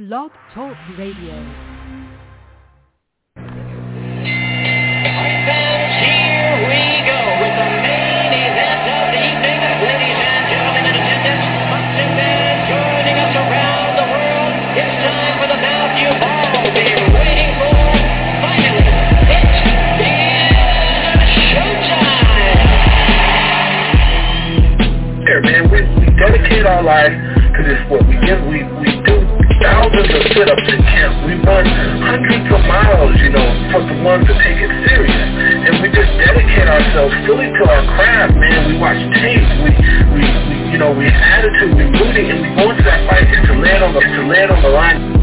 Blog Talk Radio. Fans, here we go with the main event of the evening. Ladies and gentlemen in attendance, boxing fans joining us around the world. It's time for the bout you've all been waiting for. Finally, it is showtime. Here, man, we dedicate our life to this sport. We do thousands of sit-ups in camp. We run hundreds of miles, for the ones that take it serious. And we just dedicate ourselves fully to our craft, man. We watch tape. We have attitude. We rooting, and we go into that fight just to land on the line.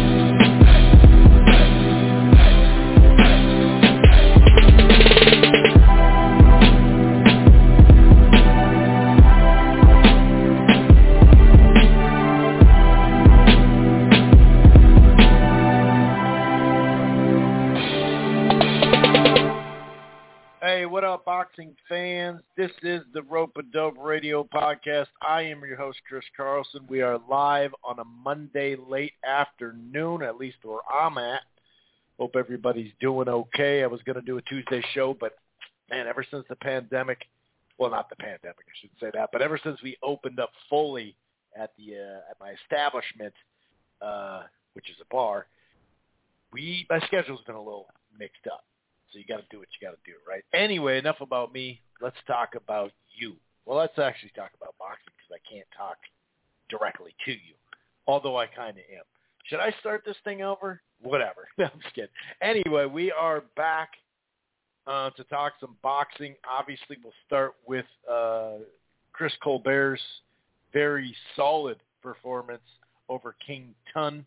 Hey, what up, boxing fans? This is the Rope-A-Dope Radio Podcast. I am your host, Chris Carlson. We are live on a Monday late afternoon, at least where I'm at. Hope everybody's doing okay. I was going to do a Tuesday show, but, man, ever since the pandemic, well, not the pandemic, I shouldn't say that, but ever since we opened up fully at my establishment, which is a bar, my schedule's been a little mixed up. So you got to do what you got to do, right? Anyway, enough about me. Let's talk about you. Well, let's actually talk about boxing because I can't talk directly to you, although I kind of am. Should I start this thing over? Whatever. No, I'm just kidding. Anyway, we are back to talk some boxing. Obviously, we'll start with Chris Colbert's very solid performance over King Tug,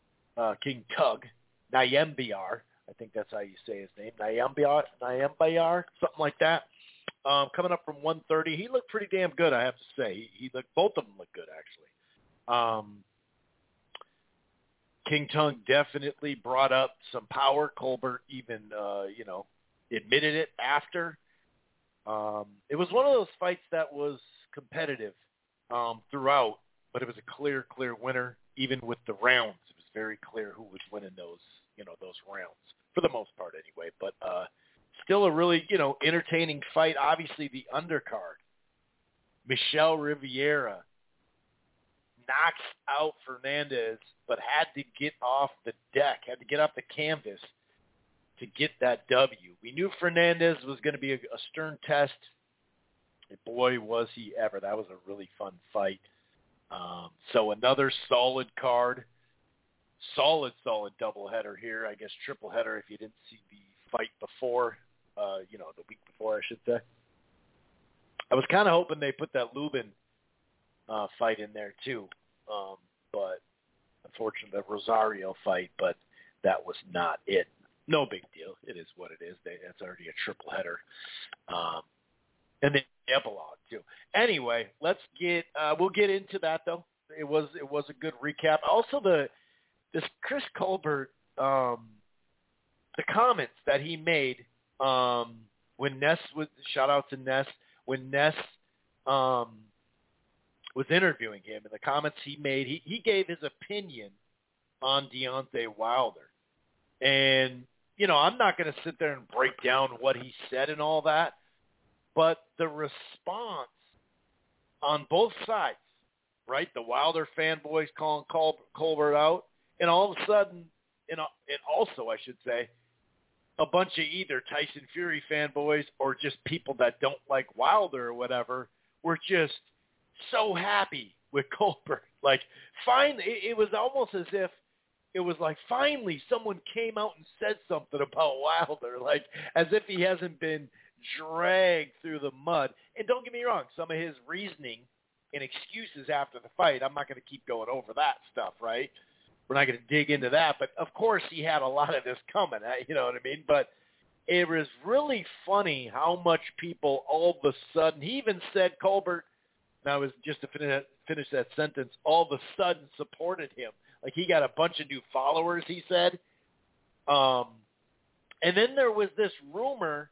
Nyambayar. I think that's how you say his name, Nyambayar, something like that. Coming up from 130, he looked pretty damn good, I have to say. Both of them looked good, actually. King Tug definitely brought up some power. Colbert even, admitted it after. It was one of those fights that was competitive throughout, but it was a clear winner, even with the rounds. It was very clear who was winning those rounds. For the most part anyway, but still a really, entertaining fight. Obviously the undercard, Michel Rivera knocks out Fernandez, but had to get off the deck, had to get off the canvas to get that W. We knew Fernandez was going to be a stern test, and boy, was he ever. That was a really fun fight. So another solid card. Solid doubleheader here. I guess triple header if you didn't see the fight before, the week before, I should say. I was kind of hoping they put that Lubin fight in there too, but unfortunately the Rosario fight, but that was not it. No big deal. It is what it is. That's already a triple header. And the epilogue too. Anyway, we'll get into that though. It was a good recap. Also this Chris Colbert, the comments that he made when Ness was, shout out to Ness, when Ness was interviewing him, and the comments he made, he gave his opinion on Deontay Wilder. And, I'm not going to sit there and break down what he said and all that, but the response on both sides, right, the Wilder fanboys calling Colbert out, and all of a sudden, and also I should say, a bunch of either Tyson Fury fanboys or just people that don't like Wilder or whatever were just so happy with Colbert. Like, finally, it was almost as if it was like finally someone came out and said something about Wilder, like as if he hasn't been dragged through the mud. And don't get me wrong, some of his reasoning and excuses after the fight, I'm not going to keep going over that stuff, right? We're not going to dig into that, but of course he had a lot of this coming, you know what I mean? But it was really funny how much people all of a sudden, he even said Colbert, and I was just to finish that sentence, all of a sudden supported him. Like he got a bunch of new followers, he said. And then there was this rumor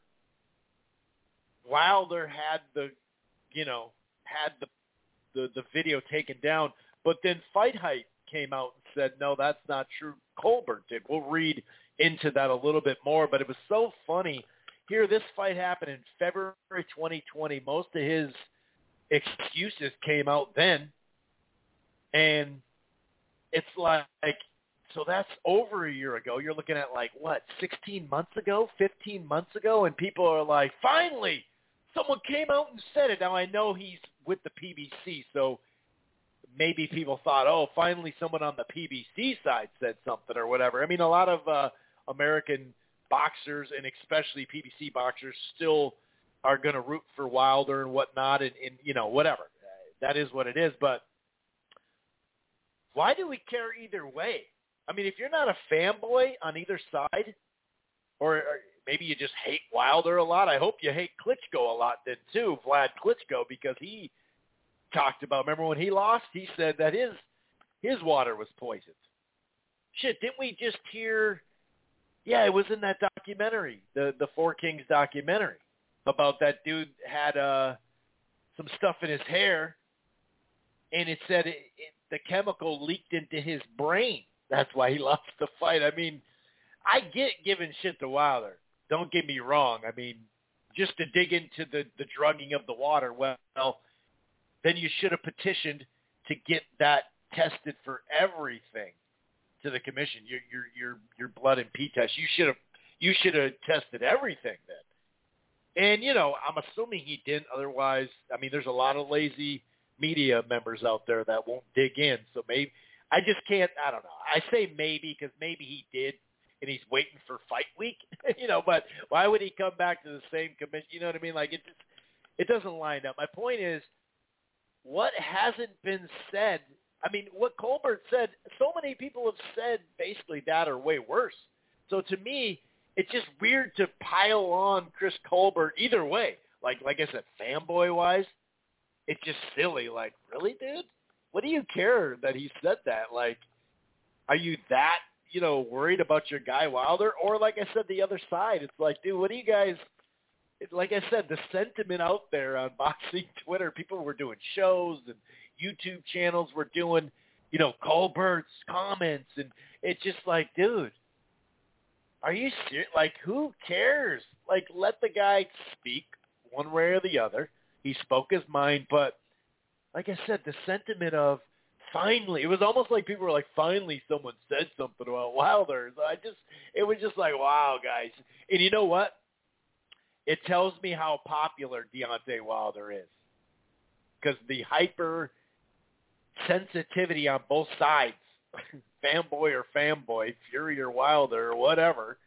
Wilder had the video taken down, but then Fight Hype came out and said, no, that's not true. Colbert did. We'll read into that a little bit more, but it was so funny. Here, this fight happened in February 2020. Most of his excuses came out then, and it's like, so that's over a year ago. You're looking at 16 months ago, 15 months ago, and people are like, finally, someone came out and said it. Now, I know he's with the PBC, so maybe people thought, oh, finally someone on the PBC side said something or whatever. I mean, a lot of American boxers and especially PBC boxers still are going to root for Wilder and whatnot and whatever. That is what it is. But why do we care either way? I mean, if you're not a fanboy on either side, or maybe you just hate Wilder a lot, I hope you hate Klitschko a lot then too, Vlad Klitschko, because he talked about, remember when he lost, he said that his water was poisoned. Shit, didn't we just hear, it was in that documentary, the Four Kings documentary, about that dude had some stuff in his hair, and it said the chemical leaked into his brain. That's why he lost the fight. I mean, I get giving shit to Wilder. Don't get me wrong. I mean, just to dig into the drugging of the water, well, then you should have petitioned to get that tested for everything to the commission. Your blood and pee test. You should have tested everything then. And I'm assuming he didn't. Otherwise, I mean, there's a lot of lazy media members out there that won't dig in. So maybe I just can't. I don't know. I say maybe because maybe he did, and he's waiting for fight week. But why would he come back to the same commission? You know what I mean? Like it doesn't line up. My point is, what hasn't been said? I mean, what Colbert said, so many people have said basically that or way worse. So to me, it's just weird to pile on Chris Colbert either way. Like I said, fanboy-wise, it's just silly. Like, really, dude? What do you care that he said that? Like, are you that, worried about your guy Wilder? Or like I said, the other side, it's like, dude, what do you guys – like I said, the sentiment out there on boxing Twitter, people were doing shows and YouTube channels were doing, Colbert's comments. And it's just like, dude, are you serious? Like, who cares? Like, let the guy speak one way or the other. He spoke his mind. But like I said, the sentiment of finally, it was almost like people were like, finally someone said something about Wilder. So it was just like, wow, guys. And you know what? It tells me how popular Deontay Wilder is, because the hyper sensitivity on both sides, fanboy or fanboy, Fury or Wilder or whatever,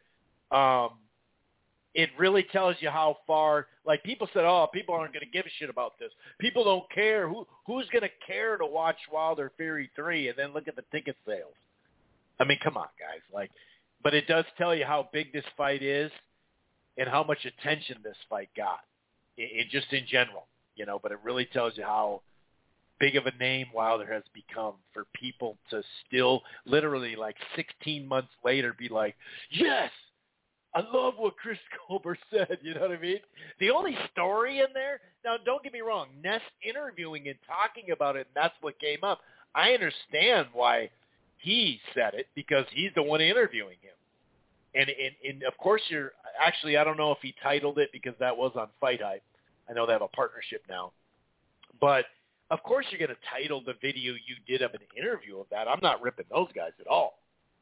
it really tells you how far, like people said, oh, people aren't going to give a shit about this. People don't care. Who's going to care to watch Wilder Fury 3 and then look at the ticket sales? I mean, come on, guys. But it does tell you how big this fight is and how much attention this fight got, just in general, but it really tells you how big of a name Wilder has become for people to still literally 16 months later be like, yes, I love what Chris Colbert said, you know what I mean? The only story in there, now don't get me wrong, Ness interviewing and talking about it, and that's what came up. I understand why he said it, because he's the one interviewing him. And of course I don't know if he titled it, because that was on Fight Hype. I know they have a partnership now. But of course you're going to title the video you did of an interview of that. I'm not ripping those guys at all.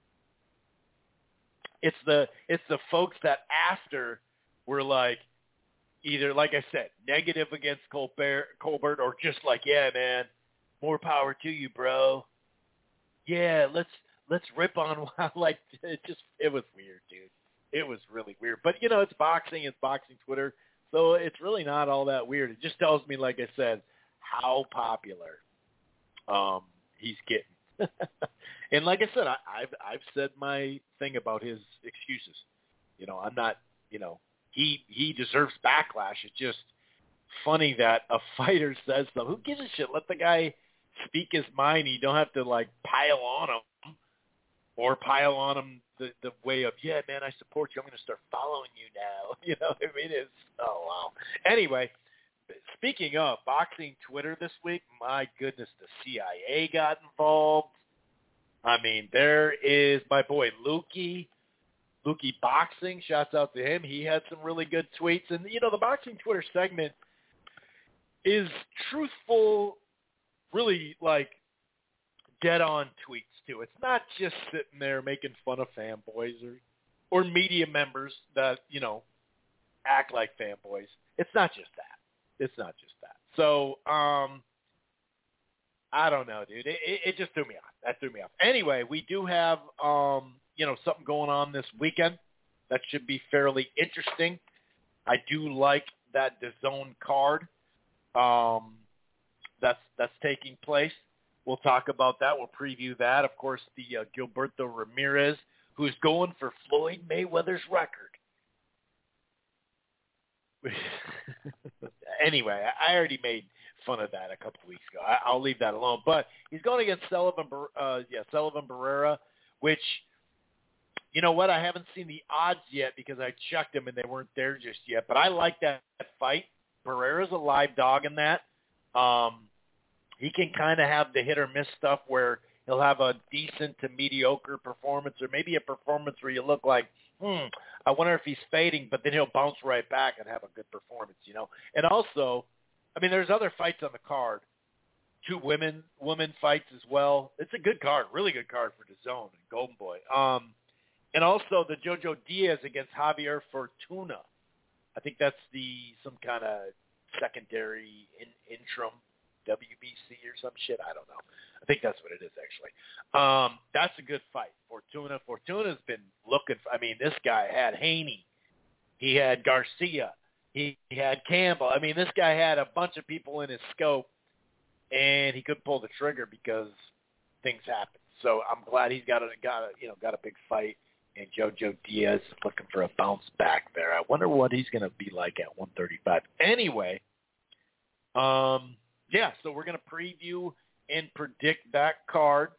It's the folks that after were like, either, like I said, negative against Colbert, or just like, yeah, man, more power to you, bro. Yeah, let's rip on it was weird, dude. It was really weird. But it's boxing Twitter, so it's really not all that weird. It just tells me, like I said, how popular he's getting. And like I said, I've said my thing about his excuses. I'm not, he deserves backlash. It's just funny that a fighter says something. Who gives a shit? Let the guy speak his mind. You don't have to pile on him. Or pile on him the way of, yeah, man, I support you. I'm going to start following you now. You know what I mean? Oh, wow. Anyway, speaking of boxing Twitter this week, my goodness, the CIA got involved. I mean, there is my boy Lukey Boxing. Shouts out to him. He had some really good tweets. And, the Boxing Twitter segment is truthful, really, dead-on tweets, too. It's not just sitting there making fun of fanboys or media members that, act like fanboys. It's not just that. So, I don't know, dude. It just threw me off. That threw me off. Anyway, we do have, something going on this weekend that should be fairly interesting. I do like that DAZN card that's taking place. We'll talk about that. We'll preview that. Of course, the Gilberto Ramirez, who's going for Floyd Mayweather's record. Anyway, I already made fun of that a couple weeks ago. I'll leave that alone. But he's going against Sullivan Barrera, which, you know what? I haven't seen the odds yet because I checked them and they weren't there just yet. But I like that fight. Barrera's a live dog in that. He can kind of have the hit or miss stuff where he'll have a decent to mediocre performance or maybe a performance where you look like, I wonder if he's fading, but then he'll bounce right back and have a good performance, And also, I mean, there's other fights on the card. 2 women fights as well. It's a good card, really good card for DAZN and Golden Boy. And also the Jojo Diaz against Javier Fortuna. I think that's some kind of secondary interim WBC or some shit. I don't know. I think that's what it is, actually. That's a good fight. Fortuna's been looking for, I mean, this guy had Haney. He had Garcia. He had Campbell. I mean, this guy had a bunch of people in his scope, and he couldn't pull the trigger because things happen. So I'm glad he's got a big fight, and Jojo Diaz is looking for a bounce back there. I wonder what he's going to be like at 135. Anyway, so we're going to preview and predict that card.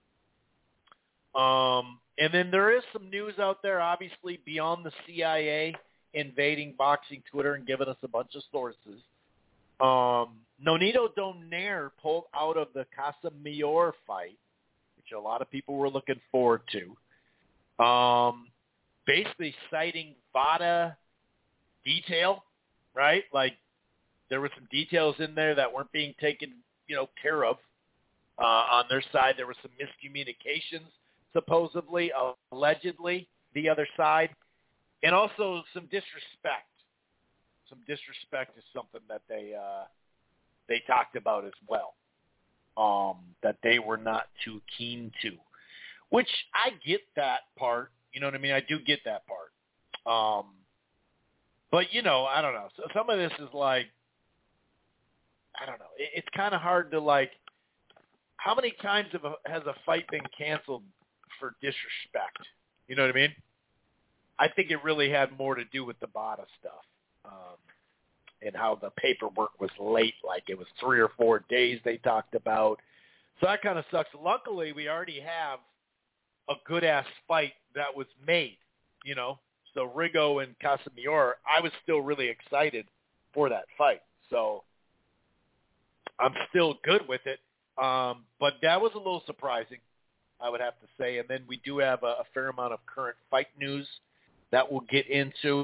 And then there is some news out there, obviously, beyond the CIA invading Boxing Twitter and giving us a bunch of sources. Nonito Donaire pulled out of the Casamayor fight, which a lot of people were looking forward to. Basically citing VADA detail, right? Like there were some details in there that weren't being taken, care of. On their side, there were some miscommunications, supposedly, allegedly, the other side. And also some disrespect. Some disrespect is something that they talked about as well, that they were not too keen to, which I get that part. You know what I mean? I do get that part. But, I don't know. So some of this is like, I don't know. It's kind of hard to how many times has a fight been canceled for disrespect? You know what I mean? I think it really had more to do with the BADA stuff and how the paperwork was late. Like it was 3 or 4 days they talked about. So that kind of sucks. Luckily, we already have a good-ass fight that was made, So Rigo and Casamayor, I was still really excited for that fight. So I'm still good with it. But that was a little surprising, I would have to say. And then we do have a fair amount of current fight news that we'll get into.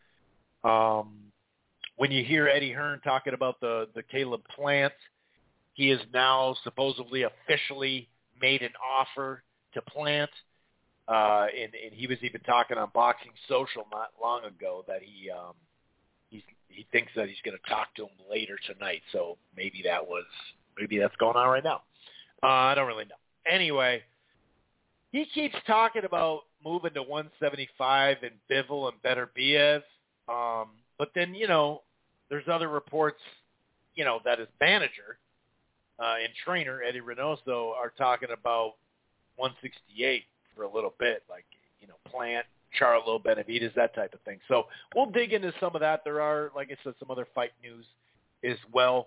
When you hear Eddie Hearn talking about the Caleb Plant, he has now supposedly officially made an offer to Plant. And he was even talking on Boxing Social not long ago that he thinks that he's going to talk to him later tonight. So maybe that's going on right now. I don't really know. Anyway, he keeps talking about moving to 175 and Bivol and Beterbiev. But then, there's other reports, that his manager and trainer, Eddie Reynoso, are talking about 168 for a little bit, like, Plant, Charlo, Benavidez, that type of thing. So we'll dig into some of that. There are, like I said, some other fight news as well.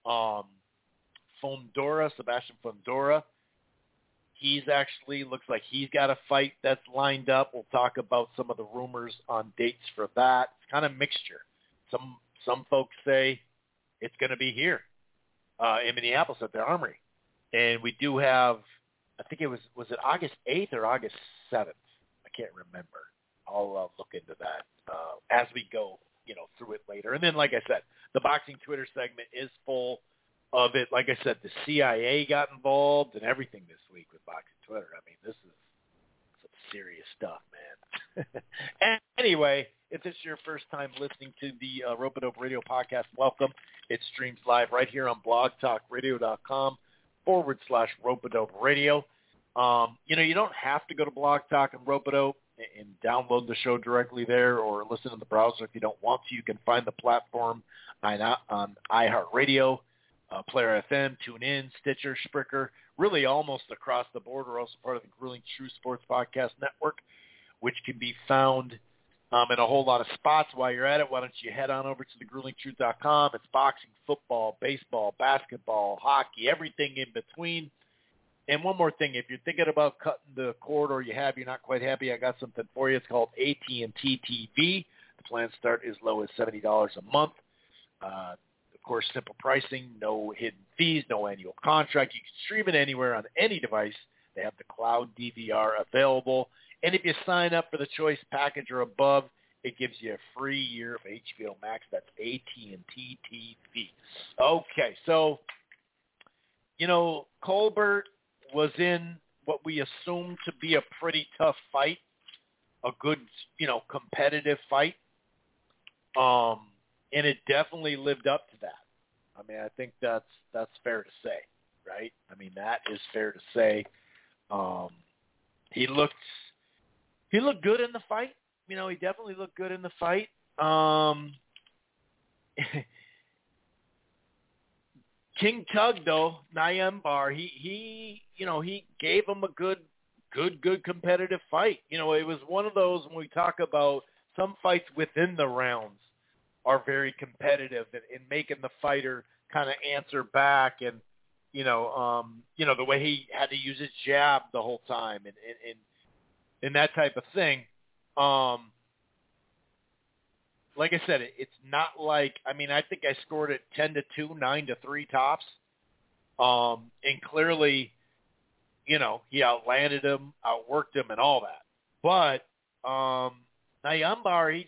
Sebastian Fundora, he's actually looks like he's got a fight that's lined up. We'll talk about some of the rumors on dates for that. It's kind of mixture. Some folks say it's going to be here in Minneapolis at the Armory. And we do have I think it was it August 8th or August 7th? I can't remember. I'll look into that as we go, through it later. And then, like I said, the boxing Twitter segment is full of it. Like I said, the CIA got involved and everything this week with boxing Twitter. I mean, this is some serious stuff, man. Anyway, if this is your first time listening to the Rope-A-Dope Radio podcast, welcome. It streams live right here on blogtalkradio.com/Rope-A-Dope Radio. You don't have to go to Blog Talk and Rope-A-Dope and download the show directly there or listen in the browser if you don't want to. You can find the platform on iHeartRadio, Player FM, TuneIn, Stitcher, Spreaker, really almost across the board. We're also part of the Grueling True Sports Podcast Network, which can be found in a whole lot of spots. While you're at it, why don't you head on over to thegruelingtruth.com. It's boxing, football, baseball, basketball, hockey, everything in between. And one more thing, if you're thinking about cutting the cord or you're not quite happy, I got something for you. It's called AT&T TV. The plans start as low as $70 a month. Of course, simple pricing, no hidden fees, no annual contract. You can stream it anywhere on any device. They have the cloud DVR available. And if you sign up for the choice package or above, it gives you a free year of HBO Max. That's AT&T TV. Okay, so, Colbert was in what we assumed to be a pretty tough fight, a good, competitive fight. And it definitely lived up to that. I mean, I think that's fair to say, right? I mean, that is fair to say. He looked good in the fight. He definitely looked good in the fight. King Tug, though, Nyembar, he gave him a good competitive fight. It was one of those when we talk about some fights within the rounds are very competitive in making the fighter kind of answer back and, the way he had to use his jab the whole time and that type of thing. Like I said, it's not like, I think I scored it 10-2, 9-3 tops. And clearly, he outlanded him, outworked him and all that. But Nyembar,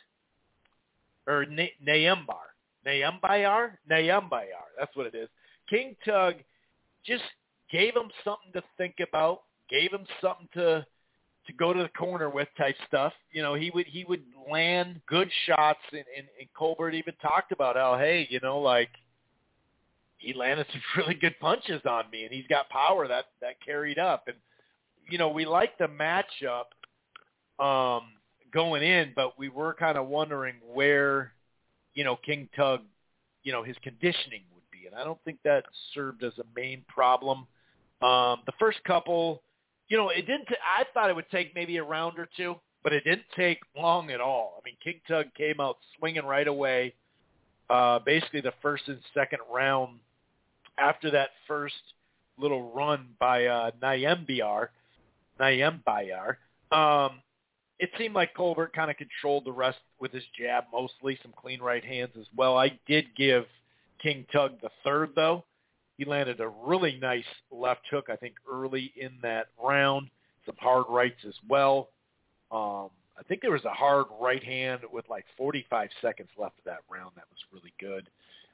Nyembayar, that's what it is. King Tug just gave him something to think about, gave him something to go to the corner with type stuff. He would land good shots, and Colbert even talked about how, hey, he landed some really good punches on me, and he's got power that carried up. And, we liked the matchup going in, but we were kind of wondering where, King Tug, his conditioning would be. And I don't think that served as a main problem. The first couple, it didn't. I thought it would take maybe a round or two, but it didn't take long at all. I mean, King Tug came out swinging right away. Basically, the first and second round after that first little run by Nyembayar. It seemed like Colbert kind of controlled the rest with his jab, mostly some clean right hands as well. I did give King Tug the third, though. He landed a really nice left hook, I think, early in that round. Some hard rights as well. I think there was a hard right hand with like 45 seconds left of that round. That was really good.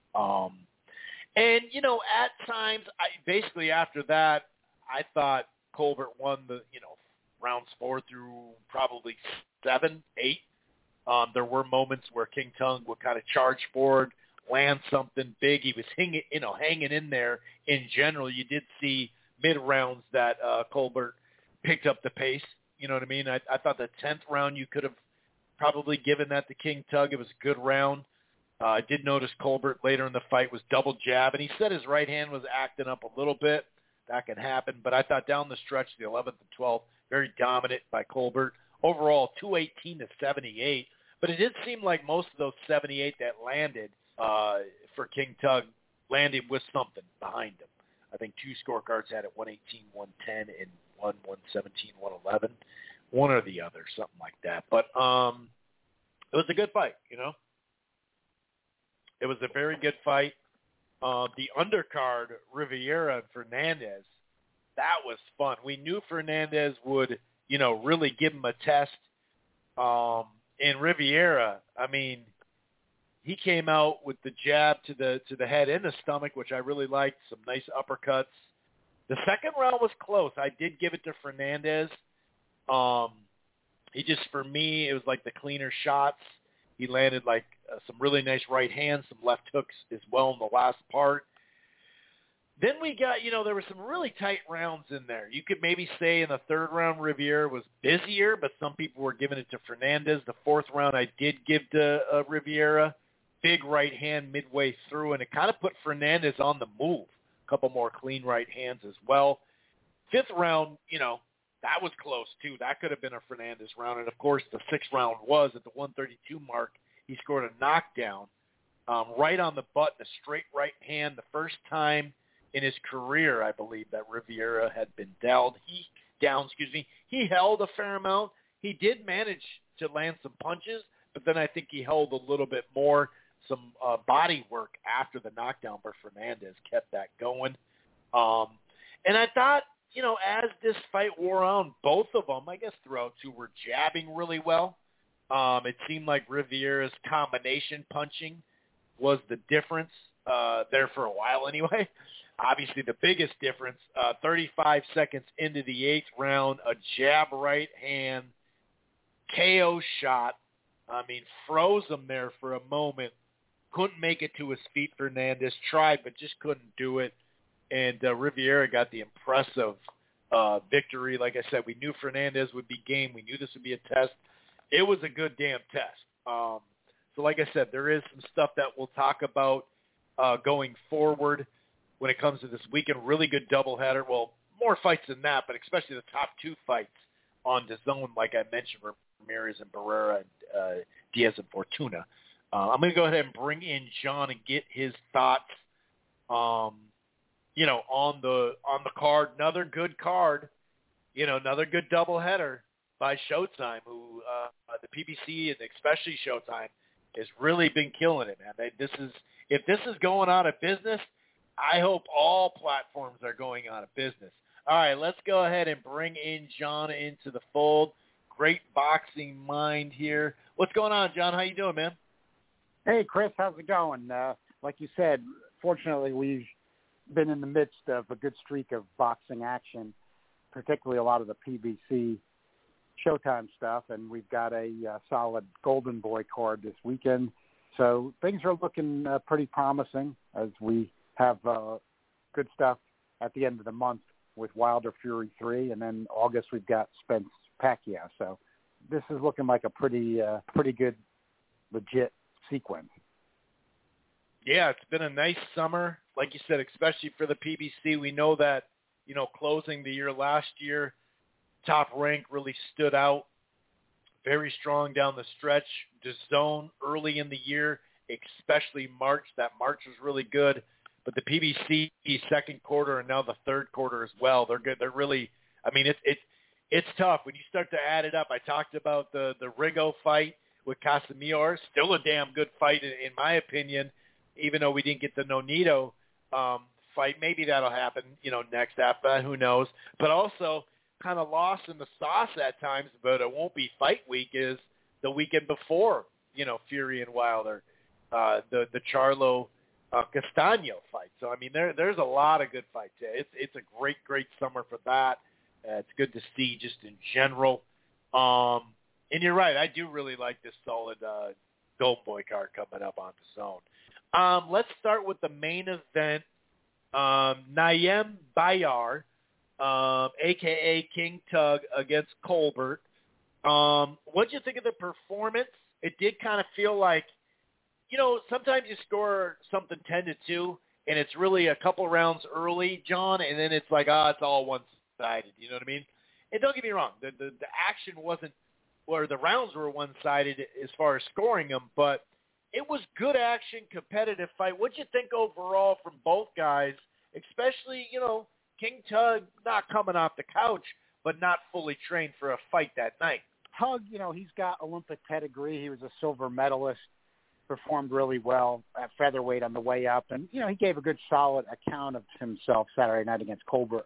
And, at times, basically after that, I thought Colbert won the, rounds 4 through probably 7, 8. There were moments where King Tug would kind of charge forward, land something big. He was hanging in there. In general, you did see mid-rounds that Colbert picked up the pace. You know what I mean? I thought the 10th round you could have probably given that to King Tug. It was a good round. I did notice Colbert later in the fight was double jab, and he said his right hand was acting up a little bit. That can happen. But I thought down the stretch, the 11th and 12th, very dominant by Colbert. Overall, 218-78. But it did seem like most of those 78 that landed for King Tug landed with something behind him. I think 2 scorecards had it 118, 110, and 117, 111. One or the other, something like that. But it was a good fight, It was a very good fight. The undercard, Riviera and Fernandez, that was fun. We knew Fernandez would, really give him a test. And Rivera, I mean, he came out with the jab to the head and the stomach, which I really liked. Some nice uppercuts. The second round was close. I did give it to Fernandez. He just, for me, it was like the cleaner shots. He landed like some really nice right hands, some left hooks as well in the last part. Then we got, there were some really tight rounds in there. You could maybe say in the third round, Rivera was busier, but some people were giving it to Fernandez. The fourth round, I did give to Rivera. Big right hand midway through, and it kind of put Fernandez on the move. A couple more clean right hands as well. Fifth round, that was close, too. That could have been a Fernandez round. And, of course, the sixth round was at the 132 mark. He scored a knockdown right on the button, a straight right hand, the first time in his career, I believe, that Rivera had been down. He held a fair amount. He did manage to land some punches, but then I think he held a little bit more. Some body work after the knockdown for Fernandez kept that going. And I thought, as this fight wore on, both of them, I guess throughout two, were jabbing really well. It seemed like Rivera's combination punching was the difference there for a while anyway. Obviously, the biggest difference, 35 seconds into the eighth round, a jab right hand, KO shot. I mean, froze him there for a moment. Couldn't make it to his feet, Fernandez. Tried, but just couldn't do it. And Rivera got the impressive victory. Like I said, we knew Fernandez would be game. We knew this would be a test. It was a good damn test. So like I said, there is some stuff that we'll talk about going forward when it comes to this weekend. Really good doubleheader. Well, more fights than that, but especially the top two fights on DAZN, like I mentioned, Ramirez and Barrera and Diaz and Fortuna. I'm going to go ahead and bring in John and get his thoughts, on the card. Another good card, another good doubleheader by Showtime, who the PBC and especially Showtime has really been killing it, man. If this is going out of business, I hope all platforms are going out of business. All right, let's go ahead and bring in John into the fold. Great boxing mind here. What's going on, John? How you doing, man? Hey, Chris, how's it going? Like you said, fortunately, we've been in the midst of a good streak of boxing action, particularly a lot of the PBC Showtime stuff, and we've got a solid Golden Boy card this weekend. So things are looking pretty promising as we have good stuff at the end of the month with Wilder Fury 3, and then August we've got Spence Pacquiao. So this is looking like a pretty good, legit sequence. Yeah, it's been a nice summer, like you said, especially for the PBC. We know that, closing the year last year, Top Rank really stood out, very strong down the stretch. DAZN early in the year, especially March. That March was really good. But the PBC second quarter and now the third quarter as well, they're good. They're really, I mean, it's tough when you start to add it up. I talked about the Rigo fight with Casimir, still a damn good fight in my opinion, even though we didn't get the Nonito fight. Maybe that'll happen, next after that, who knows. But also kind of lost in the sauce at times, but it won't be fight week, is the weekend before, Fury and Wilder, the Charlo Castaño fight. So, I mean, there's a lot of good fights. It's a great summer for that. It's good to see just in general. And you're right. I do really like this solid Golden Boy card coming up on DAZN. Let's start with the main event. Naim Bayar, a.k.a. King Tug, against Colbert. What did you think of the performance? It did kind of feel like, sometimes you score something 10-2, and it's really a couple rounds early, John, and then it's like, it's all one-sided. You know what I mean? And don't get me wrong, the action wasn't, or the rounds were one-sided as far as scoring them, but it was good action, competitive fight. What did you think overall from both guys, especially, King Tug not coming off the couch, but not fully trained for a fight that night? Tug, he's got Olympic pedigree. He was a silver medalist, performed really well at featherweight on the way up. And, he gave a good solid account of himself Saturday night against Colbert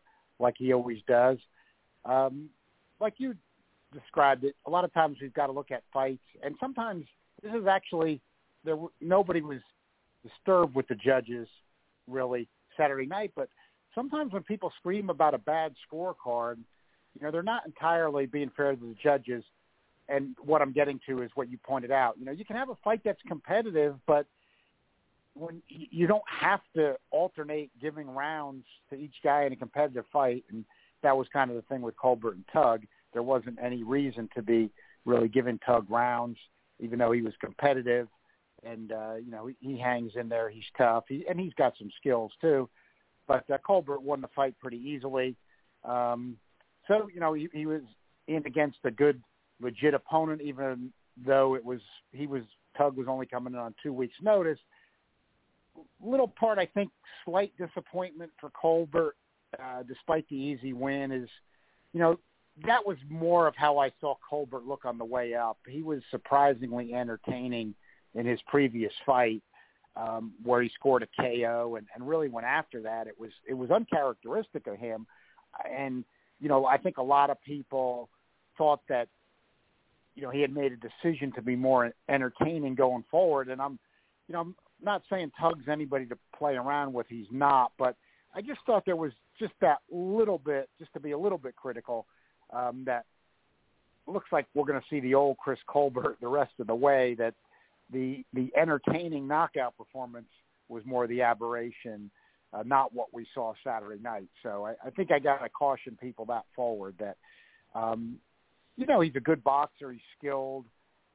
like he always does. Like you described it, a lot of times we've got to look at fights, and sometimes this is actually nobody was disturbed with the judges really Saturday night, but sometimes when people scream about a bad scorecard, they're not entirely being fair to the judges. And what I'm getting to is what you pointed out. You can have a fight that's competitive, but when you don't have to alternate giving rounds to each guy in a competitive fight, and that was kind of the thing with Colbert and Tug. There wasn't any reason to be really giving Tug rounds, even though he was competitive. And, he hangs in there. He's tough. And he's got some skills, too. But Colbert won the fight pretty easily. So, he was in against a good, legit opponent, even though Tug was only coming in on 2 weeks' notice. Little part, I think, slight disappointment for Colbert, despite the easy win, is, that was more of how I saw Colbert look on the way up. He was surprisingly entertaining in his previous fight, where he scored a KO and really went after that. It was uncharacteristic of him. And, I think a lot of people thought that, he had made a decision to be more entertaining going forward. And I'm not saying Tug's anybody to play around with. He's not, but I just thought there was just that little bit, just to be a little bit critical, that looks like we're going to see the old Chris Colbert the rest of the way, that the entertaining knockout performance was more the aberration, not what we saw Saturday night. So I think I got to caution people that forward that, he's a good boxer. He's skilled.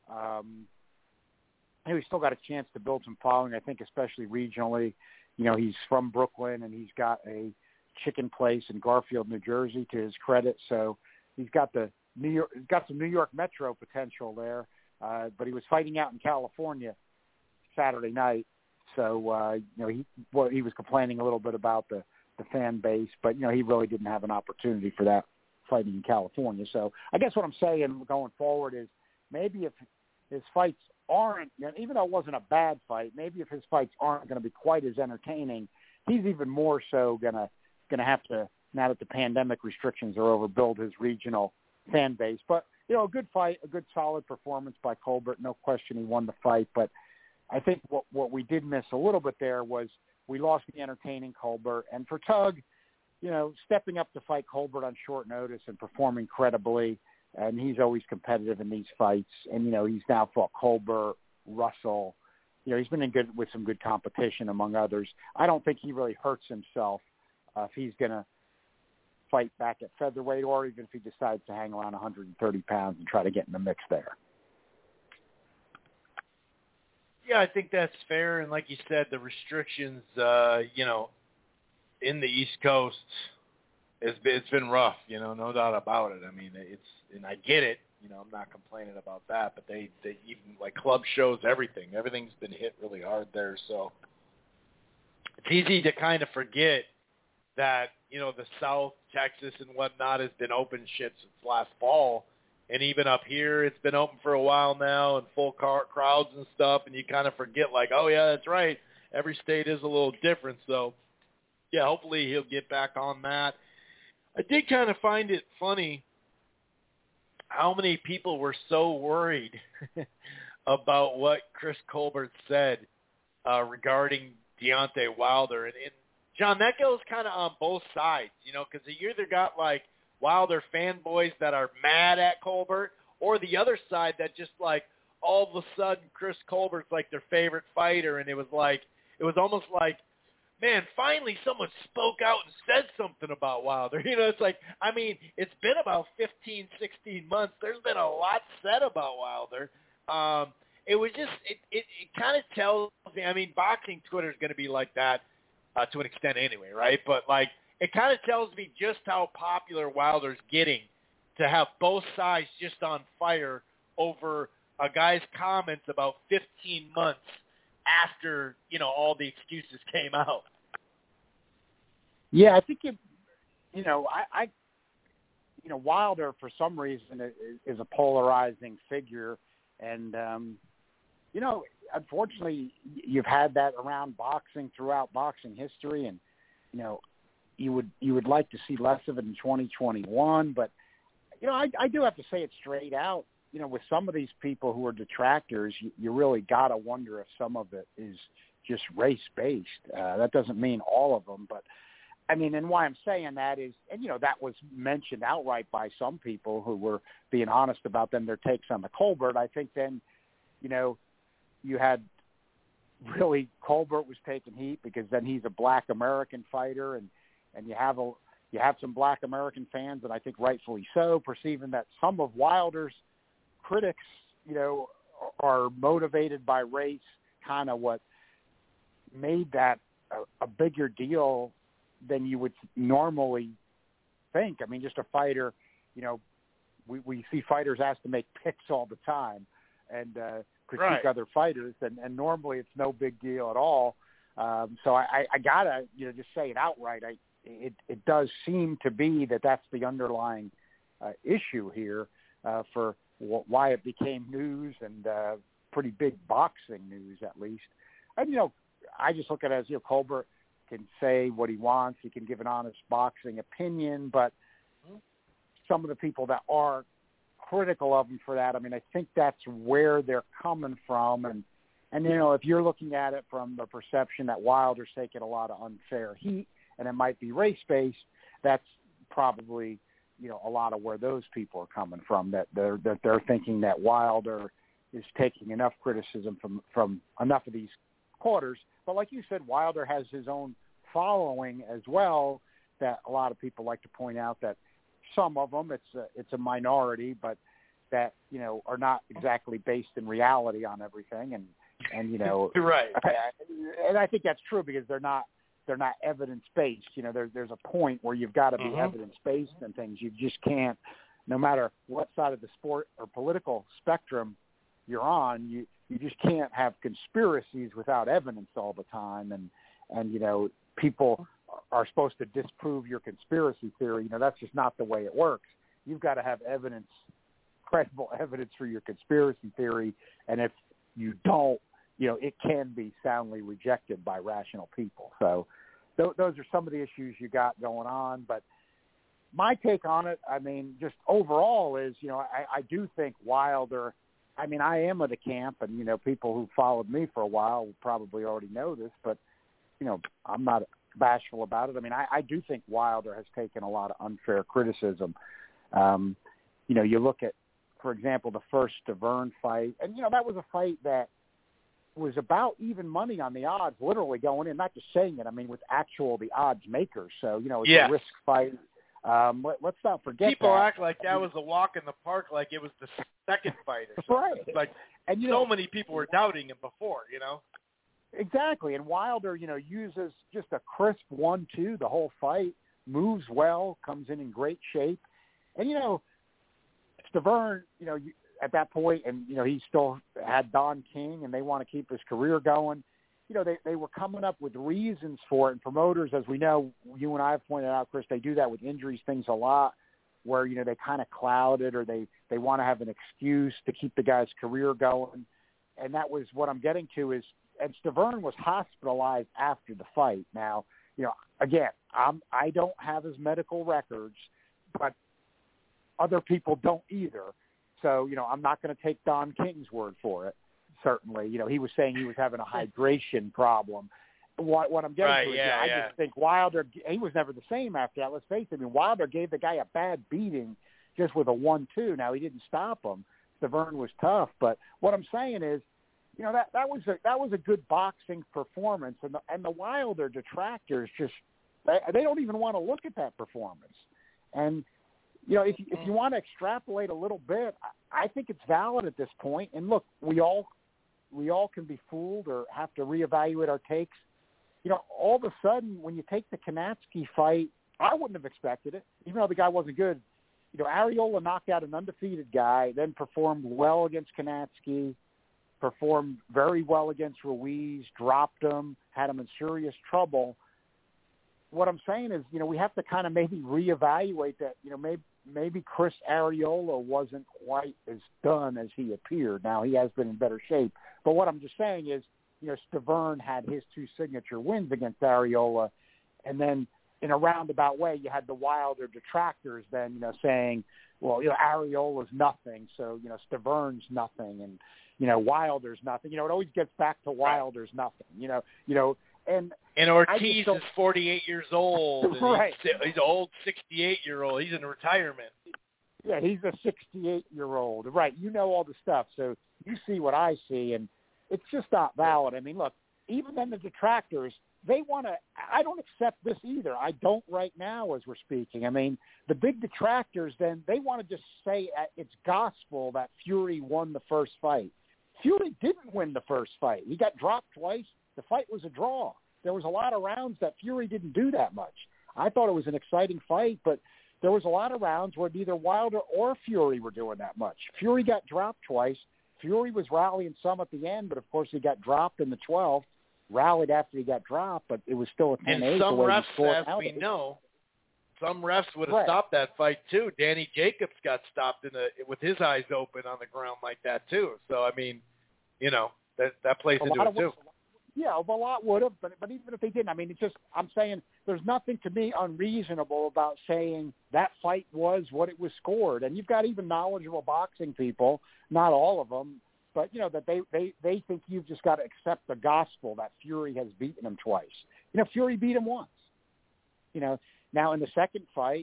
He's still got a chance to build some following, I think, especially regionally. He's from Brooklyn, and he's got a chicken place in Garfield, New Jersey, to his credit. So he's got some New York Metro potential there. But he was fighting out in California Saturday night. So, he was complaining a little bit about the fan base, but, he really didn't have an opportunity for that fighting in California. So I guess what I'm saying going forward is maybe if his fights aren't, even though it wasn't a bad fight, maybe if his fights aren't going to be quite as entertaining, he's even more so going to have to, now that the pandemic restrictions are over, build his regional fan base. But, a good fight, a good solid performance by Colbert. No question he won the fight. But I think what we did miss a little bit there was we lost the entertaining Colbert. And for Tug, stepping up to fight Colbert on short notice and performing credibly, and he's always competitive in these fights. And, he's now fought Colbert, Russell. He's been with some good competition among others. I don't think he really hurts himself if he's going to fight back at featherweight, or even if he decides to hang around 130 pounds and try to get in the mix there. Yeah, I think that's fair. And like you said, the restrictions, in the East Coast, it's been rough, no doubt about it. I mean, and I get it, I'm not complaining about that, but they even like club shows, everything's been hit really hard there. So it's easy to kind of forget that, the South, Texas and whatnot has been open shit since last fall. And even up here, it's been open for a while now and full crowds and stuff. And you kind of forget like, oh yeah, that's right. Every state is a little different. So yeah, hopefully he'll get back on that. I did kind of find it funny how many people were so worried about what Chris Colbert said regarding Deontay Wilder. And John, that goes kind of on both sides, because you either got like Wilder fanboys that are mad at Colbert, or the other side that just like all of a sudden Chris Colbert's like their favorite fighter. And it was almost like, man, finally someone spoke out and said something about Wilder. It's like, I mean, it's been about 15, 16 months. There's been a lot said about Wilder. It was just, it kind of tells me, I mean, boxing Twitter is going to be like that to an extent anyway, right? But like, it kind of tells me just how popular Wilder's getting to have both sides just on fire over a guy's comments about 15 months after, all the excuses came out. Yeah, I think Wilder for some reason is a polarizing figure, and unfortunately, you've had that around boxing throughout boxing history, and you would like to see less of it in 2021. But I do have to say it straight out. With some of these people who are detractors, you really got to wonder if some of it is just race-based. That doesn't mean all of them, but I mean, and why I'm saying that is, and that was mentioned outright by some people who were being honest about their takes on the Colbert. I think then, you had really Colbert was taking heat because then he's a Black American fighter, and you have some Black American fans, and I think rightfully so, perceiving that some of Wilder's critics, are motivated by race, kind of what made that a bigger deal than you would normally think. I mean, just a fighter, we see fighters asked to make picks all the time and critique other fighters, and normally it's no big deal at all. So I gotta, just say it outright. It does seem to be that's the underlying issue here for why it became news, and pretty big boxing news at least. And, I just look at it as, Colbert can say what he wants. He can give an honest boxing opinion, but some of the people that are critical of him for that, I mean, I think that's where they're coming from. And if you're looking at it from the perception that Wilder's taking a lot of unfair heat and it might be race-based, that's probably, a lot of where those people are coming from, that they're thinking that Wilder is taking enough criticism from enough of these quarters. But like you said, Wilder has his own following as well, that a lot of people like to point out that some of them, it's a minority, but that, are not exactly based in reality on everything. And right. And I think that's true because they're not evidence-based. There's a point where you've got to be evidence-based and things. You just can't, no matter what side of the sport or political spectrum you're on, you just can't have conspiracies without evidence all the time. And people are supposed to disprove your conspiracy theory. That's just not the way it works. You've got to have evidence, credible evidence for your conspiracy theory. And if you don't, it can be soundly rejected by rational people. So those are some of the issues you got going on. But my take on it, I mean, just overall is, I do think Wilder, I mean, I am of the camp, and, people who followed me for a while probably already know this, but, I'm not bashful about it. I mean, I do think Wilder has taken a lot of unfair criticism. You look at, for example, the first Stiverne fight, and, that was a fight that was about even money on the odds, literally going in, not just saying it, I mean, with the odds makers. So, it's a risk fight. Let's not forget people that. act like that was a walk in the park, like it was the second fight or something. Right. Like, and so many people were doubting him before, Exactly. And Wilder, uses just a crisp 1-2 the whole fight, moves well, comes in great shape. And, Stiverne, at that point, and, he still had Don King, and they want to keep his career going. They were coming up with reasons for it. And promoters, as we know, you and I have pointed out, Chris, they do that with injuries, things a lot, where, they kind of cloud it, or they want to have an excuse to keep the guy's career going. And that was what I'm getting to is, and Stiverne was hospitalized after the fight. Now, again, I don't have his medical records, but other people don't either. So, I'm not going to take Don King's word for it. Certainly, he was saying he was having a hydration problem. What I'm getting to is, I just think Wilder, he was never the same after that. Let's face it. I mean, Wilder gave the guy a bad beating just with a 1-2. Now, he didn't stop him. Stiverne was tough. But what I'm saying is, that was a good boxing performance. And the Wilder detractors just, they don't even want to look at that performance. And, if you want to extrapolate a little bit, I think it's valid at this point. And look, we all can be fooled or have to reevaluate our takes. All of a sudden, when you take the Kanatsky fight, I wouldn't have expected it, even though the guy wasn't good. Arreola knocked out an undefeated guy, then performed well against Kanatsky, performed very well against Ruiz, dropped him, had him in serious trouble. What I'm saying is, we have to kind of maybe reevaluate that. Maybe Chris Arreola wasn't quite as done as he appeared. Now, he has been in better shape. But what I'm just saying is, Stiverne had his two signature wins against Arreola, and then in a roundabout way, you had the Wilder detractors then, you know, saying, well, you know, Ariola's nothing, so, you know, Staverne's nothing, and, you know, Wilder's nothing. You know, it always gets back to Wilder's nothing, you know, and Ortiz is 48 years old. And right. He's an old 68-year-old. He's in retirement. Yeah, he's a 68-year-old. Right. You know all the stuff, so you see what I see, and it's just not valid. I mean, look, even then the detractors, they want to – I don't accept this either. I don't right now as we're speaking. I mean, the big detractors then, they want to just say it's gospel that Fury won the first fight. Fury didn't win the first fight. He got dropped twice. The fight was a draw. There was a lot of rounds that Fury didn't do that much. I thought it was an exciting fight, but there was a lot of rounds where neither Wilder or Fury were doing that much. Fury got dropped twice. Fury was rallying some at the end, but of course he got dropped in the 12th. Rallied after he got dropped, but it was still a 10-8. And some refs, as we know, some refs would have stopped that fight too. Danny Jacobs got stopped with his eyes open on the ground like that too. So I mean, you know, that plays into it too. Yeah, a lot would have, but even if they didn't, I mean, it's just, I'm saying there's nothing to me unreasonable about saying that fight was what it was scored. And you've got even knowledgeable boxing people, not all of them, but, you know, that they think you've just got to accept the gospel that Fury has beaten him twice. You know, Fury beat him once. You know, now in the second fight,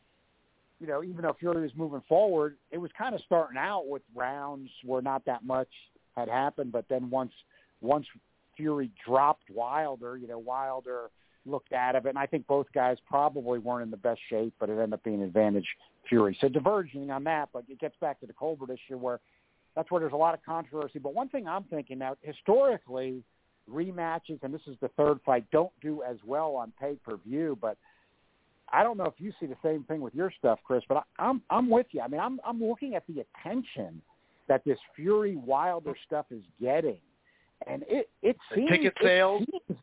you know, even though Fury was moving forward, it was kind of starting out with rounds where not that much had happened, but then once Fury dropped Wilder, you know, Wilder looked out of it, and I think both guys probably weren't in the best shape, but it ended up being an advantage Fury. So diverging on that, but it gets back to the Colbert issue where that's where there's a lot of controversy. But one thing I'm thinking now, historically, rematches, and this is the third fight, don't do as well on pay-per-view, but I don't know if you see the same thing with your stuff, Chris, but I'm with you. I mean, I'm looking at the attention that this Fury-Wilder stuff is getting. And it seems ticket sales.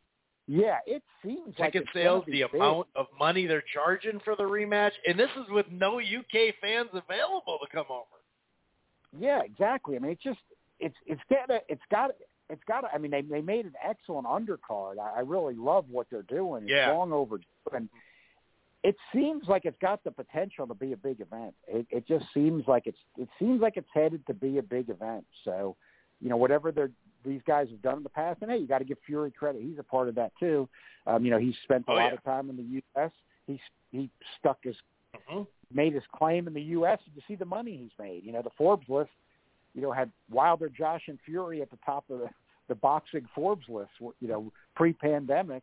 It seems like ticket sales, the amount of money they're charging for the rematch, and this is with no UK fans available to come over. Yeah, exactly. I mean, it's got. I mean, they made an excellent undercard. I really love what they're doing. It's long overdue, and it seems like it's got the potential to be a big event. It just seems like it's headed to be a big event. So, you know, whatever these guys have done in the past, and hey, you got to give Fury credit. He's a part of that too. You know, he's spent a lot of time in the U.S. He stuck his made his claim in the U.S. to see the money he's made. You know, the Forbes list, you know, had Wilder, Josh, and Fury at the top of the boxing Forbes list. You know, pre-pandemic.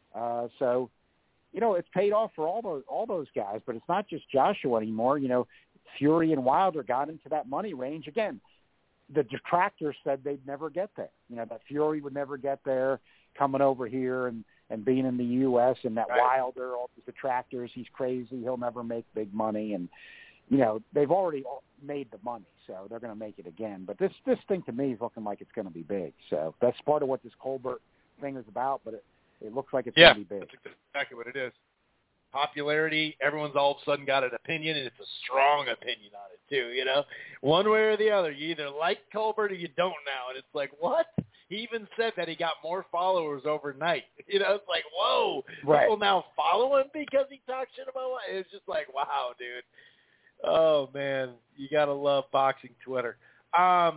So, you know, it's paid off for all those guys. But it's not just Joshua anymore. You know, Fury and Wilder got into that money range again. The detractors said they'd never get there. You know, that Fury would never get there coming over here and being in the U.S. and that Wilder, all these detractors, he's crazy. He'll never make big money. And, you know, they've already made the money, so they're going to make it again. But this thing to me is looking like it's going to be big. So that's part of what this Colbert thing is about, but it looks like it's going to be big. That's exactly what it is. Popularity, everyone's all of a sudden got an opinion, and it's a strong opinion on it too, you know? One way or the other. You either like Colbert or you don't now. And it's like, what? He even said that he got more followers overnight. You know, it's like, whoa. People now follow him because he talks shit about it. It's just like, wow, dude. Oh, man. You got to love boxing Twitter. Now,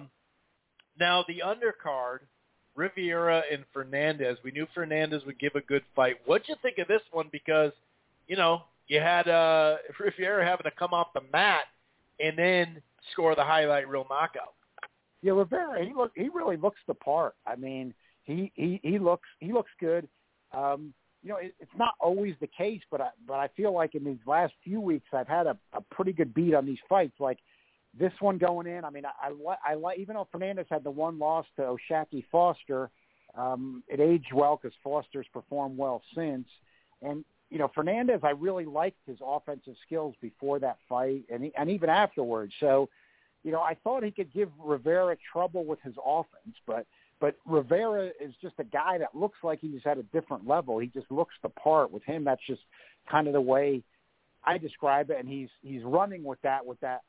the undercard, Rivera and Fernandez. We knew Fernandez would give a good fight. What'd you think of this one? Because, you know, you had Rivera having to come off the mat and then score the highlight reel knockout. Yeah, Rivera, he really looks the part. I mean, he looks good. You know, it's not always the case, but I feel like in these last few weeks I've had a pretty good beat on these fights. Like this one going in. I mean, I like even though Fernandez had the one loss to O'Shaquie Foster, it aged well because Foster's performed well since. And you know, Fernandez, I really liked his offensive skills before that fight and even afterwards. So, you know, I thought he could give Rivera trouble with his offense, but Rivera is just a guy that looks like he's at a different level. He just looks the part. With him, that's just kind of the way I describe it, and he's running with that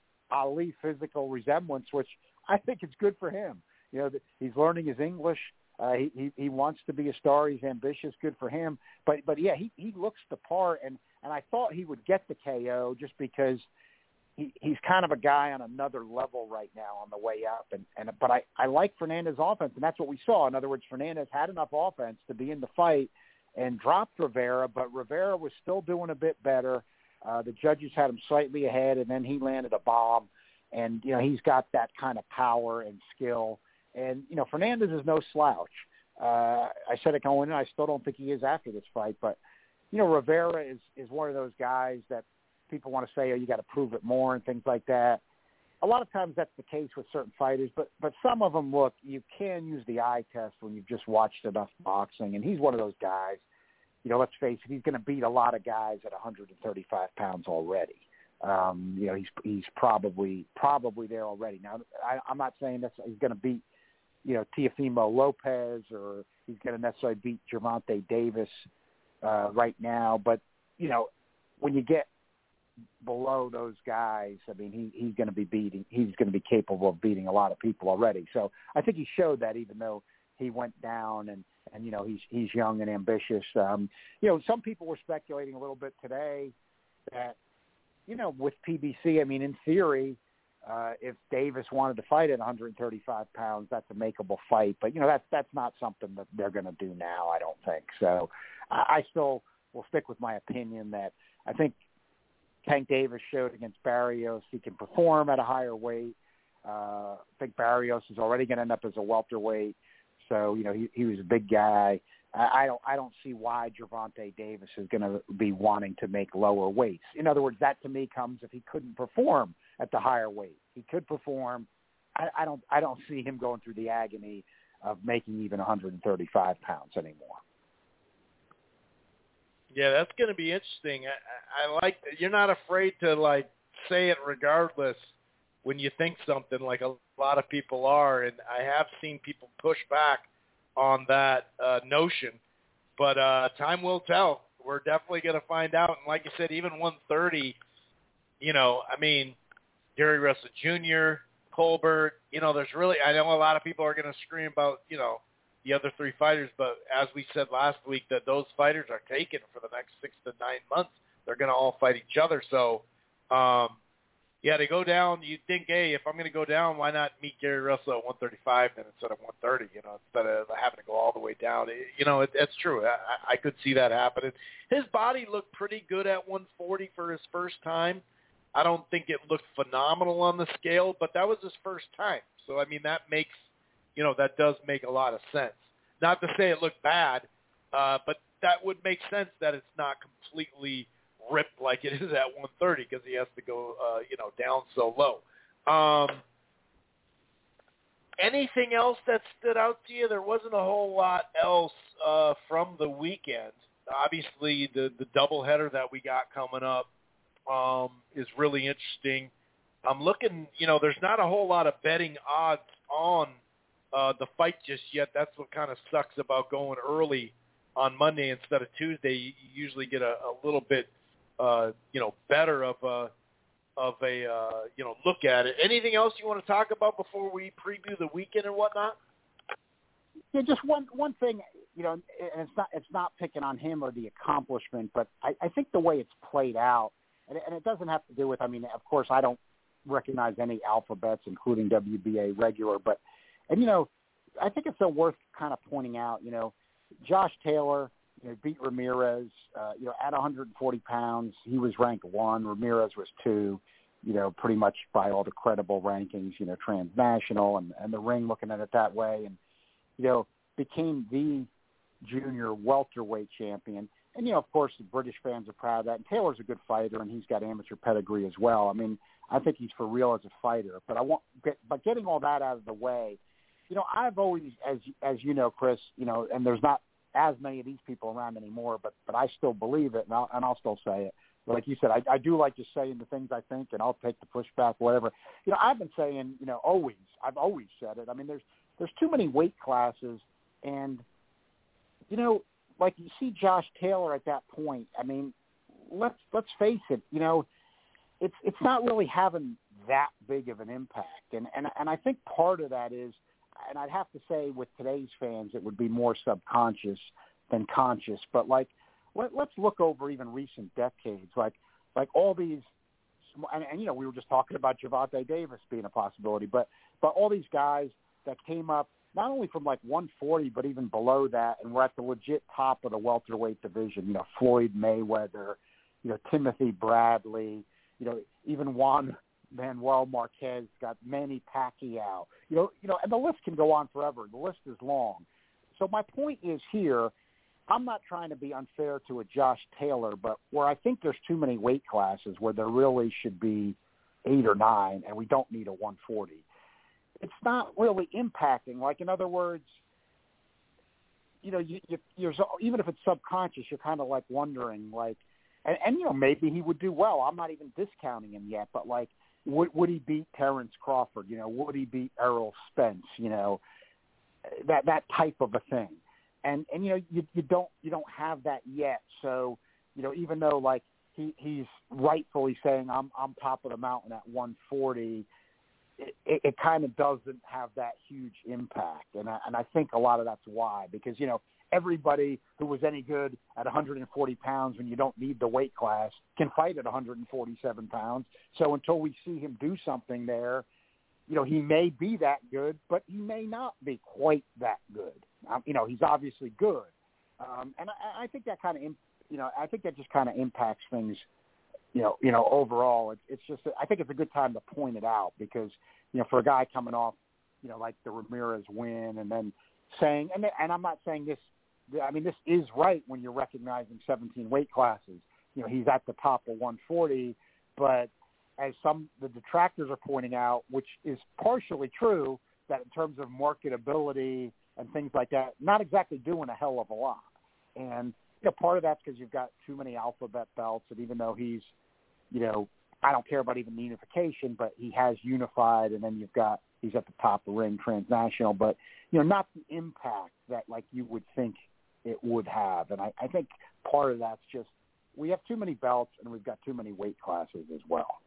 Ali physical resemblance, which I think is good for him. You know, he's learning his English. He wants to be a star. He's ambitious. Good for him. But yeah, he looks the part, and I thought he would get the KO just because he's kind of a guy on another level right now on the way up. But I like Fernandez's offense, and that's what we saw. In other words, Fernandez had enough offense to be in the fight and dropped Rivera, but Rivera was still doing a bit better. The judges had him slightly ahead, and then he landed a bomb. And, he's got that kind of power and skill. And, Fernandez is no slouch. I said it going in. I still don't think he is after this fight. But, Rivera is one of those guys that people want to say, oh, you got to prove it more and things like that. A lot of times that's the case with certain fighters. But some of them, look, you can use the eye test when you've just watched enough boxing. And he's one of those guys. Let's face it, he's going to beat a lot of guys at 135 pounds already. He's probably there already. Now, I'm not saying that he's going to beat, Teofimo Lopez, or he's going to necessarily beat Gervonta Davis right now. But, when you get below those guys, I mean, he's going to be capable of beating a lot of people already. So I think he showed that, even though he went down and he's young and ambitious. Some people were speculating a little bit today that, with PBC, I mean, in theory, if Davis wanted to fight at 135 pounds, that's a makeable fight. But, that's not something that they're going to do now, I don't think. So I still will stick with my opinion that I think Tank Davis showed against Barrios he can perform at a higher weight. I think Barrios is already going to end up as a welterweight. So, he was a big guy. I don't see why Gervonta Davis is going to be wanting to make lower weights. In other words, that to me comes if he couldn't perform at the higher weight. He could perform. I don't see him going through the agony of making even 135 pounds anymore. Yeah, that's going to be interesting. I like that you're not afraid to say it regardless when you think something, like a lot of people are, and I have seen people push back on that notion, but time will tell. We're definitely going to find out, and like you said, even 130, I mean, Gary Russell Jr., Colbert, there's really, I know a lot of people are going to scream about, the other three fighters, but as we said last week, that those fighters are taken for the next 6 to 9 months. They're going to all fight each other, so to go down, you'd think, hey, if I'm going to go down, why not meet Gary Russell at 135 then instead of 130, instead of having to go all the way down. It's true. I could see that happening. His body looked pretty good at 140 for his first time. I don't think it looked phenomenal on the scale, but that was his first time. So, I mean, that makes, that does make a lot of sense. Not to say it looked bad, but that would make sense that it's not completely ripped like it is at 130 because he has to go, down so low. Anything else that stood out to you? There wasn't a whole lot else from the weekend. Obviously, the doubleheader that we got coming up is really interesting. I'm looking, there's not a whole lot of betting odds on the fight just yet. That's what kind of sucks about going early on Monday instead of Tuesday. You usually get a little bit better of a look at it. Anything else you want to talk about before we preview the weekend and whatnot? Yeah, just one thing, and it's not picking on him or the accomplishment, but I think the way it's played out, and it doesn't have to do with, of course, I don't recognize any alphabets, including WBA regular, but, I think it's worth kind of pointing out, Josh Taylor, beat Ramirez, at 140 pounds. He was ranked 1. Ramirez was 2, pretty much by all the credible rankings, transnational and the ring looking at it that way. And, became the junior welterweight champion. And, of course, the British fans are proud of that. And Taylor's a good fighter, and he's got amateur pedigree as well. I think he's for real as a fighter. But getting all that out of the way, I've always, as you know, Chris, and there's not as many of these people around anymore, but I still believe it, and I'll still say it. But like you said, I do like just saying the things I think, and I'll take the pushback, whatever. I've been saying, always. I've always said it. There's too many weight classes, and like you see Josh Taylor at that point. Let's face it. It's not really having that big of an impact, and I think part of that is and I'd have to say with today's fans, it would be more subconscious than conscious. But like, let's look over even recent decades, like all these, and you know, we were just talking about Gervonta Davis being a possibility, but all these guys that came up not only from like 140, but even below that, and we're at the legit top of the welterweight division. You know, Floyd Mayweather, you know, Timothy Bradley, you know, even Juan Manuel Marquez, got Manny Pacquiao. You know, and the list can go on forever. The list is long. So my point is here, I'm not trying to be unfair to a Josh Taylor, but where I think there's too many weight classes where there really should be 8 or 9, and we don't need a 140. It's not really impacting. Like, in other words, you know, you're even if it's subconscious, you're kind of like wondering, like, and you know, maybe he would do well. I'm not even discounting him yet, but like, would he beat Terrence Crawford? You know, would he beat Errol Spence? You know, that type of a thing. And you know, you don't have that yet. So, you know, even though like he's rightfully saying I'm top of the mountain at 140, it kind of doesn't have that huge impact. And I think a lot of that's why, because, you know, everybody who was any good at 140 pounds when you don't need the weight class can fight at 147 pounds. So until we see him do something there, you know, he may be that good, but he may not be quite that good. You know, he's obviously good. And I think that kind of, you know, I think that just kind of impacts things, you know, overall. It's just, I think it's a good time to point it out because, you know, for a guy coming off, you know, like the Ramirez win and then saying, and I'm not saying this, I mean, this is right when you're recognizing 17 weight classes. You know, he's at the top of 140, but as the detractors are pointing out, which is partially true, that in terms of marketability and things like that, not exactly doing a hell of a lot. And, you know, part of that's because you've got too many alphabet belts, and even though he's, you know, I don't care about even the unification, but he has unified, and then he's at the top of the ring, transnational, but, you know, not the impact that, like, you would think it would have. And I think part of that's just we have too many belts, and we've got too many weight classes as well.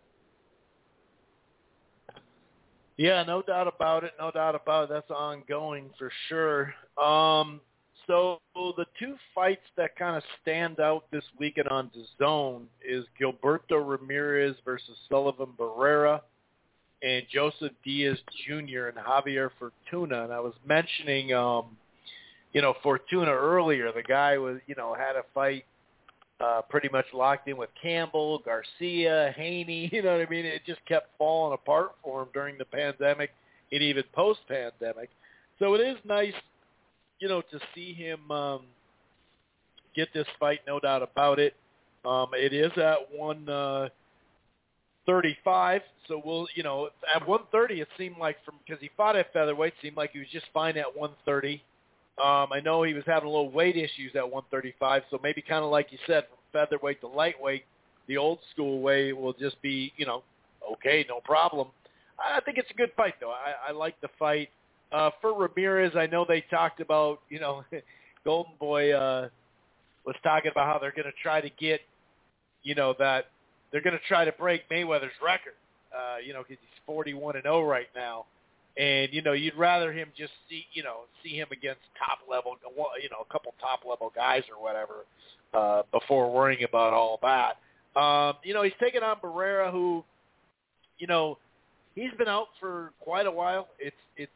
Yeah, no doubt about it. No doubt about it. That's ongoing for sure. So the two fights that kind of stand out this weekend on DAZN is Gilberto Ramirez versus Sullivan Barrera and Joseph Diaz Jr. and Javier Fortuna. And I was mentioning, you know, Fortuna earlier. The guy was, you know, had a fight pretty much locked in with Campbell, Garcia, Haney. You know what I mean? It just kept falling apart for him during the pandemic and even post-pandemic. So it is nice, you know, to see him get this fight, no doubt about it. It is at 135, so we'll, you know, at 130 it seemed like because he fought at featherweight, it seemed like he was just fine at 130. I know he was having a little weight issues at 135, so maybe kind of like you said, from featherweight to lightweight, the old school way will just be, you know, okay, no problem. I think it's a good fight, though. I like the fight. For Ramirez, I know they talked about, you know, Golden Boy was talking about how they're going to try to get, you know, that they're going to try to break Mayweather's record, you know, because he's 41-0 right now. And, you know, you'd rather him just see him against top level, you know, a couple top level guys or whatever before worrying about all that. You know, he's taking on Barrera, who, you know, he's been out for quite a while. It's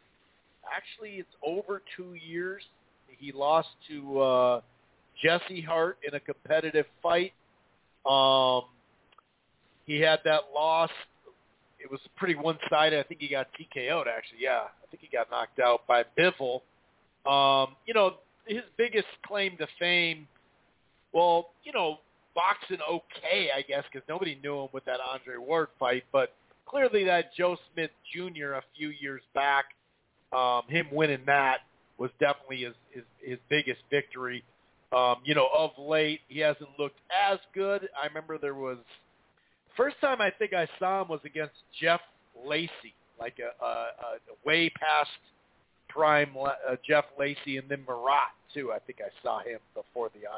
over 2 years. He lost to Jesse Hart in a competitive fight. He had that loss. It was pretty one-sided. I think he got TKO'd, actually. Yeah, I think he got knocked out by Bivol. You know, his biggest claim to fame, well, you know, boxing okay, I guess, because nobody knew him with that Andre Ward fight. But clearly that Joe Smith Jr. a few years back, him winning that was definitely his biggest victory. You know, of late, he hasn't looked as good. I remember there was first time I think I saw him was against Jeff Lacey, like a way past prime Jeff Lacey, and then Marat too. I think I saw him before the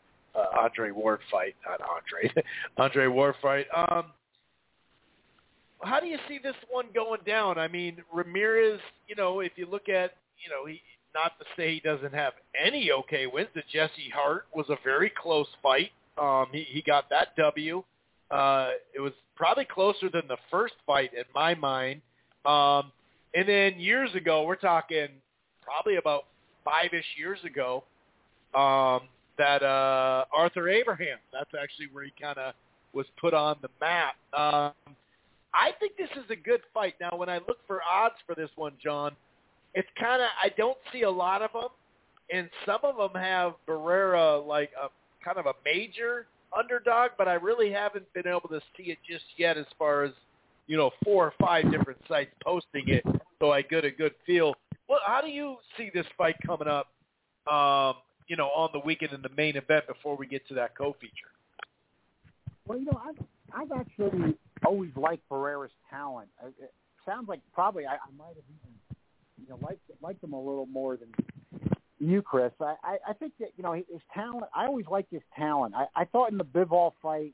Andre Ward fight, not Andre Ward fight. how do you see this one going down? I mean, Ramirez, if you look at, he, not to say he doesn't have any okay wins. The Jesse Hart was a very close fight. He got that W. It was probably closer than the first fight in my mind. And then years ago, we're talking probably about 5-ish years ago, that Arthur Abraham, that's actually where he kind of was put on the map. I think this is a good fight. Now, when I look for odds for this one, John, it's kind of, I don't see a lot of them, and some of them have Barrera like a kind of a major underdog, but I really haven't been able to see it just yet as far as, 4 or 5 different sites posting it, so I get a good feel. Well, how do you see this fight coming up, on the weekend in the main event before we get to that co-feature? Well, I've actually always liked Barrera's talent. It sounds like probably I might have even, liked him a little more than you, Chris. I think that, his talent, I always liked his talent. I thought in the Bivol fight,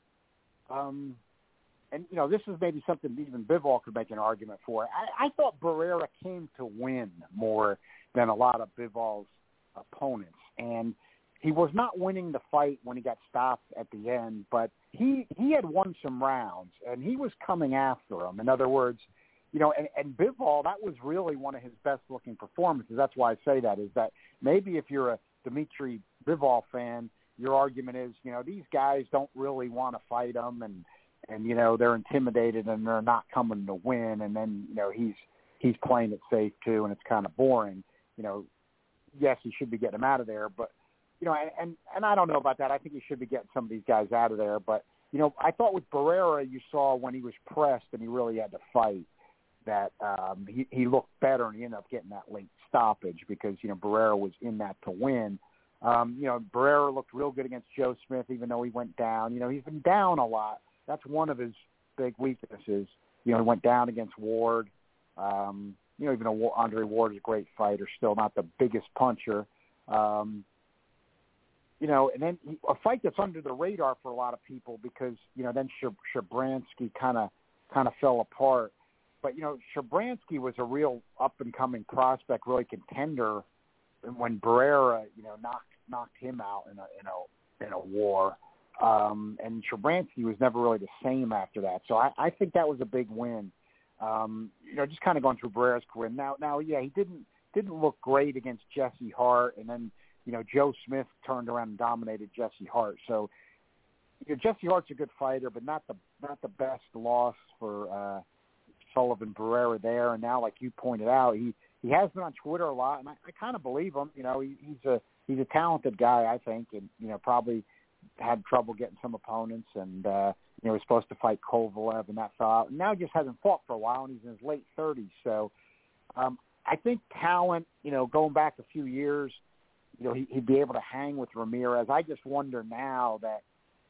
and, this is maybe something even Bivol could make an argument for. I thought Barrera came to win more than a lot of Bivol's opponents. And he was not winning the fight when he got stopped at the end, but he had won some rounds, and he was coming after him. In other words, and Bivol, that was really one of his best-looking performances. That's why I say that, is that maybe if you're a Dmitry Bivol fan, your argument is, these guys don't really want to fight him, and they're intimidated and they're not coming to win, and then, he's playing it safe too, and it's kind of boring. Yes, he should be getting him out of there, but, and I don't know about that. I think he should be getting some of these guys out of there, but, I thought with Barrera, you saw when he was pressed and he really had to fight, that he looked better, and he ended up getting that late stoppage because, Barrera was in that to win. Barrera looked real good against Joe Smith, even though he went down. He's been down a lot. That's one of his big weaknesses. He went down against Ward. Even though Andre Ward is a great fighter, still not the biggest puncher. And then a fight that's under the radar for a lot of people because, then Shabransky kind of fell apart. But, Shabransky was a real up-and-coming prospect, really contender when Barrera, knocked him out in a war. And Shabransky was never really the same after that. So I think that was a big win. Just kind of going through Barrera's career. Now, yeah, he didn't look great against Jesse Hart, and then, Joe Smith turned around and dominated Jesse Hart. So, Jesse Hart's a good fighter, but not the best loss for Sullivan Barrera there. And now, like you pointed out, he has been on Twitter a lot, and I kind of believe him. He's a talented guy, I think, and probably had trouble getting some opponents, and was supposed to fight Kovalev, and that fell out. And now he just hasn't fought for a while, and he's in his late 30s. So I think talent, going back a few years, he'd be able to hang with Ramirez. I just wonder now that,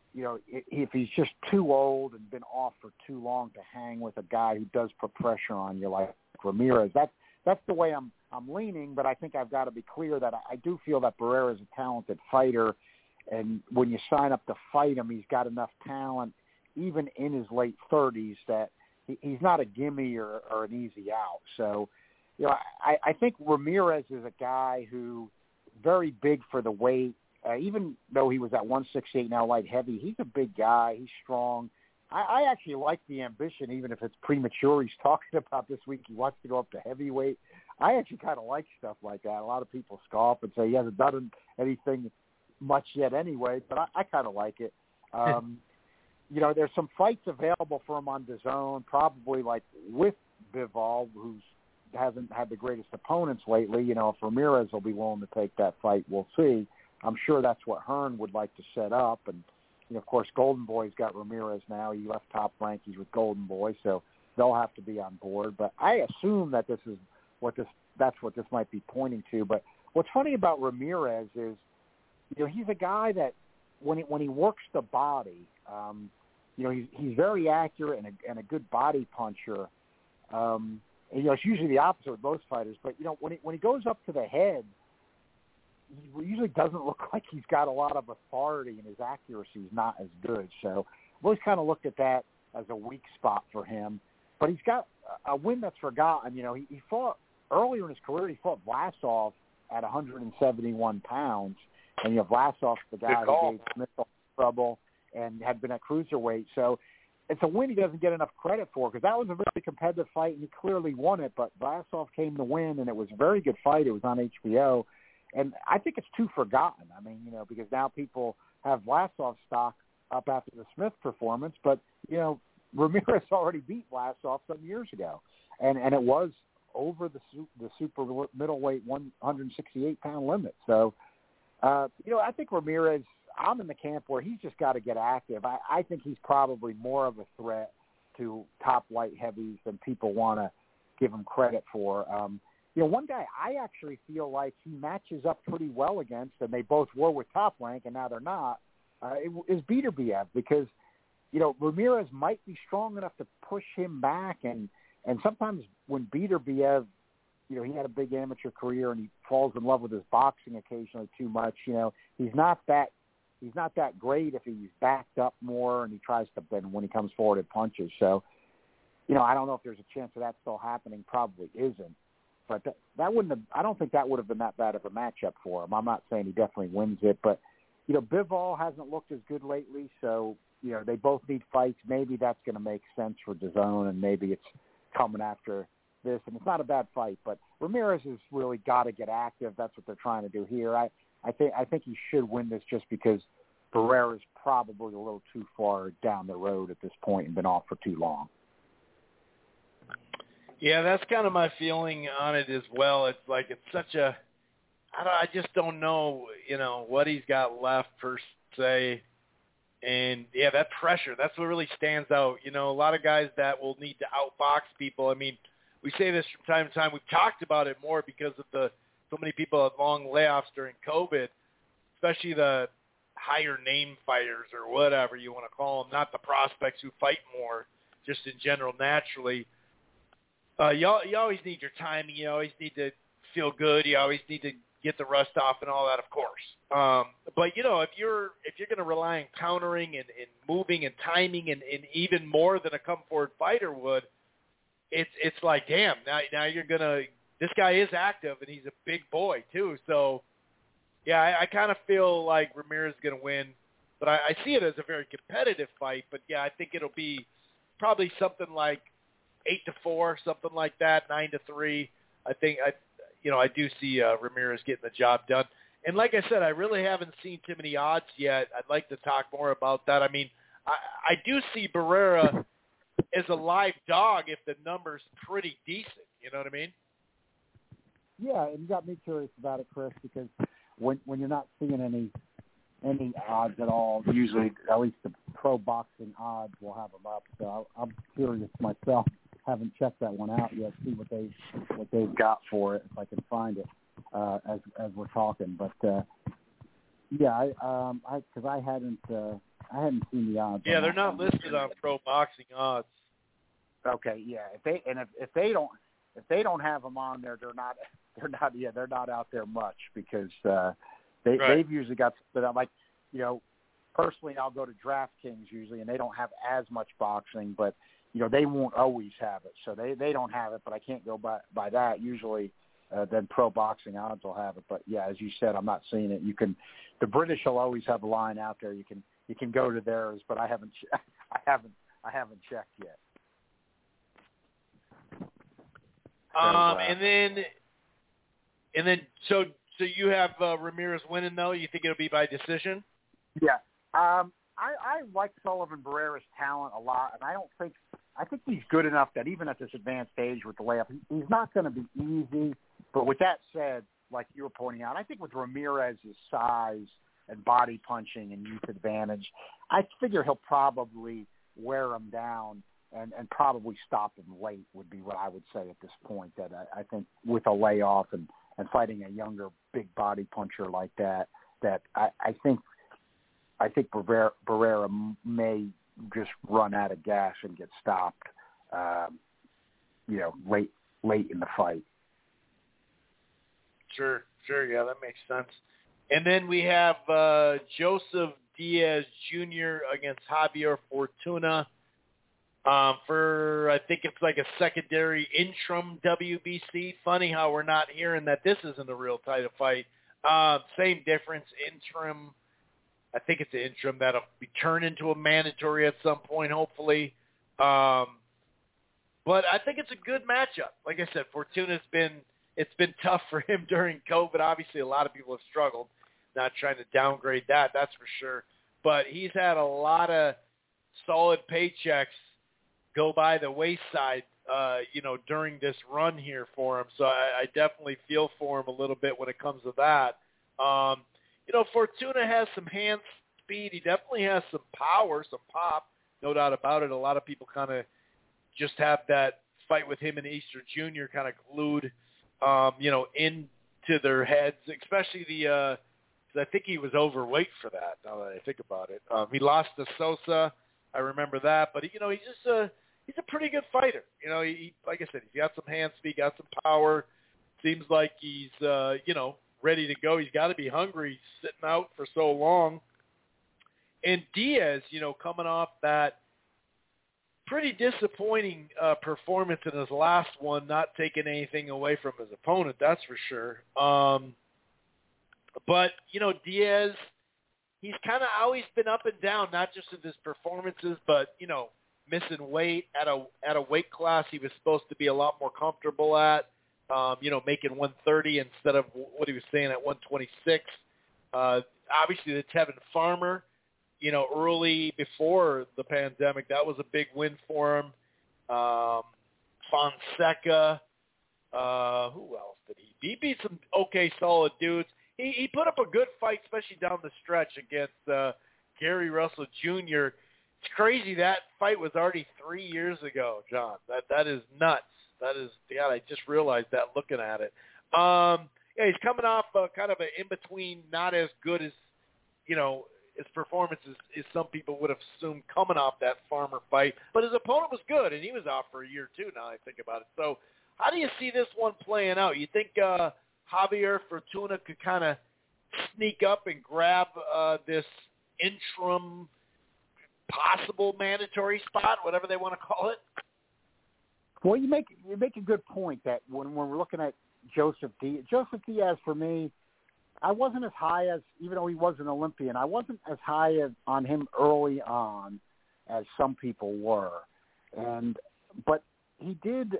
if he's just too old and been off for too long to hang with a guy who does put pressure on you like Ramirez. That's the way I'm leaning, but I think I've got to be clear that I do feel that Barrera is a talented fighter, and when you sign up to fight him, he's got enough talent, even in his late 30s, that he's not a gimme or an easy out. So, I think Ramirez is a guy who very big for the weight. Even though he was at 168 now light heavy, he's a big guy. He's strong. I actually like the ambition, even if it's premature. He's talking about this week he wants to go up to heavyweight. I actually kind of like stuff like that. A lot of people scoff and say he hasn't done anything much yet anyway, but I kind of like it. There's some fights available for him on DAZN, probably like with Bivol, who hasn't had the greatest opponents lately. If Ramirez will be willing to take that fight, we'll see. I'm sure that's what Hearn would like to set up. And, of course, Golden Boy's got Ramirez now. He left Top Rank. He's with Golden Boy, so they'll have to be on board. But I assume that that's what this might be pointing to. But what's funny about Ramirez is, he's a guy that when he works the body, he's very accurate and a good body puncher. It's usually the opposite with most fighters. But, when he goes up to the head, he usually doesn't look like he's got a lot of authority, and his accuracy is not as good. So I've always kind of looked at that as a weak spot for him. but he's got a win that's forgotten. You know, he fought earlier in his career. He fought Vlasov at 171 pounds, and you know, Vlasov's the guy who gave Smith trouble and had been at cruiserweight. So it's a win he doesn't get enough credit for, because that was a very competitive fight, and he clearly won it. But Vlasov came to win, and it was a very good fight. It was on HBO, and I think it's too forgotten. I mean, you know, because now people have Vlasov stock up after the Smith performance, but you know, Ramirez already beat Vlasov some years ago, and it was over the super middleweight 168-pound limit. So, you know, I think Ramirez, I'm in the camp where he's just got to get active. I think he's probably more of a threat to top light heavies than people want to give him credit for. You know, one guy I actually feel like he matches up pretty well against, and they both were with Top Rank, and now they're not, is Beterbiev, because, you know, Ramirez might be strong enough to push him back, and sometimes when Beterbiev, you know, he had a big amateur career and he falls in love with his boxing occasionally too much, you know, he's not that great if he's backed up more and he tries to bend when he comes forward and punches. So, you know, I don't know if there's a chance of that still happening. Probably isn't. But that wouldn't have, I don't think that would have been that bad of a matchup for him. I'm not saying he definitely wins it, but, you know, Bivol hasn't looked as good lately, so, you know, they both need fights. Maybe that's going to make sense for DAZN, and maybe it's coming after this. And it's not a bad fight, but Ramirez has really got to get active. That's what they're trying to do here. I think he should win this just because Barrera's probably a little too far down the road at this point and been off for too long. Yeah, that's kind of my feeling on it as well. It's like it's such a I just don't know, you know, what he's got left per se. And, yeah, that pressure, that's what really stands out. You know, a lot of guys that will need to outbox people. I mean, we say this from time to time. We've talked about it more because of so many people had long layoffs during COVID, especially the higher name fighters or whatever you want to call them, not the prospects who fight more, just in general naturally. You always need your timing. You always need to feel good. You always need to get the rust off and all that, of course. But, you know, if you're going to rely on countering and moving and timing and even more than a come-forward fighter would, it's like, damn, now you're going to – this guy is active, and he's a big boy too. So, yeah, I kind of feel like Ramirez is going to win. But I see it as a very competitive fight. But, yeah, I think it'll be probably something like 8-4, something like that, 9-3. I think I do see Ramirez getting the job done. And like I said, I really haven't seen too many odds yet. I'd like to talk more about that. I mean, I do see Barrera as a live dog if the number's pretty decent. You know what I mean? Yeah, and you got me curious about it, Chris, because when you're not seeing any odds at all, usually at least the pro boxing odds will have them up. So I'm curious myself. Haven't checked that one out yet. See what they've got for it if I can find it as we're talking. But yeah, because I hadn't seen the odds. Yeah, they're not listed on pro boxing odds. Okay, yeah. If they don't have them on there, they're not out there much because they've usually got. But I'm like, you know, personally, I'll go to DraftKings usually, and they don't have as much boxing, but you know, they won't always have it. So they don't have it, but I can't go by that. Usually, then pro boxing odds will have it. But yeah, as you said, I'm not seeing it. The British will always have a line out there. You can go to theirs, but I haven't checked yet. And then so you have Ramirez winning though? You think it'll be by decision? Yeah. I like Sullivan Barrera's talent a lot, and I think he's good enough that even at this advanced age with the layup, he's not going to be easy. But with that said, like you were pointing out, I think with Ramirez's size and body punching and youth advantage, I figure he'll probably wear him down and probably stop him late would be what I would say at this point. That I think with a layoff and fighting a younger big body puncher like that I think Barrera may just run out of gas and get stopped, late in the fight. Sure, yeah, that makes sense. And then we have Joseph Diaz Jr. against Javier Fortuna. for I think it's like a secondary interim WBC. Funny how we're not hearing that this isn't a real title fight. Same difference, interim. I think it's an interim that'll be turned into a mandatory at some point, hopefully. But I think it's a good matchup. Like I said, Fortuna's it's been tough for him during COVID. Obviously, a lot of people have struggled. Not trying to downgrade that's for sure. But he's had a lot of solid paychecks go by the wayside, during this run here for him. So I definitely feel for him a little bit when it comes to that. Fortuna has some hand speed. He definitely has some power, some pop, no doubt about it. A lot of people kind of just have that fight with him and Easter Jr. kind of glued, into their heads, especially because I think he was overweight for that, now that I think about it. He lost to Sosa. I remember that. But, he's a pretty good fighter. He, like I said, he's got some hand speed, got some power. Seems like he's, ready to go. He's got to be hungry sitting out for so long. And Diaz, coming off that pretty disappointing performance in his last one, not taking anything away from his opponent, that's for sure. But, Diaz, he's kind of always been up and down, not just in his performances, but, missing weight at a weight class he was supposed to be a lot more comfortable at, making 130 instead of what he was saying at 126. Obviously, the Tevin Farmer, early before the pandemic, that was a big win for him. Fonseca, who else did he beat? He beat some okay, solid dudes. He put up a good fight, especially down the stretch against Gary Russell Jr. It's crazy that fight was already 3 years ago, John. That is nuts. That is, God, I just realized that looking at it. He's coming off kind of an in-between, not as good as, his performance is some people would have assumed coming off that Farmer fight. But his opponent was good, and he was out for a year too, now I think about it. So how do you see this one playing out? You think Javier Fortuna could kind of sneak up and grab this interim possible mandatory spot, whatever they want to call it? Well, you make a good point that when we're looking at Joseph Diaz, for me, I wasn't as high as, even though he was an Olympian, I wasn't as high on him early on as some people were. But he did,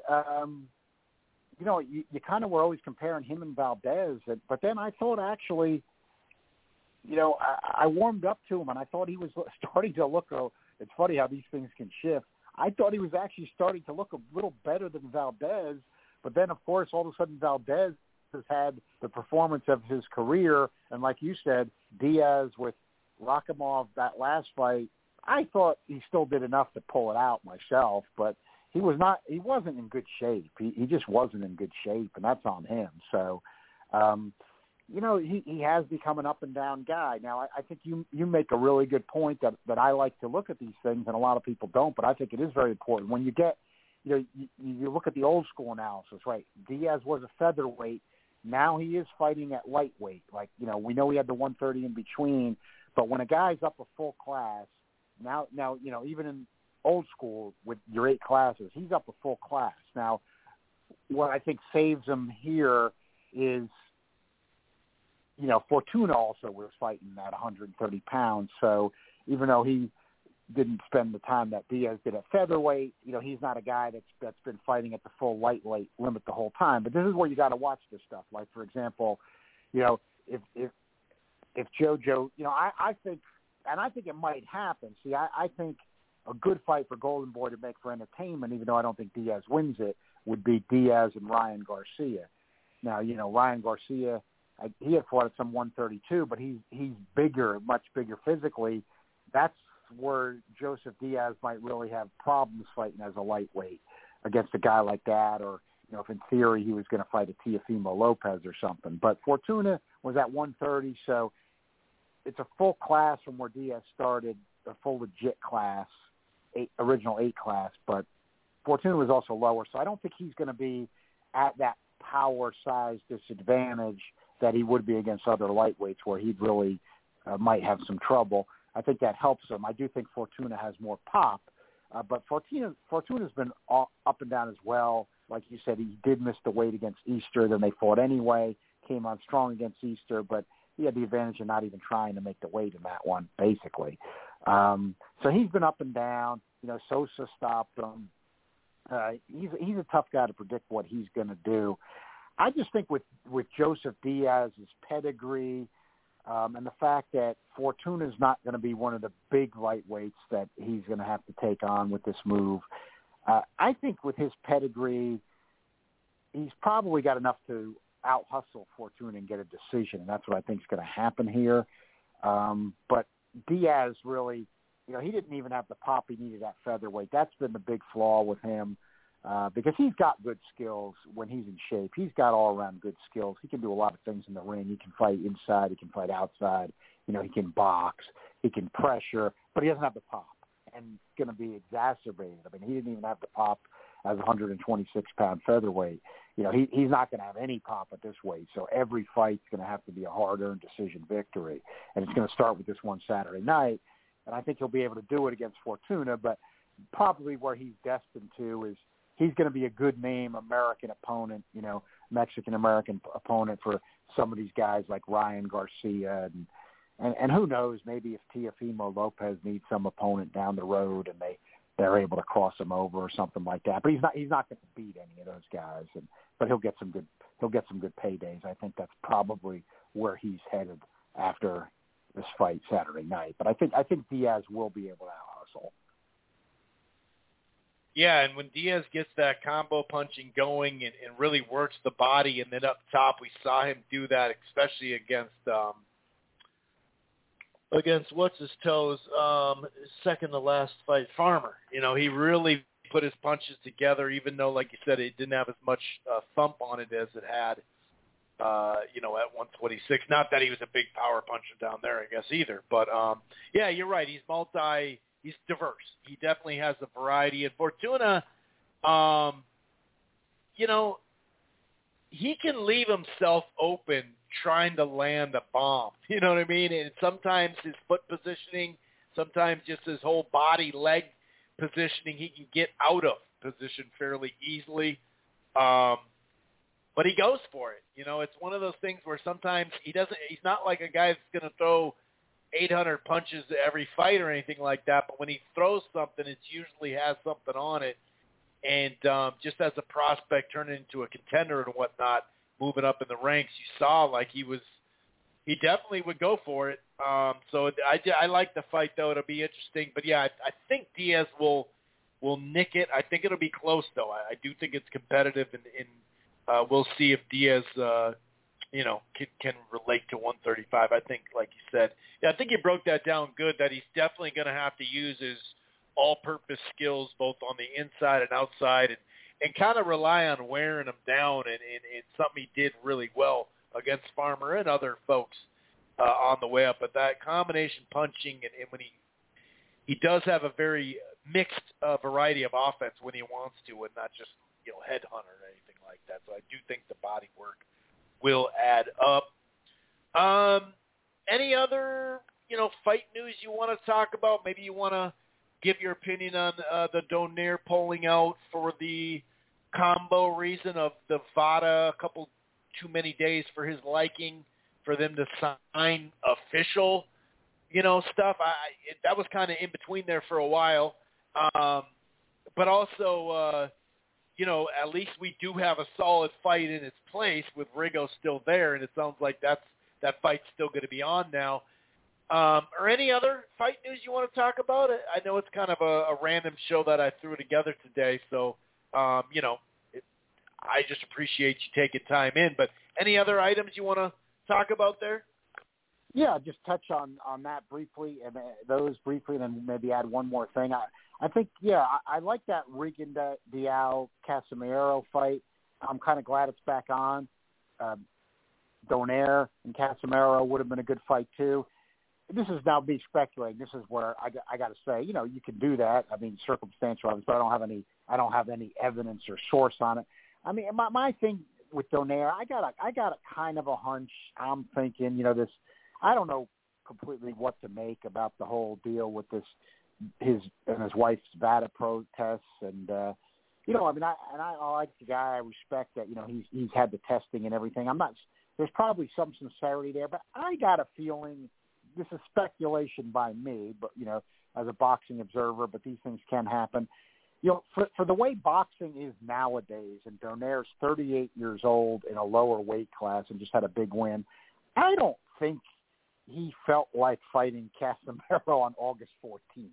you kind of were always comparing him and Valdez. But then I thought actually, I warmed up to him, and I thought he was starting to look, it's funny how these things can shift. I thought he was actually starting to look a little better than Valdez. But then, of course, all of a sudden Valdez has had the performance of his career. And like you said, Diaz with Rakhimov, that last fight, I thought he still did enough to pull it out myself. But he wasn't in good shape. He just wasn't in good shape, and that's on him. So, he has become an up-and-down guy. Now, I think you make a really good point that I like to look at these things, and a lot of people don't, but I think it is very important. When you get, you look at the old-school analysis, right? Diaz was a featherweight. Now he is fighting at lightweight. Like, we know he had the 130 in between, but when a guy's up a full class, now even in old school with your 8 classes, he's up a full class. Now, what I think saves him here is, Fortuna also was fighting at 130 pounds. So even though he didn't spend the time that Diaz did at featherweight, he's not a guy that's been fighting at the full lightweight limit the whole time. But this is where you got to watch this stuff. Like, for example, if JoJo, I think, and I think it might happen. See, I think a good fight for Golden Boy to make for entertainment, even though I don't think Diaz wins it, would be Diaz and Ryan Garcia. Now, Ryan Garcia, he had fought at some 132, but he's bigger, much bigger physically. That's where Joseph Diaz might really have problems fighting as a lightweight against a guy like that, or if in theory he was going to fight a Teofimo Lopez or something. But Fortuna was at 130, so it's a full class from where Diaz started, a full legit class, original 8 class, but Fortuna was also lower, so I don't think he's going to be at that power size disadvantage that he would be against other lightweights where he'd really might have some trouble. I think that helps him. I do think Fortuna has more pop, But Fortuna's been up and down as well. Like you said, he did miss the weight against Easter. Then they fought anyway, came on strong against Easter, but he had the advantage of not even trying to make the weight in that one, basically. So he's been up and down. Sosa stopped him. He's a tough guy to predict what he's going to do. I just think with Joseph Diaz's pedigree and the fact that Fortuna's not going to be one of the big lightweights that he's going to have to take on with this move, I think with his pedigree, he's probably got enough to out-hustle Fortuna and get a decision, and that's what I think is going to happen here. But Diaz really, he didn't even have the pop he needed at featherweight. That's been the big flaw with him because he's got good skills when he's in shape. He's got all-around good skills. He can do a lot of things in the ring. He can fight inside. He can fight outside. He can box. He can pressure, but he doesn't have the pop, and it's going to be exacerbated. I mean, he didn't even have the pop as a 126-pound featherweight. He's not going to have any pop at this weight, so every fight's going to have to be a hard-earned decision victory, and it's going to start with this one Saturday night, and I think he'll be able to do it against Fortuna, but probably where he's destined to is he's going to be a good-name American opponent, Mexican-American opponent for some of these guys like Ryan Garcia, and who knows, maybe if Teofimo Lopez needs some opponent down the road and they're able to cross him over or something like that. But he's not going to beat any of those guys, but he'll get some good paydays. I think that's probably where he's headed after this fight Saturday night. But I think Diaz will be able to out-hustle. Yeah, and when Diaz gets that combo punching going and really works the body, and then up top, we saw him do that, especially against what's his toes, second to last fight, Farmer. He really put his punches together, even though, like you said, it didn't have as much thump on it as it had, at 126. Not that he was a big power puncher down there, I guess, either. But, yeah, you're right. He's diverse. He definitely has a variety. And Fortuna, he can leave himself open trying to land a bomb. You know what I mean? And sometimes his foot positioning, sometimes just his whole body, leg positioning, he can get out of position fairly easily. But he goes for it. It's one of those things where sometimes he's not like a guy that's going to throw 800 punches to every fight or anything like that, but when he throws something, it usually has something on it. And just as a prospect turning into a contender and whatnot, moving up in the ranks, you saw like he definitely would go for it. So I like the fight, though. It'll be interesting. But, yeah, I think Diaz will nick it. I think it'll be close, though. I do think it's competitive, and we'll see if Diaz, can relate to 135. I think, like you said, I think you broke that down good, that he's definitely going to have to use his all-purpose skills both on the inside and outside and kind of rely on wearing him down, and something he did really well against Farmer and other folks on the way up. But that combination punching, and when he does have a very mixed variety of offense when he wants to, and not just headhunter or anything like that. So I do think the body work will add up. Any other fight news you want to talk about? Maybe you want to give your opinion on the Donaire pulling out for the combo reason of the VADA, a couple too many days for his liking for them to sign official, stuff. That was kind of in between there for a while. But also, at least we do have a solid fight in its place with Rigo still there, and it sounds like that fight's still going to be on now. Or any other fight news you want to talk about? I know it's kind of a random show that I threw together today, so, I just appreciate you taking time in. But any other items you want to talk about there? Yeah, just touch on that briefly, and those briefly, and then maybe add one more thing. I think, I like that Regan Diao Casimiro fight. I'm kind of glad it's back on. Donaire and Casimiro would have been a good fight too. This is now me speculating. This is where I got to say, you can do that. I mean, circumstantial evidence, but I don't have any evidence or source on it. I mean, my thing with Donaire, I got a kind of a hunch. I'm thinking, this. I don't know completely what to make about the whole deal with this his wife's VADA protests, and you know, I mean, I like the guy. I respect that. You know, he's had the testing and everything. There's probably some sincerity there, but I got a feeling, this is speculation by me, but you know, as a boxing observer, but these things can happen. You know, for the way boxing is nowadays, and Donaire's 38 years old in a lower weight class and just had a big win, I don't think he felt like fighting Casimero on August 14th.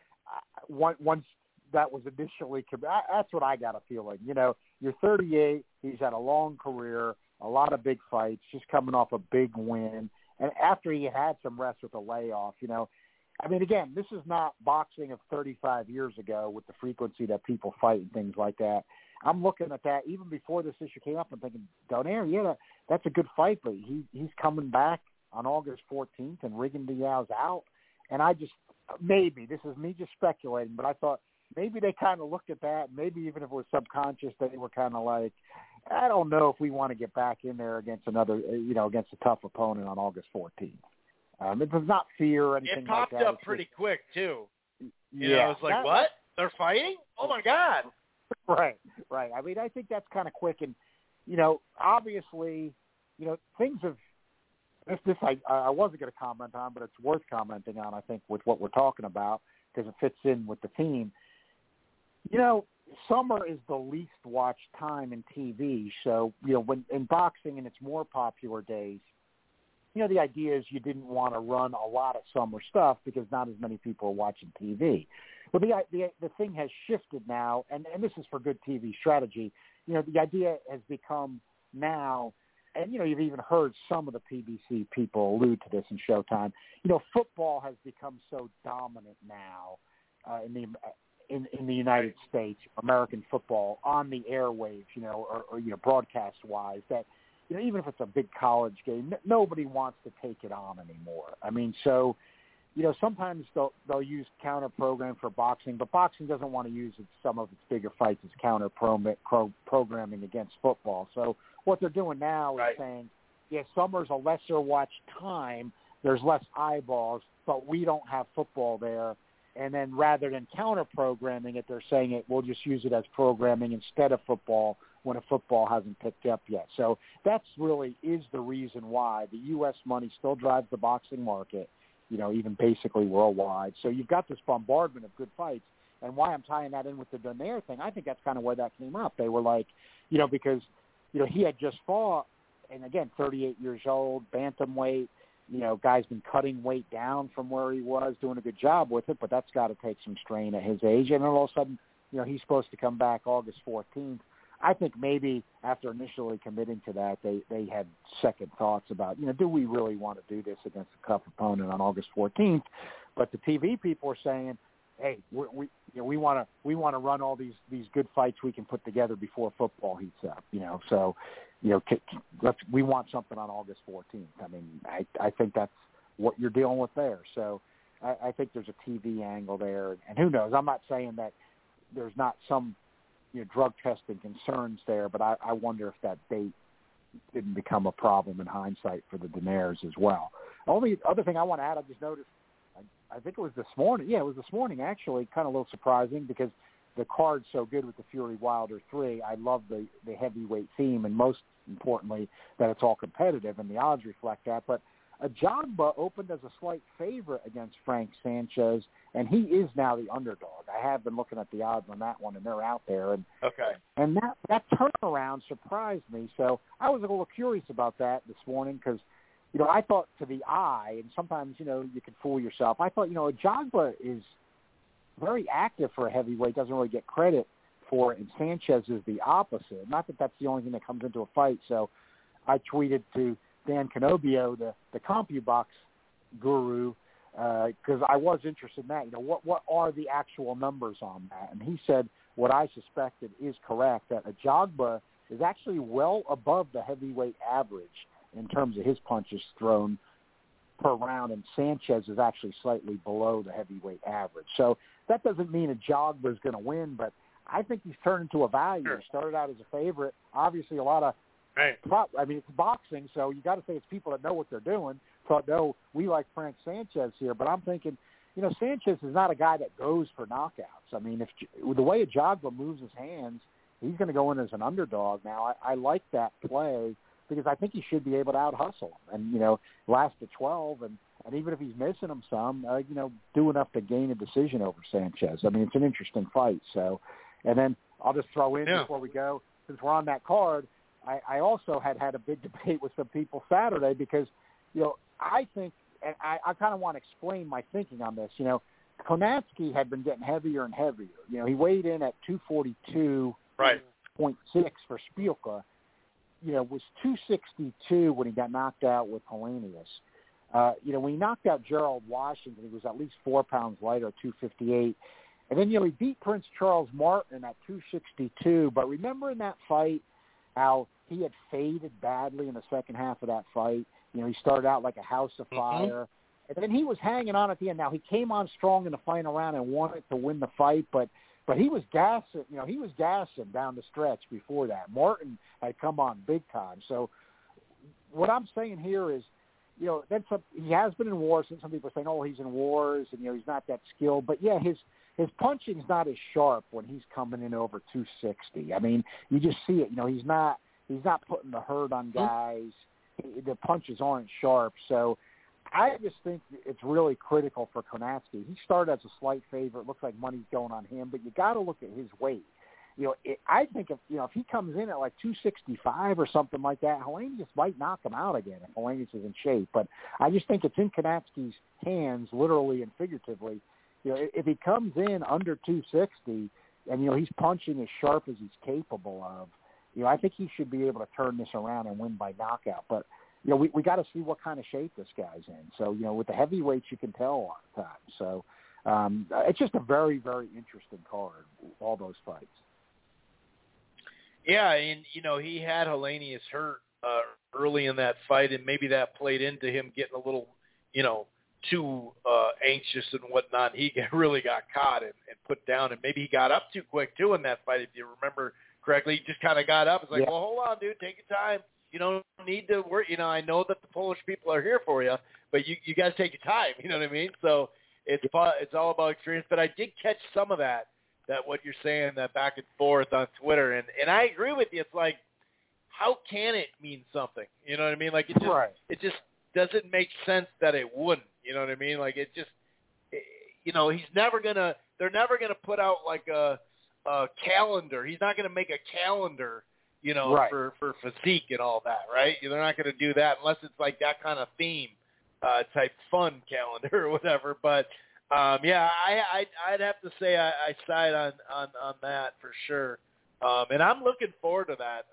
Once that was initially, that's what I got a feeling. You know, you're 38, he's had a long career, a lot of big fights, just coming off a big win. And after he had some rest with a layoff, you know, I mean, again, this is not boxing of 35 years ago with the frequency that people fight and things like that. I'm looking at that even before this issue came up and thinking, Donaire, yeah, that's a good fight, but he's coming back on August 14th and Rigon Diaz's out. And I just, maybe, this is me just speculating, but I thought maybe they kind of looked at that. Maybe even if it was subconscious, they were kind of like, I don't know if we want to get back in there against another, you know, against a tough opponent on August 14th. It was not fear or anything like that. It popped up pretty quick, too. You know, it's like, that, what? They're fighting? Oh, my God. Right. I mean, I think that's kind of quick. And, you know, obviously, you know, things have – this I wasn't going to comment on, but it's worth commenting on, I think, with what we're talking about because it fits in with the theme. You know, summer is the least watched time in TV. So, you know, when in boxing in its more popular days, you know, the idea is you didn't want to run a lot of summer stuff because not as many people are watching TV. Well, the thing has shifted now, and this is for good TV strategy. You know, the idea has become now, and, you know, you've even heard some of the PBC people allude to this in Showtime. You know, football has become so dominant now in the United States, American football on the airwaves, you know, or you know, broadcast-wise, that, you know, even if it's a big college game, nobody wants to take it on anymore. I mean, so, you know, sometimes they'll use counter-program for boxing, but boxing doesn't want to use some of its bigger fights as counter-programming against football. So what they're doing now is saying, yeah, summer's a lesser-watched time, there's less eyeballs, but we don't have football there. And then rather than counter-programming it, they're saying we'll just use it as programming instead of football when a football hasn't picked up yet. So that's really is the reason why the U.S. money still drives the boxing market, you know, even basically worldwide. So you've got this bombardment of good fights. And why I'm tying that in with the Donaire thing, I think that's kind of where that came up. They were like, you know, because, you know, he had just fought, and again, 38 years old, bantamweight, you know, guy's been cutting weight down from where he was, doing a good job with it, but that's got to take some strain at his age. And then all of a sudden, you know, he's supposed to come back August 14th. I think maybe after initially committing to that, they had second thoughts about, you know, do we really want to do this against a tough opponent on August 14th? But the TV people are saying, hey, we want to run all these good fights we can put together before football heats up, you know. So, you know, we want something on August 14th. I mean, I think that's what you're dealing with there. So I think there's a TV angle there, and who knows? I'm not saying that there's not some, you know, drug testing concerns there, but I wonder if that date didn't become a problem in hindsight for the Donaires as well. Only other thing I want to add, I just noticed, I think it was this morning. Yeah, it was this morning, actually, kind of a little surprising because the card's so good with the Fury Wilder 3. I love the heavyweight theme, and most importantly, that it's all competitive, and the odds reflect that. But Ajagba opened as a slight favorite against Frank Sanchez, and he is now the underdog. I have been looking at the odds on that one, and they're out there. And and that turnaround surprised me. So I was a little curious about that this morning because, you know, I thought to the eye, and sometimes, you know, you can fool yourself. I thought, you know, Ajagba is very active for a heavyweight, doesn't really get credit for it, and Sanchez is the opposite. Not that that's the only thing that comes into a fight. So I tweeted to Dan Canobio, the CompuBox guru, because I was interested in that. You know, what are the actual numbers on that? And he said what I suspected is correct, that Ajagba is actually well above the heavyweight average in terms of his punches thrown per round, and Sanchez is actually slightly below the heavyweight average. So that doesn't mean Ajagba is going to win, but I think he's turned into a value. He started out as a favorite. Obviously, a lot of I mean, it's boxing, so you got to say it's people that know what they're doing. Thought, no, we like Frank Sanchez here, but I'm thinking, Sanchez is not a guy that goes for knockouts. I mean, the way Ajagba moves his hands, he's going to go in as an underdog. Now, I like that play because I think he should be able to out-hustle him and, last to 12. And even if he's missing him some, do enough to gain a decision over Sanchez. I mean, it's an interesting fight. So, and then I'll just throw in before we go, since we're on that card, I also had a big debate with some people Saturday because, I think, and I kind of want to explain my thinking on this. Konatsky had been getting heavier and heavier. He weighed in at 242.6 for Spielka. Was 262 when he got knocked out with Helenius. When he knocked out Gerald Washington, he was at least 4 pounds lighter, 258. And then, he beat Prince Charles Martin at 262. But remember in that fight how he had faded badly in the second half of that fight? He started out like a house of fire. And then he was hanging on at the end. Now, he came on strong in the final round and wanted to win the fight, but he was gassing. He was gassing down the stretch before that. Martin had come on big time. So what I'm saying here is, he has been in wars. Some people are saying, oh, he's in wars and, he's not that skilled. But, yeah, his punching's not as sharp when he's coming in over 260. I mean, you just see it. He's not putting the hurt on guys. The punches aren't sharp. So I just think it's really critical for Konatsky. He started as a slight favorite. Looks like money's going on him, but you got to look at his weight. I think if he comes in at like 265 or something like that, Helenius might knock him out again if Helenius is in shape. But I just think it's in Konatsky's hands, literally and figuratively. If he comes in under 260 and, he's punching as sharp as he's capable of, I think he should be able to turn this around and win by knockout. But, we got to see what kind of shape this guy's in. So, with the heavyweights, you can tell a lot of times. So it's just a very, very interesting card, all those fights. Yeah, and, he had Helenius hurt early in that fight, and maybe that played into him getting a little, too anxious and whatnot. He really got caught and put down, and maybe he got up too quick, too, in that fight, if you remember correctly. He just kind of got up. It's like, well, hold on, dude, take your time. You don't need to work. I know that the Polish people are here for you, but you guys take your time. You know what I mean? So it's all about experience. But I did catch some of that what you're saying, that back and forth on Twitter, and I agree with you. It's like, how can it mean something? You know what I mean? Like it just doesn't make sense that it wouldn't. You know what I mean? Like it just, they're never gonna put out like a calendar. He's not gonna make a calendar, for physique and all that, right? They're not gonna do that unless it's like that kind of theme type fun calendar or whatever. But I'd have to say I side on that for sure. And I'm looking forward to that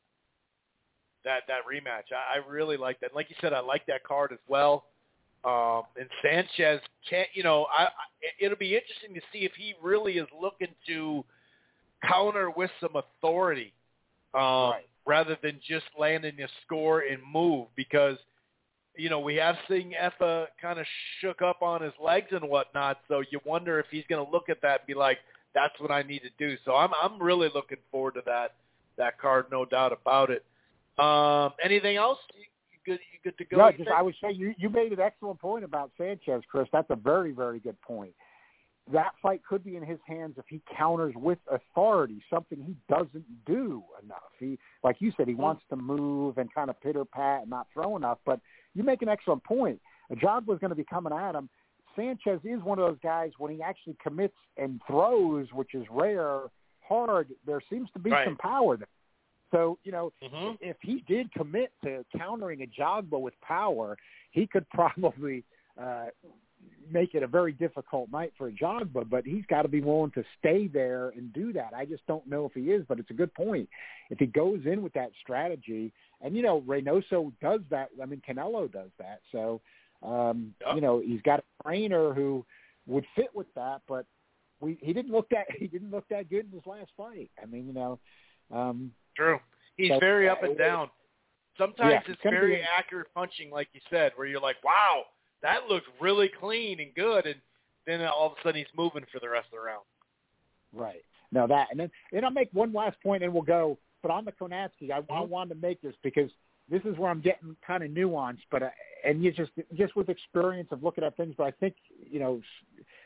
that rematch. I really like that. Like you said, I like that card as well. And Sanchez can't, it'll be interesting to see if he really is looking to counter with some authority, rather than just landing a score and move, because, we have seen Effa kind of shook up on his legs and whatnot. So you wonder if he's going to look at that and be like, that's what I need to do. So I'm really looking forward to that card, no doubt about it. Anything else? You good to go? No, I would say you made an excellent point about Sanchez, Chris. That's a very, very good point. That fight could be in his hands if he counters with authority, something he doesn't do enough. He, like you said, he wants to move and kind of pitter-pat and not throw enough. But you make an excellent point. Ajagba is going to be coming at him. Sanchez is one of those guys, when he actually commits and throws, which is rare, hard, there seems to be some power there. So, if he did commit to countering Ajagba with power, he could probably make it a very difficult night for Ajagba, but he's got to be willing to stay there and do that. I just don't know if he is, but it's a good point. If he goes in with that strategy, and, Reynoso does that. I mean, Canelo does that. So, he's got a trainer who would fit with that, but he didn't look that good in his last fight. I mean, True. He's very up and down. Sometimes it's very accurate punching, like you said, where you're like, wow, that looks really clean and good, and then all of a sudden he's moving for the rest of the round. Right. Now that, and then I'll make one last point and we'll go. But on the Konatsky, I wanted to make this because this is where I'm getting kind of nuanced, but and you just with experience of looking at things. But I think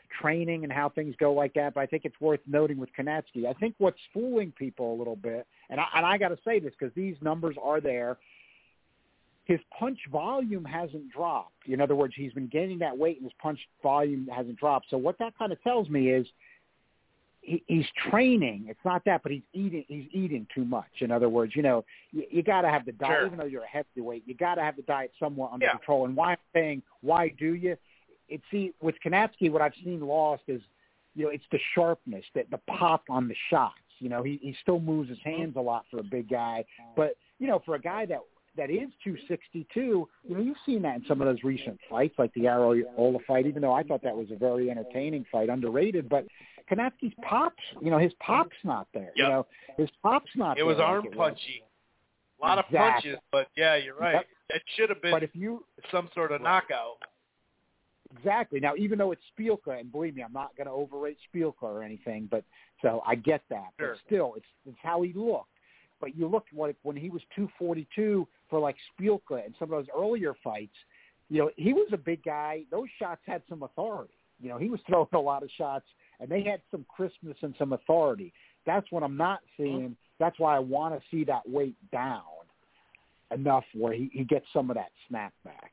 training and how things go like that, but I think it's worth noting with Kownacki. I think what's fooling people a little bit, and I got to say this because these numbers are there, his punch volume hasn't dropped. In other words, he's been gaining that weight and his punch volume hasn't dropped. So what that kind of tells me is he's training. It's not that, but he's eating too much. In other words, you got to have the diet, even though you're a heavyweight, you got to have the diet somewhat under control. And why I'm saying, why do you? With Kownacki, what I've seen lost is, it's the sharpness, the pop on the shots. He still moves his hands a lot for a big guy. But, for a guy that is 262, you've seen that in some of those recent fights, like the Arreola fight, even though I thought that was a very entertaining fight, underrated. But Kownacki's pops, his pop's not there. Yep. His pop's not there. It was arm punchy. A lot of punches, but, yeah, you're right. Yep. It should have been some sort of knockout. Exactly. Now, even though it's Spielka, and believe me, I'm not going to overrate Spielka or anything, but so I get that. Sure. But still, it's how he looked. But you looked when he was 242 for like Spielka and some of those earlier fights, he was a big guy. Those shots had some authority. He was throwing a lot of shots, and they had some crispness and some authority. That's what I'm not seeing. That's why I want to see that weight down enough where he gets some of that snap back.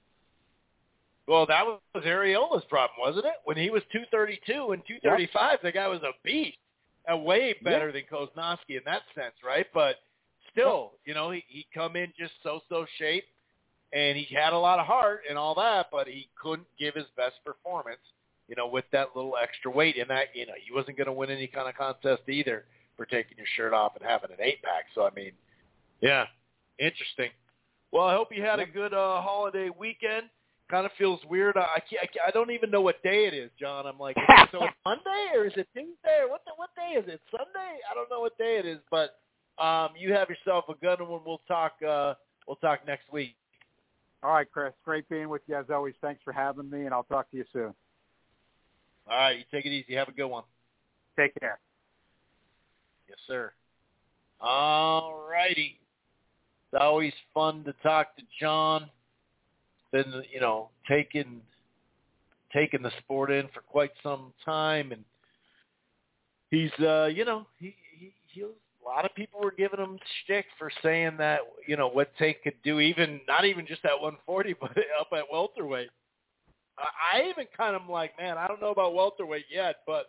Well, that was Arreola's problem, wasn't it? When he was 232 and 235, the guy was a beast and way better than Kownacki in that sense, right? But still, he'd come in just so-so shape, and he had a lot of heart and all that, but he couldn't give his best performance, with that little extra weight. And that, he wasn't going to win any kind of contest either for taking your shirt off and having an 8-pack. So, I mean, yeah, interesting. Well, I hope you had a good holiday weekend. Kind of feels weird. I don't even know what day it is, John. I'm like, so it's Monday or is it Tuesday or what day is it? Sunday? I don't know what day it is, but you have yourself a good one. We'll talk next week. All right, Chris. Great being with you as always. Thanks for having me, and I'll talk to you soon. All right, you take it easy. Have a good one. Take care. Yes, sir. All righty. It's always fun to talk to John. Been, taking the sport in for quite some time, and he's, he a lot of people were giving him shtick for saying that, what Tank could do, not even just at 140, but up at welterweight. I even kind of like, man, I don't know about welterweight yet, but,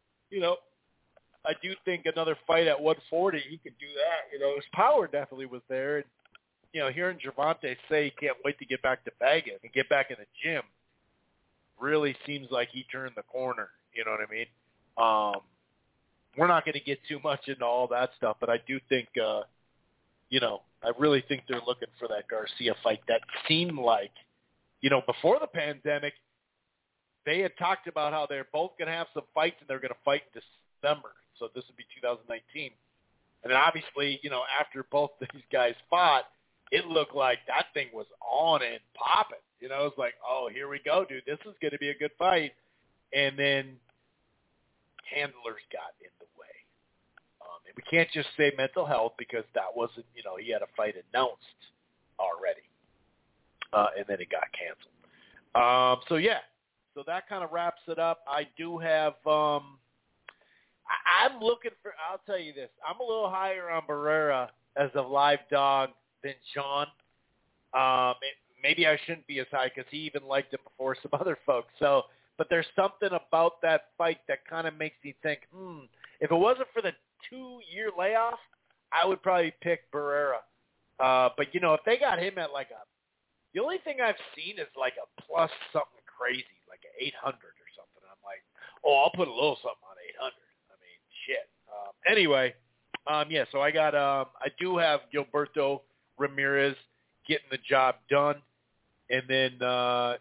I do think another fight at 140, he could do that. His power definitely was there. And, hearing Gervonta say he can't wait to get back to bagging and get back in the gym really seems like he turned the corner. You know what I mean? We're not going to get too much into all that stuff, but I do think, I really think they're looking for that Garcia fight that seemed like, before the pandemic, they had talked about how they're both going to have some fights and they're going to fight in December. So this would be 2019. And then obviously, after both these guys fought, it looked like that thing was on and popping. It was like, oh, here we go, dude. This is going to be a good fight. And then handlers got in the way. And we can't just say mental health because that wasn't, he had a fight announced already. And then it got canceled. So that kind of wraps it up. I do have I'm looking for, I'll tell you this, I'm a little higher on Barrera as a live dog than John. Maybe I shouldn't be as high because he even liked him before some other folks. So, but there's something about that fight that kind of makes me think, if it wasn't for the 2-year layoff, I would probably pick Barrera. But, if they got him at the only thing I've seen is like a plus something crazy, like an 800 or something. I'm like, I'll put a little something on 800. I mean, shit. Anyway, so I got, I do have Gilberto Ramirez getting the job done. And then, man,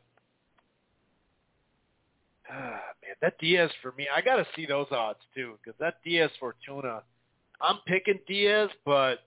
that Diaz for me, I got to see those odds too, because that Diaz Fortuna, I'm picking Diaz, but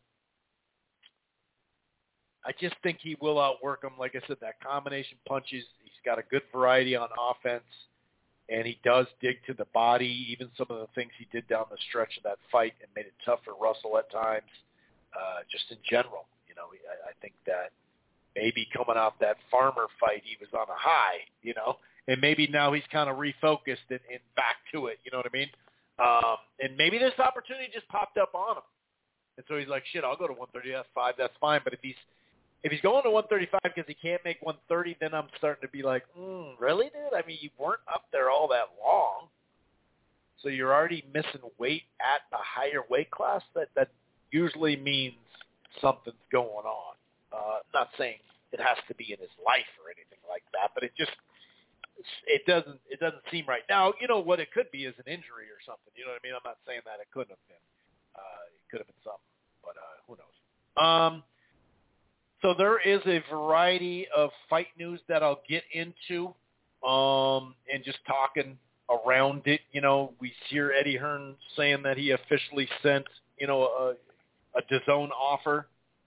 I just think he will outwork him. Like I said, that combination punches, he's got a good variety on offense, and he does dig to the body. Even some of the things he did down the stretch of that fight and made it tough for Russell at times, just in general. I think that maybe coming off that Farmer fight, he was on a high, And maybe now he's kind of refocused and back to it. You know what I mean? And maybe this opportunity just popped up on him. And so he's like, shit, I'll go to 135. That's fine. But if he's going to 135 because he can't make 130, then I'm starting to be like, really, dude? I mean, you weren't up there all that long. So you're already missing weight at a higher weight class. That usually means something's going on. Not saying it has to be in his life or anything like that, but it doesn't seem right. Now, you know what it could be is an injury or something. You know what I mean? I'm not saying that it couldn't have been. It could have been something, but who knows? So there is a variety of fight news that I'll get into, and just talking around it. You know, we hear Eddie Hearn saying that he officially sent, a DAZN offer.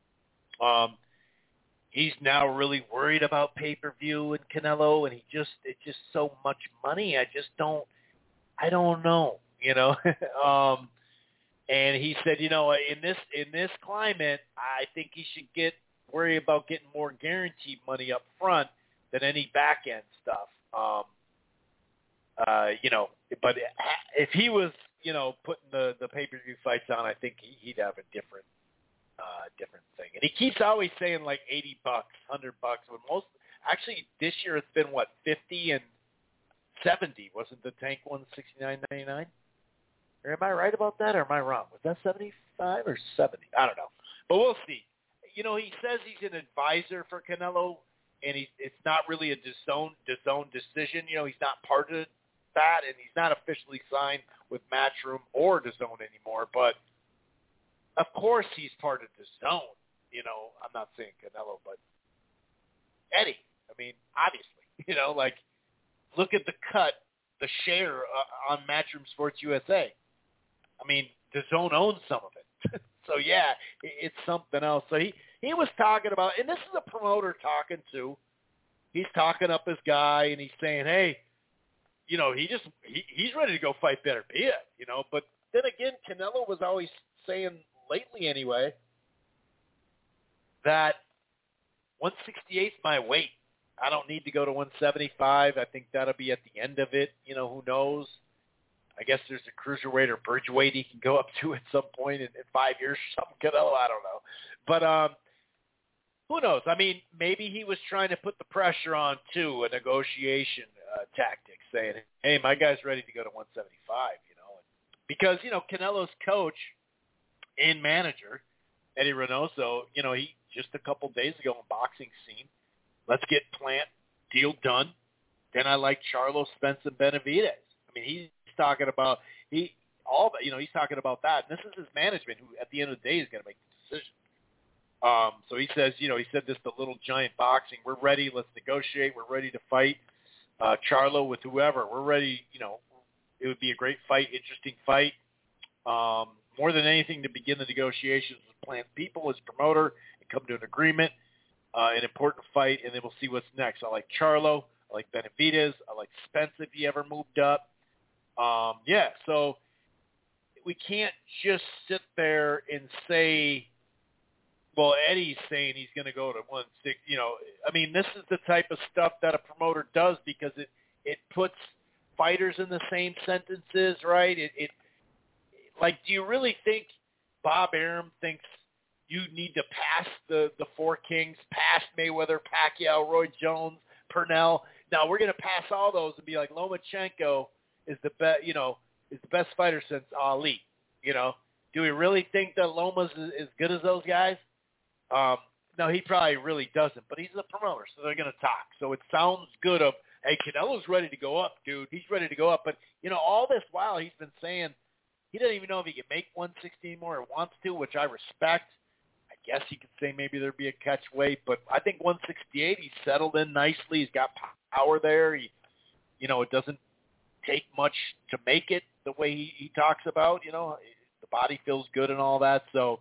He's now really worried about pay-per-view and Canelo, and it's just so much money. I don't know, and he said, in this climate, I think he should worry about getting more guaranteed money up front than any back end stuff. But if he was, putting the pay-per-view fights on, I think he'd have a different thing. And he keeps always saying like $80, $100. When actually this year it's been what, 50 and 70. Wasn't the tank one $69.99? Or am I right about that, or am I wrong? Was that 75 or 70? I don't know, but we'll see. He says he's an advisor for Canelo, and it's not really a DAZN decision. He's not part of that, and he's not officially signed with Matchroom or DAZN anymore. But of course, he's part of DAZN. I'm not saying Canelo, but Eddie. I mean, obviously, look at the cut, the share on Matchroom Sports USA. I mean, DAZN owns some of it. So, yeah, it's something else. So he was talking about, and this is a promoter talking to. He's talking up his guy, and he's saying, hey, he's ready to go fight Better Bia, But then again, Canelo was always saying, lately anyway, that 168 is my weight. I don't need to go to 175. I think that'll be at the end of it. Who knows? I guess there's a cruiserweight or bridgeweight he can go up to at some point in 5 years or something. Canelo, I don't know. But who knows? I mean, maybe he was trying to put the pressure on, too, a negotiation tactic, saying, hey, my guy's ready to go to 175, Because, Canelo's coach and manager, Eddie Reynoso, he just a couple days ago in boxing scene, let's get Plant deal done. Then I like Charlo, Spence, and Benavidez. I mean, he's talking about he's talking about that. And this is his management who, at the end of the day, is going to make the decision. So he says, he said this to Little Giant Boxing. We're ready. Let's negotiate. We're ready to fight Charlo with whoever. We're ready. It would be a great fight, interesting fight. More than anything, to begin the negotiations with Plant people as promoter and come to an agreement, an important fight, and then we'll see what's next. I like Charlo. I like Benavidez. I like Spence if he ever moved up. So we can't just sit there and say, well, Eddie's saying he's going to go to 160. I mean, this is the type of stuff that a promoter does because it puts fighters in the same sentences, right? Do you really think Bob Arum thinks you need to pass the four kings, past Mayweather, Pacquiao, Roy Jones, Purnell? Now we're going to pass all those and be like Lomachenko is the best fighter since Ali. Do we really think that Loma's as good as those guys? No, he probably really doesn't. But he's a promoter, so they're going to talk. So it sounds good. Hey, Canelo's ready to go up, dude. He's ready to go up. But all this while he's been saying he doesn't even know if he can make 160 anymore or wants to, which I respect. I guess he could say maybe there'd be a catch weight, but I think 168, he's settled in nicely. He's got power there. It doesn't take much to make it the way he talks about. The body feels good and all that. So,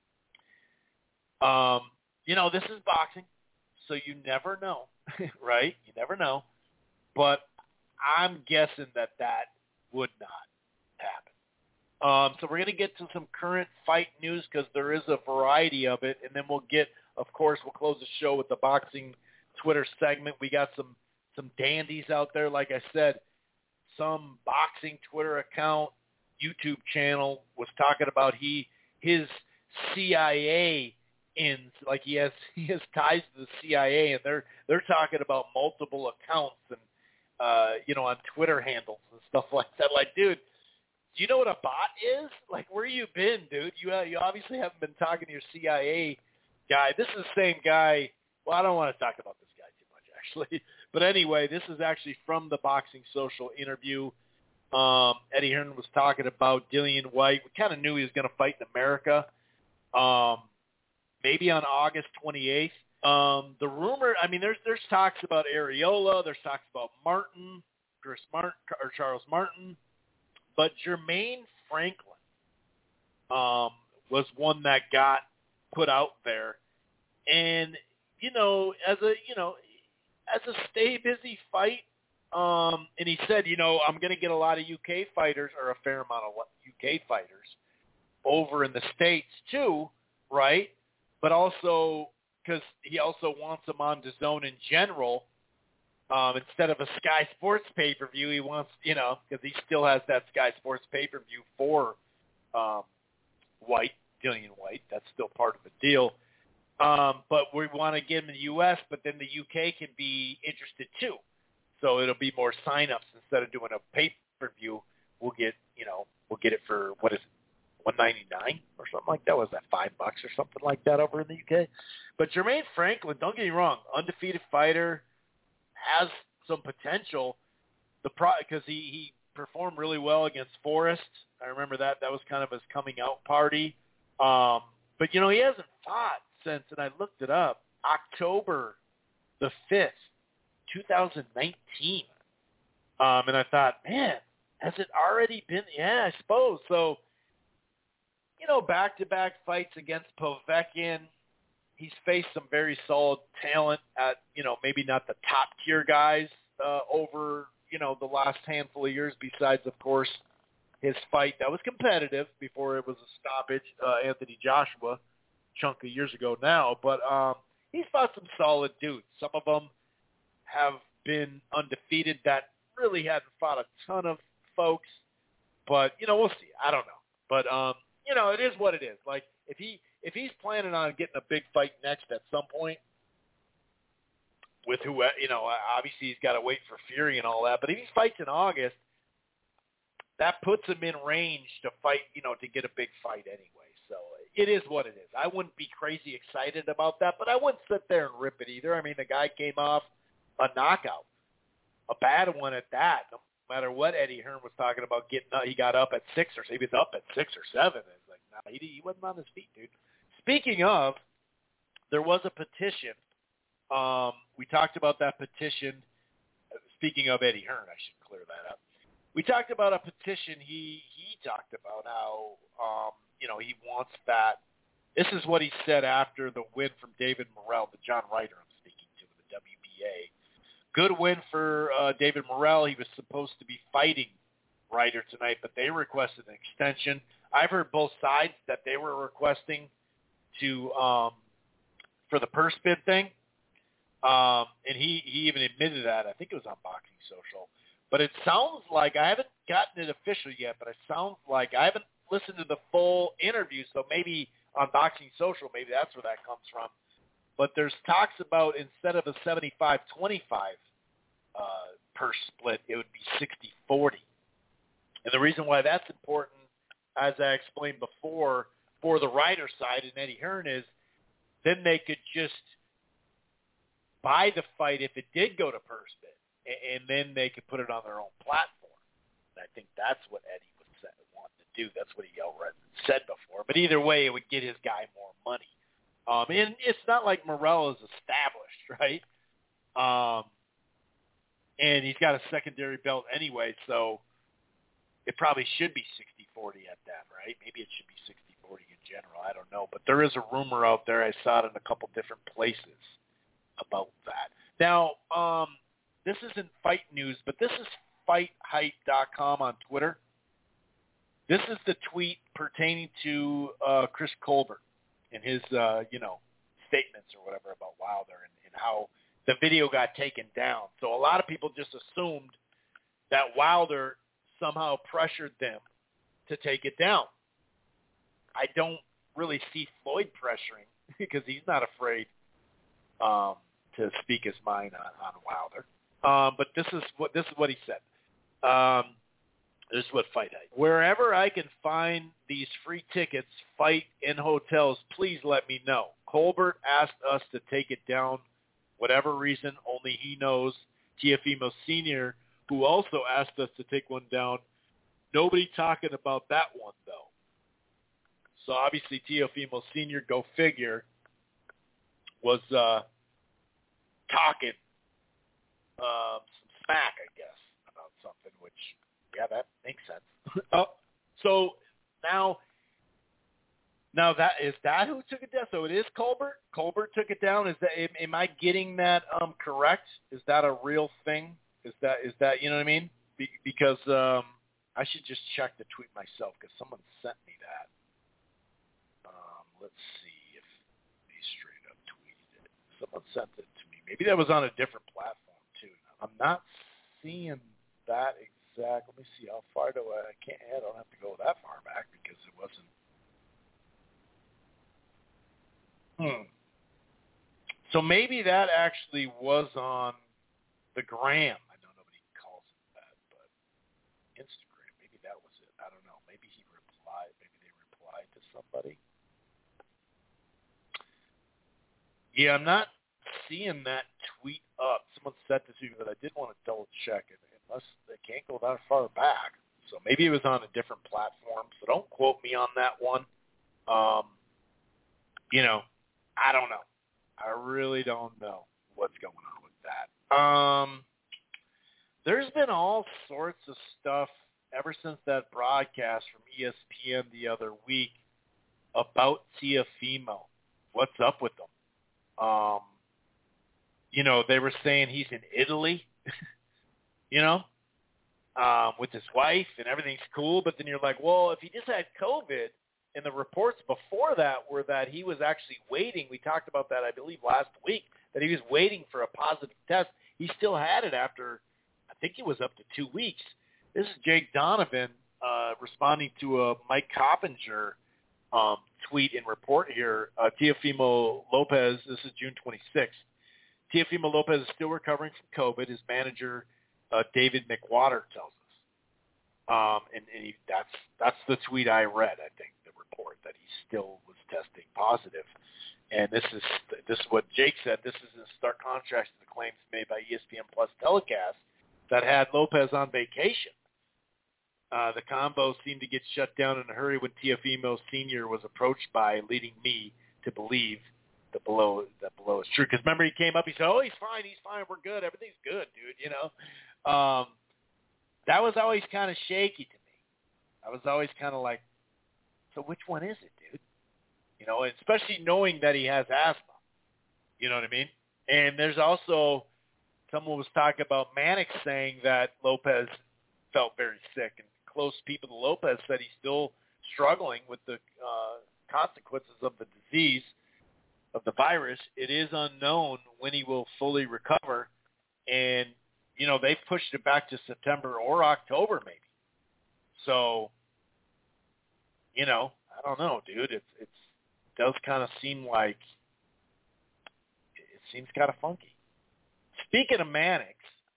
this is boxing, so you never know, right? You never know. But I'm guessing that would not happen. So we're going to get to some current fight news because there is a variety of it, and then we'll close the show with the boxing Twitter segment. We got some some dandies out there. Like I said, some boxing Twitter account, YouTube channel was talking about his CIA ins, like he has ties to the CIA, and they're talking about multiple accounts and on Twitter handles and stuff like that. Like, dude, do you know what a bot is? Like, where you been, dude? You obviously haven't been talking to your CIA guy. This is the same guy. Well, I don't want to talk about this guy too much, actually. But anyway, this is actually from the Boxing Social interview. Eddie Hearn was talking about Dillian White. We kind of knew he was going to fight in America, maybe on August 28th. The rumor, I mean, there's talks about Areola. There's talks about Charles Martin. But Jermaine Franklin was one that got put out there. And, as a stay busy fight, and he said, I'm going to get a lot of UK fighters, or a fair amount of UK fighters over in the States too, right? But also because he also wants them on DAZN in general. Instead of a Sky Sports pay-per-view, he wants, because he still has that Sky Sports pay-per-view for Dillian White. That's still part of the deal. But we want to get him in the U.S., but then the UK can be interested too. So it'll be more sign-ups instead of doing a pay-per-view. We'll get it for, what is it, $199 or something like that? Was that $5 or something like that over in the UK? But Jermaine Franklin, don't get me wrong, undefeated fighter, has some potential. Because he performed really well against Forrest. I remember that was kind of his coming out party. But he hasn't fought since, and I looked it up, October the 5th, 2019. And I thought, man, has it already been? Yeah, I suppose. So, back-to-back fights against Povetkin. He's faced some very solid talent at, maybe not the top-tier guys over, the last handful of years, besides, of course, his fight that was competitive before it was a stoppage, Anthony Joshua, chunk of years ago now. But he's fought some solid dudes. Some of them have been undefeated that really hadn't fought a ton of folks. But, we'll see. I don't know. But, it is what it is. Like, if he's planning on getting a big fight next at some point with who, obviously he's got to wait for Fury and all that. But if he fights in August, that puts him in range to fight, to get a big fight anyway. So it is what it is. I wouldn't be crazy excited about that, but I wouldn't sit there and rip it either. I mean, the guy came off a knockout, a bad one at that. No matter what Eddie Hearn was talking about he got up at 6 or 7. He was up at 6 or 7. It's like, nah, he wasn't on his feet, dude. Speaking of, there was a petition. We talked about that petition. Speaking of Eddie Hearn, I should clear that up. We talked about a petition. He talked about how, he wants that. This is what he said after the win from David Morrell, the John Ryder I'm speaking to in the WBA. Good win for David Morrell. He was supposed to be fighting Ryder tonight, but they requested an extension. I've heard both sides that they were requesting to for the purse bid thing. And he even admitted that. I think it was on Boxing Social. But it sounds like, I haven't gotten it official yet, but it sounds like, I haven't listened to the full interview, so maybe on Boxing Social, maybe that's where that comes from. But there's talks about, instead of a 75-25 purse split, it would be 60-40. And the reason why that's important, as I explained before, for the Ryder side and Eddie Hearn, is then they could just buy the fight if it did go to purse bid, and then they could put it on their own platform. And I think that's what Eddie was wanting to do. That's what he outright said before. But either way, it would get his guy more money. And it's not like Morrell is established, right? And he's got a secondary belt anyway, so it probably should be 60-40 at that, right? Maybe it should be 60-40 in general. I don't know. But there is a rumor out there. I saw it in a couple different places about that. Now, this isn't fight news, but this is FightHype.com on Twitter. This is the tweet pertaining to Chris Colbert and his, statements or whatever about Wilder and how the video got taken down. So a lot of people just assumed that Wilder somehow pressured them to take it down. I don't really see Floyd pressuring because he's not afraid to speak his mind on Wilder. But this is what he said. This is what Fight Hype. Wherever I can find these free tickets, fight in hotels, please let me know. Colbert asked us to take it down. Whatever reason, only he knows. Teofimo Sr., who also asked us to take one down. Nobody talking about that one, though. So obviously Teofimo Sr., go figure, was talking some smack, I guess, about something, which, yeah, that makes sense. So now that is that who took it down? So it is Colbert? Colbert took it down? Is that, am I getting that correct? Is that a real thing? Is that you know what I mean? Because I should just check the tweet myself because someone sent me that. Let's see if they straight up tweeted it. Someone sent it to me. Maybe that was on a different platform too. I'm not seeing that exact. Let me see how far do I can't. I don't have to go that far back because it wasn't. So maybe that actually was on the gram. I know nobody calls it that, but Instagram. Maybe that was it. I don't know. Maybe he replied. Maybe they replied to somebody. Yeah, I'm not seeing that tweet up. Someone sent this to me, but I did want to double check it. Unless they can't go that far back. So maybe it was on a different platform. So don't quote me on that one. I don't know. I really don't know what's going on with that. There's been all sorts of stuff ever since that broadcast from ESPN the other week about Teofimo. What's up with them? They were saying he's in Italy, with his wife and everything's cool. But then you're like, well, if he just had COVID, and the reports before that were that he was actually waiting. We talked about that, I believe, last week, that he was waiting for a positive test. He still had it after, I think it was up to 2 weeks. This is Jake Donovan responding to a Mike Coppinger tweet and report here. Teofimo Lopez, this is June 26th. Teofimo Lopez is still recovering from COVID. His manager, David McWater, tells us. And that's the tweet I read, I think, the report, that he still was testing positive. And this is what Jake said. This is in stark contrast to the claims made by ESPN Plus telecast that had Lopez on vacation. The combo seemed to get shut down in a hurry when Teofimo Sr. was approached by, leading me to believe that below is true. Because remember, he came up, he said, he's fine, we're good, everything's good, dude, That was always kind of shaky to me. I was always kind of like, so which one is it, dude? Especially knowing that he has asthma. You know what I mean? And there's also, someone was talking about Mannix saying that Lopez felt very sick, and close people to Lopez said he's still struggling with the consequences of the disease, of the virus. It is unknown when he will fully recover, and they've pushed it back to September or October maybe. So, I don't know, dude. It does kind of seem like it seems kind of funky. Speaking of Mannix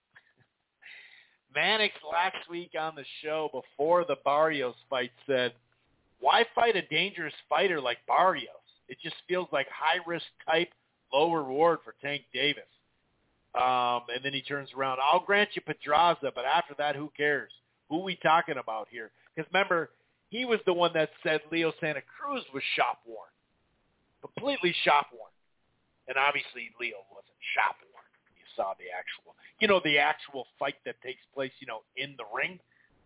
last week on the show before the Barrios fight said, why fight a dangerous fighter like Barrios? It just feels like high-risk type, low reward for Tank Davis. And then he turns around. I'll grant you Pedraza, but after that, who cares? Who are we talking about here? Because remember, he was the one that said Leo Santa Cruz was shop-worn. Completely shop-worn. And obviously, Leo wasn't shop-worn. You saw the actual fight that takes place, in the ring.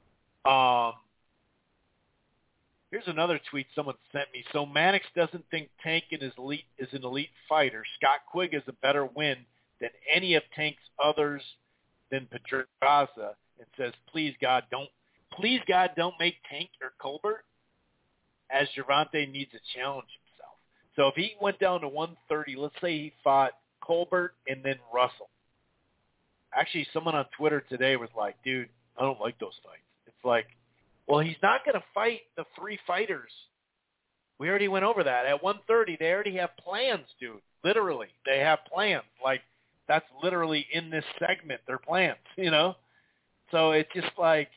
Here's another tweet someone sent me. So Mannix doesn't think Tank is an elite fighter. Scott Quigg is a better win than any of Tank's others than Pedraza, and says, please God, don't make Tank or Colbert, as Gervonta needs to challenge himself. So if he went down to 130, let's say he fought Colbert, and then Russell. Actually, someone on Twitter today was like, dude, I don't like those fights. It's like, well, he's not going to fight the 3 fighters. We already went over that. At 130, they already have plans, dude. Literally, they have plans. Like, that's literally in this segment, their plans, you know? So it's just like,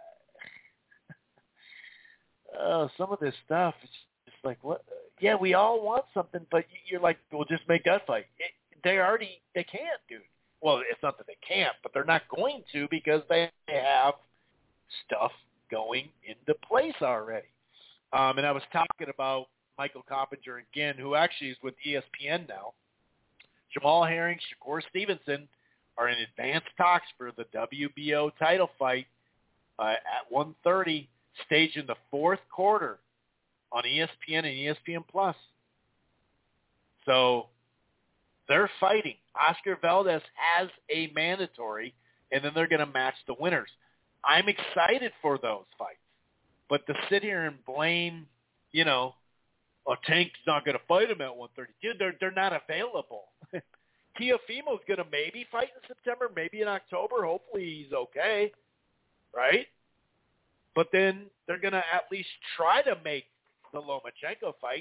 some of this stuff, it's just like, what? Yeah, we all want something, but you're like, well, just make that fight. They can't, dude. Well, it's not that they can't, but they're not going to because they have stuff going into place already. And I was talking about Michael Coppinger again, who actually is with ESPN now. Jamal Herring, Shakur Stevenson are in advanced talks for the WBO title fight at 130, staged in the 4th quarter on ESPN and ESPN Plus. So they're fighting. Oscar Valdez has a mandatory, and then they're going to match the winners. I'm excited for those fights. But to sit here and blame, you know, Tank's not going to fight him at 130. Dude, they're not available. Teofimo's going to maybe fight in September, maybe in October. Hopefully he's okay, right? But then they're going to at least try to make the Lomachenko fight.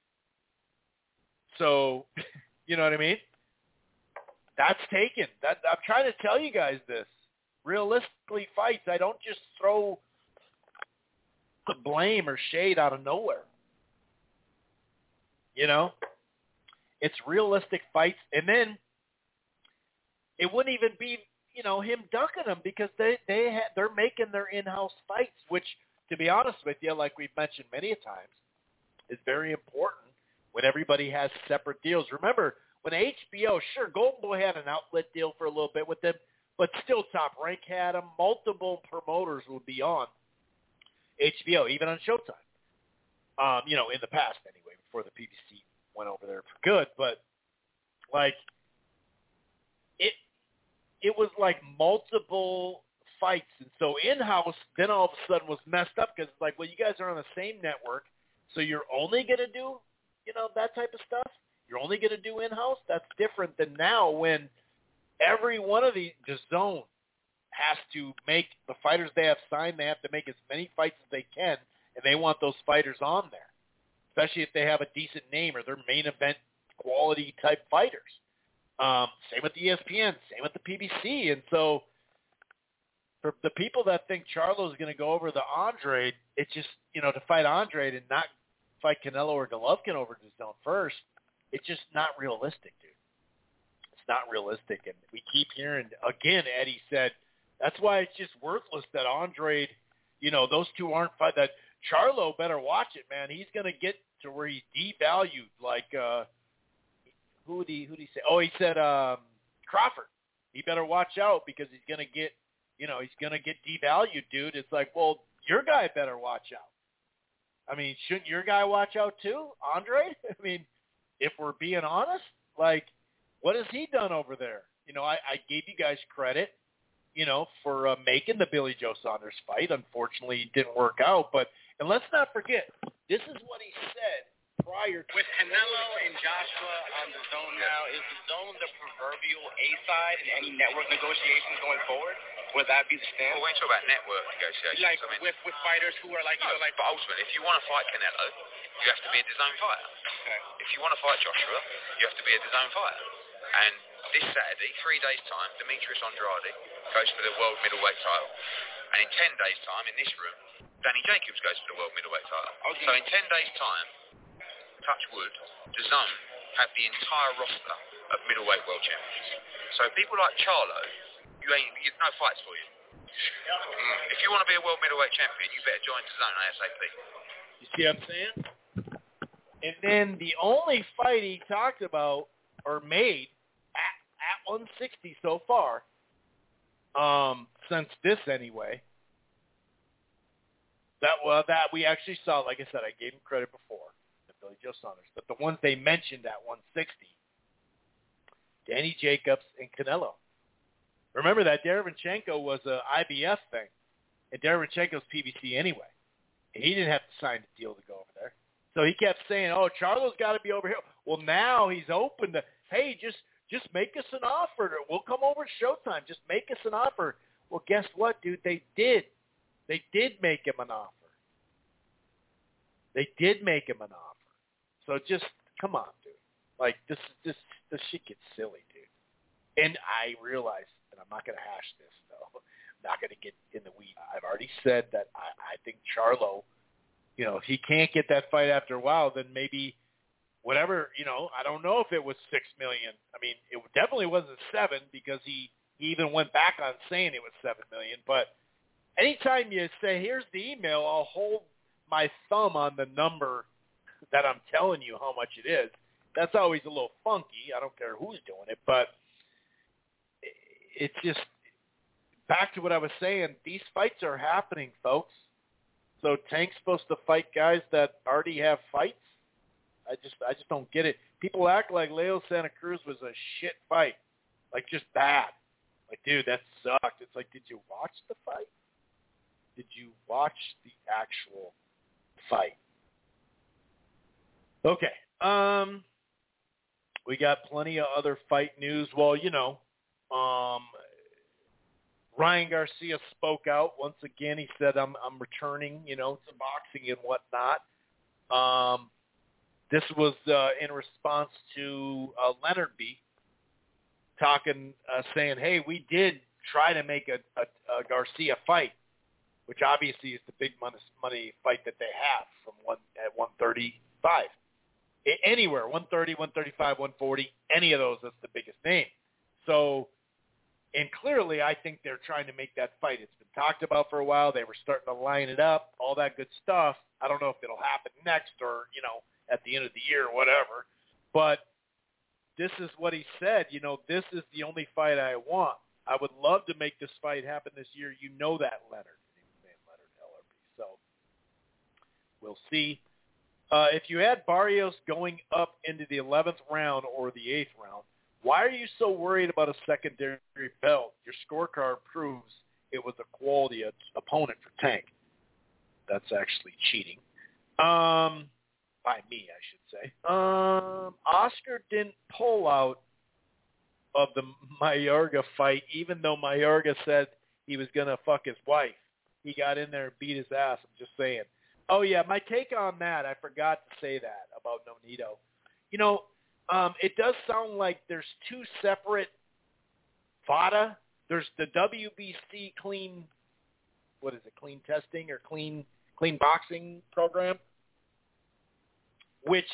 So, you know what I mean? That's taken. I'm trying to tell you guys this. Realistically, fights, I don't just throw the blame or shade out of nowhere. You know? It's realistic fights. And then it wouldn't even be, you know, him ducking them because they're making their in-house fights, which, to be honest with you, like we've mentioned many a times, is very important when everybody has separate deals. Remember, when HBO, sure, Golden Boy had an outlet deal for a little bit with them, but still Top Rank had them. Multiple promoters would be on HBO, even on Showtime. You know, in the past anyway, before the PBC went over there for good. But, like, it was like multiple fights. And so in-house then all of a sudden was messed up because it's like, well, you guys are on the same network, so you're only going to do, you know, that type of stuff? You're only going to do in-house? That's different than now when every one of the DAZN has to make the fighters they have signed, they have to make as many fights as they can, and they want those fighters on there, especially if they have a decent name or they're main event quality type fighters. Same with ESPN, same with the PBC. And so for the people that think Charlo is going to go over the Andrade, it's just, you know, to fight Andrade and not fight Canelo or Golovkin over DAZN first, it's just not realistic, dude. It's not realistic. And we keep hearing, again, Eddie said, that's why it's just worthless that Andrade, you know, those two aren't fight. That Charlo better watch it, man. He's going to get to where he's devalued. Like, who did he say? Oh, he said Crawford. He better watch out because he's going to get, you know, he's going to get devalued, dude. It's like, well, your guy better watch out. I mean, shouldn't your guy watch out too, Andrade? I mean, if we're being honest, like, what has he done over there? You know, I gave you guys credit, you know, for making the Billy Joe Saunders fight. Unfortunately, it didn't work out. And let's not forget, this is what he said prior to. With Canelo and Joshua on the zone now, is the zone the proverbial A-side in any network negotiations going forward? Would that be the stand? Well, when you talk about network negotiations, like, I mean, with fighters who are like, no, you know, like. But ultimately, if you want to fight Canelo, you have to be a DAZN fighter. Okay. If you want to fight Joshua, you have to be a DAZN fighter. And this Saturday, 3 days' time, Demetrius Andrade goes for the world middleweight title. And in 10 days' time, in this room, Danny Jacobs goes for the world middleweight title. Okay. So in 10 days' time, touch wood, DAZN have the entire roster of middleweight world champions. So people like Charlo, you've no fights for you. If you want to be a world middleweight champion, you better join DAZN ASAP. You see what I'm saying? And then the only fight he talked about or made at 160 so far, since this anyway, that we actually saw, like I said, I gave him credit before, the Billy Joe Saunders, but the ones they mentioned at 160, Danny Jacobs and Canelo. Remember that Derevyanchenko was a IBF thing, and Derevyanchenko's PBC anyway. And he didn't have to sign the deal to go over there. So he kept saying, oh, Charlo's got to be over here. Well, now he's open to, hey, just Just make us an offer. We'll come over to Showtime. Just make us an offer. Well, guess what, dude? They did. They did make him an offer. They did make him an offer. So just come on, dude. Like this shit gets silly, dude. And I realize, and I'm not going to hash this though. I'm not going to get in the weeds. I've already said that I think Charlo, if he can't get that fight after a while, then maybe whatever, I don't know if it was $6 million. I mean, it definitely wasn't $7 because he even went back on saying it was $7 million. But anytime you say, here's the email, I'll hold my thumb on the number that I'm telling you how much it is. That's always a little funky. I don't care who's doing it, but it's just back to what I was saying. These fights are happening, folks. So Tank's supposed to fight guys that already have fights. I just don't get it. People act like Leo Santa Cruz was a shit fight, like just bad. Like, dude, that sucked. It's like, did you watch the fight? Did you watch the actual fight? Okay. We got plenty of other fight news. Well, Ryan Garcia spoke out once again. He said, I'm returning, to boxing and whatnot. This was in response to Leonard B. talking, saying, hey, we did try to make a Garcia fight, which obviously is the big money fight that they have at 135. Anywhere, 130, 135, 140, any of those, that's the biggest name. So, and clearly I think they're trying to make that fight. It's been talked about for a while. They were starting to line it up, all that good stuff. I don't know if it'll happen next or, at the end of the year or whatever. But this is what he said. This is the only fight I want. I would love to make this fight happen this year. You know that, Leonard. Leonard Ellerbe. So we'll see. If you had Barrios going up into the 11th round or the 8th round, why are you so worried about a secondary belt? Your scorecard proves it was a quality opponent for Tank. That's actually cheating. By me, I should say. Oscar didn't pull out of the Mayorga fight, even though Mayorga said he was going to fuck his wife. He got in there and beat his ass. I'm just saying. Oh, yeah, my take on that, I forgot to say that about Nonito. It does sound like there's two separate VADA. There's the WBC clean testing or clean boxing program, which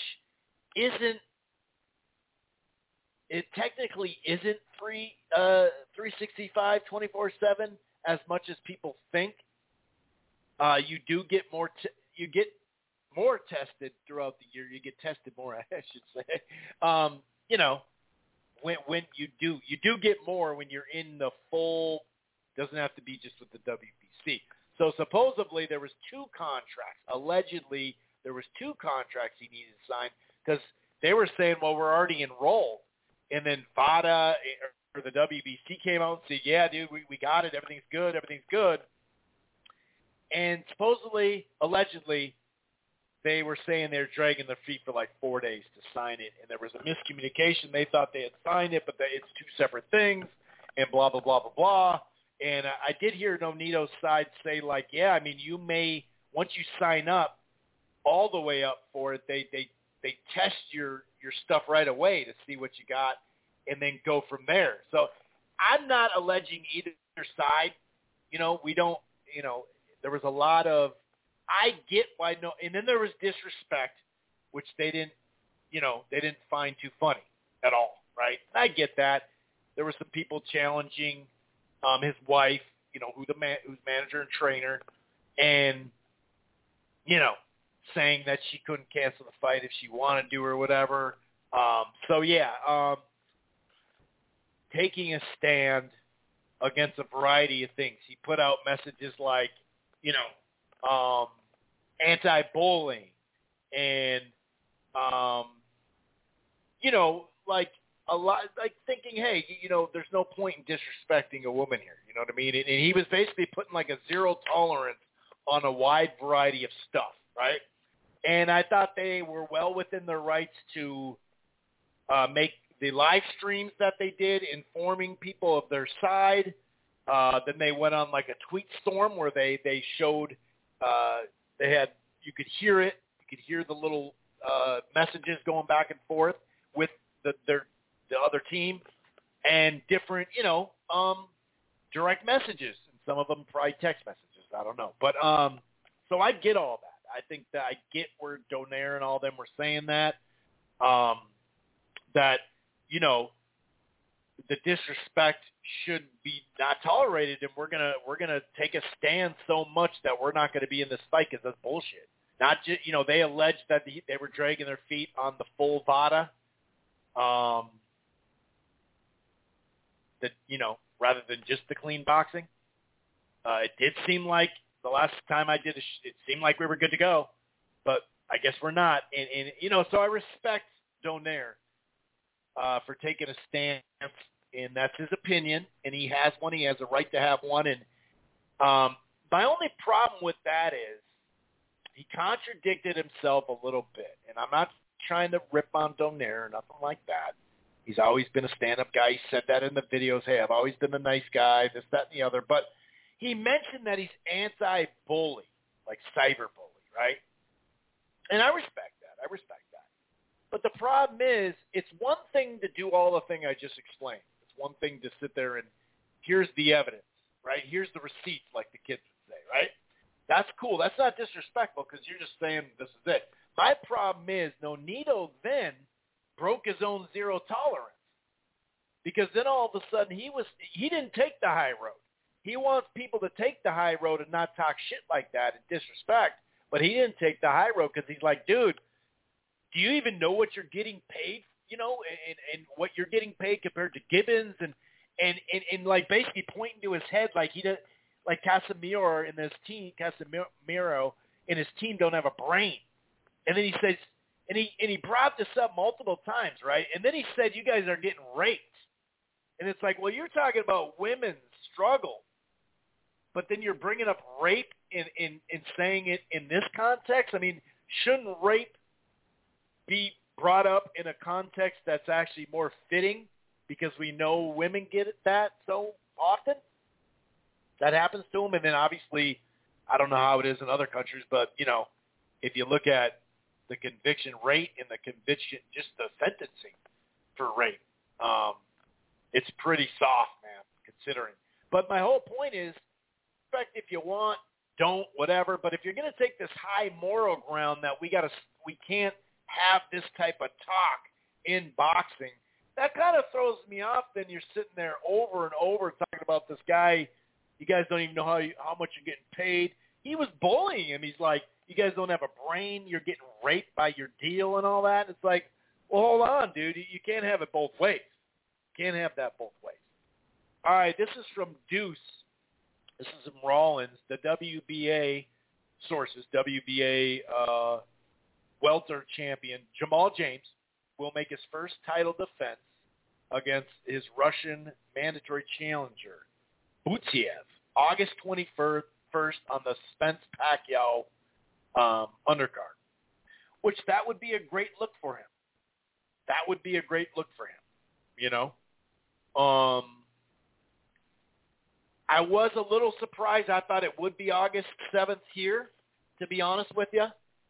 technically isn't free 365 24/7 as much as people think. You do get more. You get more tested throughout the year. You get tested more, I should say. When you do get more when you're in the full. Doesn't have to be just with the WBC. So supposedly there was two contracts. Allegedly there was two contracts he needed to sign because they were saying, well, we're already enrolled. And then VADA or the WBC came out and said, yeah, dude, we got it. Everything's good. And supposedly, allegedly, they were saying they were dragging their feet for like 4 days to sign it. And there was a miscommunication. They thought they had signed it, but it's two separate things and blah, blah, blah, blah, blah. And I did hear Nonito's side say, like, yeah, I mean, you may, once you sign up all the way up for it, they test your stuff right away to see what you got and then go from there. So I'm not alleging either side. We don't, there was a lot of, I get why no, and then there was disrespect, which they didn't find too funny at all, right? And I get that. There were some people challenging his wife, who's manager and trainer, and, saying that she couldn't cancel the fight if she wanted to or whatever. Taking a stand against a variety of things. He put out messages like, anti-bullying and, like a lot, like thinking, hey, there's no point in disrespecting a woman here. You know what I mean? And he was basically putting like a zero tolerance on a wide variety of stuff, right? And I thought they were well within their rights to make the live streams that they did informing people of their side. Then they went on like a tweet storm where they showed they had, you could hear it. You could hear the little messages going back and forth with the other team and different, direct messages. And some of them probably text messages. I don't know. But so I get all that. I think that I get where Donaire and all them were saying that. That, the disrespect should be not tolerated, and we're gonna take a stand so much that we're not going to be in this fight because that's bullshit. Not just, they alleged that they were dragging their feet on the full VADA, that rather than just the clean boxing. It did seem like the last time I did it seemed like we were good to go, but I guess we're not. And so I respect Donaire for taking a stance, and that's his opinion, and he has one. He has a right to have one. And my only problem with that is he contradicted himself a little bit. And I'm not trying to rip on Donaire or nothing like that. He's always been a stand-up guy. He said that in the videos. Hey, I've always been a nice guy, this, that, and the other. But he mentioned that he's anti-bully, like cyberbully, right? And I respect that. But the problem is, it's one thing to do all the thing I just explained. It's one thing to sit there and here's the evidence, right? Here's the receipts, like the kids would say, right? That's cool. That's not disrespectful because you're just saying this is it. My problem is Nonito then broke his own zero tolerance because then all of a sudden he didn't take the high road. He wants people to take the high road and not talk shit like that and disrespect, but he didn't take the high road because he's like, dude, do you even know what you're getting paid, and what you're getting paid compared to Gibbons and like basically pointing to his head like he does, like Casemiro and his team don't have a brain. And then he says, and he brought this up multiple times, right? And then he said, you guys are getting raped. And it's like, well, you're talking about women's struggle, but then you're bringing up rape in saying it in this context. I mean, shouldn't rape be brought up in a context that's actually more fitting because we know women get that so often? That happens to them. And then obviously, I don't know how it is in other countries, but, if you look at the conviction rate and the conviction, just the sentencing for rape, it's pretty soft, man, considering. But my whole point is, in fact, if you want, don't, whatever. But if you're going to take this high moral ground that we can't have this type of talk in boxing, that kind of throws me off. Then you're sitting there over and over talking about this guy. You guys don't even know how much you're getting paid. He was bullying him. He's like, you guys don't have a brain. You're getting raped by your deal and all that. It's like, well, hold on, dude. You can't have it both ways. Can't have that both ways. All right, this is from Deuce. This is from Rollins. The WBA sources, WBA welter champion Jamal James will make his first title defense against his Russian mandatory challenger, Butiev, August 21st on the Spence Pacquiao undercard, which that would be a great look for him. That would be a great look for him, I was a little surprised. I thought it would be August 7th here, to be honest with you.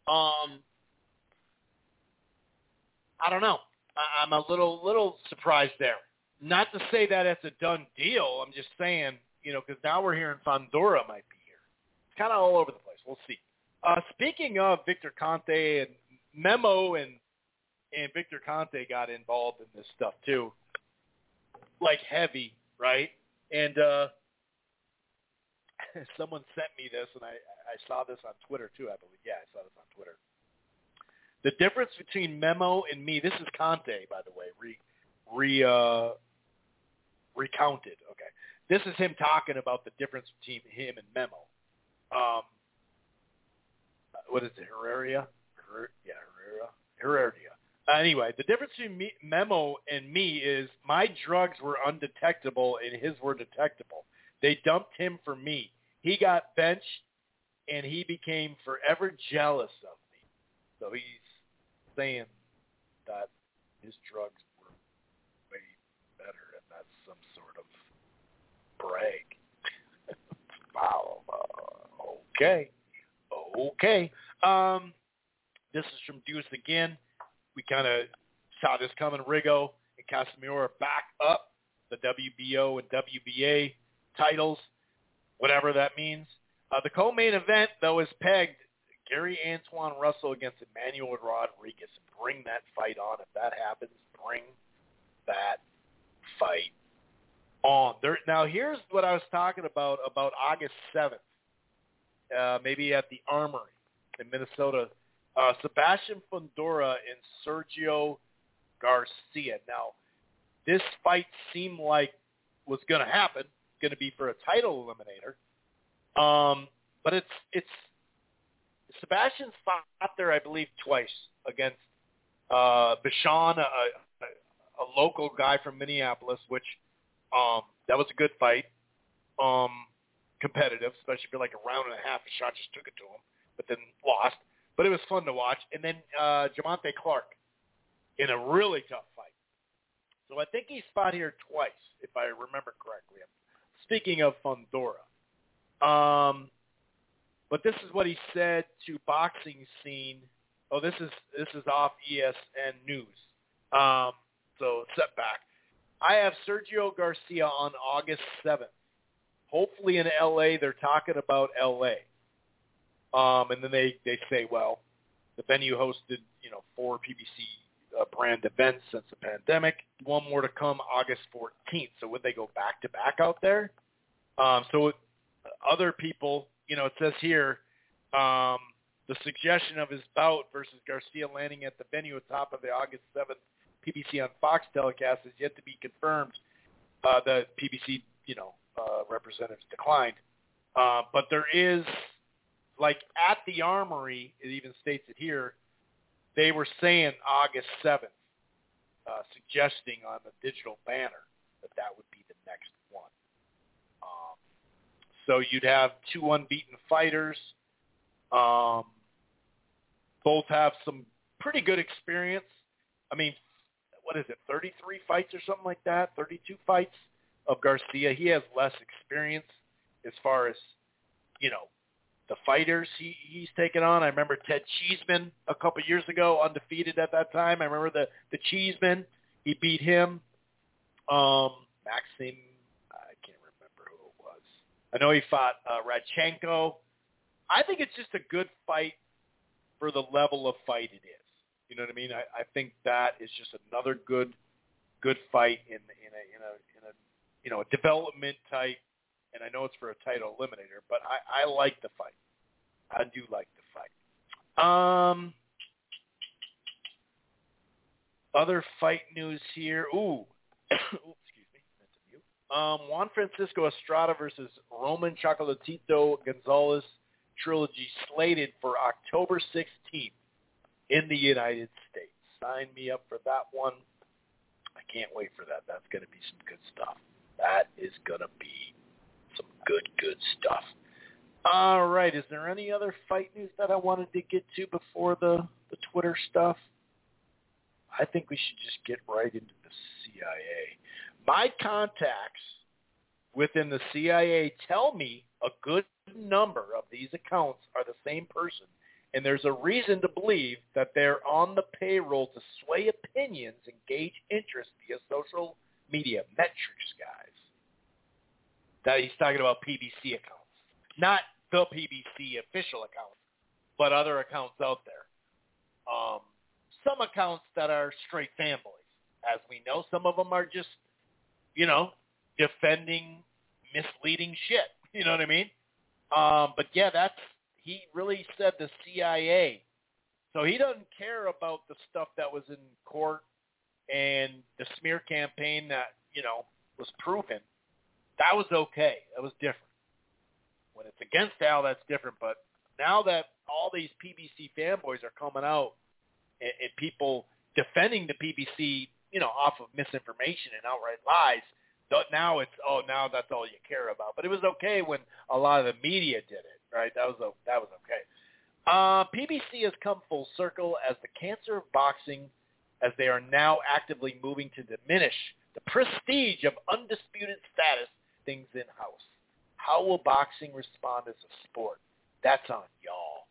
I don't know. I'm a little surprised there. Not to say that it's a done deal. I'm just saying, because now we're hearing Fundora might be here. It's kind of all over the place. We'll see. Speaking of Victor Conte and Memo and Victor Conte got involved in this stuff too, like heavy, right? And someone sent me this, and I saw this on Twitter too, I believe. Yeah, I saw this on Twitter. The difference between Memo and me, this is Conte, by the way, recounted. Okay. This is him talking about the difference between him and Memo. What is it, Herrera? Herrera. Anyway, the difference between Memo and me is my drugs were undetectable and his were detectable. They dumped him for me. He got benched, and he became forever jealous of me. So he's saying that his drugs were some sort of brag. Wow. Okay. This is from Deuce again. We kind of saw this coming. Rigo and Casimiro back up the WBO and WBA titles, whatever that means. The co-main event, though, is pegged Gary Antoine Russell against Emmanuel Rodriguez. Bring that fight on. If that happens, bring that fight on. Now, here's what I was talking about August 7th, maybe at the Armory in Minnesota. Sebastian Fundora and Sergio Garcia. Now, this fight seemed like was going to happen, going to be for a title eliminator. But it's Sebastian's fought there, I believe, twice against Bashan, a local guy from Minneapolis, which that was a good fight, competitive, especially for like a round and a half. Bashan just took it to him, but then lost. But it was fun to watch. And then Jamonte Clark in a really tough fight. So I think he's fought here twice, if I remember correctly. Speaking of Fundora. But this is what he said to Boxing Scene. Oh, this is off ESN News. So setback. I have Sergio Garcia on August 7th. Hopefully in L.A. They're talking about L.A. And then they say, well, the venue hosted, 4 PBC brand events since the pandemic. One more to come August 14th. So would they go back-to-back out there? So other people, it says here, the suggestion of his bout versus Garcia landing at the venue atop of the August 7th PBC on Fox telecast is yet to be confirmed. The PBC, representatives declined. But there is, like at the Armory, it even states it here, they were saying August 7th, suggesting on the digital banner that would be the next one. So you'd have 2 unbeaten fighters. Both have some pretty good experience. I mean, what is it, 33 fights or something like that, 32 fights of Garcia. He has less experience as far as, the fighters he's taken on. I remember Ted Cheeseman a couple years ago, undefeated at that time. I remember the Cheeseman. He beat him. Maxim, I can't remember who it was. I know he fought Radchenko. I think it's just a good fight for the level of fight it is. You know what I mean? I think that is just another good fight in a development type. And I know it's for a title eliminator, but I like the fight. I do like the fight. Other fight news here. Ooh, excuse me. That's a mute. Juan Francisco Estrada versus Roman Chocolatito Gonzalez trilogy slated for October 16th in the United States. Sign me up for that one. I can't wait for that. That's going to be some good stuff. That is going to be some good stuff. All right. Is there any other fight news that I wanted to get to before the Twitter stuff? I think we should just get right into the CIA. My contacts within the CIA tell me a good number of these accounts are the same person, and there's a reason to believe that they're on the payroll to sway opinions and gauge interest via social media metrics, guys. That he's talking about PBC accounts. Not the PBC official accounts, but other accounts out there. Some accounts that are straight fanboys, as we know. Some of them are just, defending misleading shit. You know what I mean? But yeah, he really said the CIA. So he doesn't care about the stuff that was in court and the smear campaign that, was proven. That was okay. That was different. When it's against Al, that's different. But now that all these PBC fanboys are coming out and people defending the PBC, off of misinformation and outright lies, now it's, now that's all you care about. But it was okay when a lot of the media did it, right? That was okay. PBC has come full circle as the cancer of boxing as they are now actively moving to diminish the prestige of undisputed status things in-house. How will boxing respond as a sport? That's on y'all.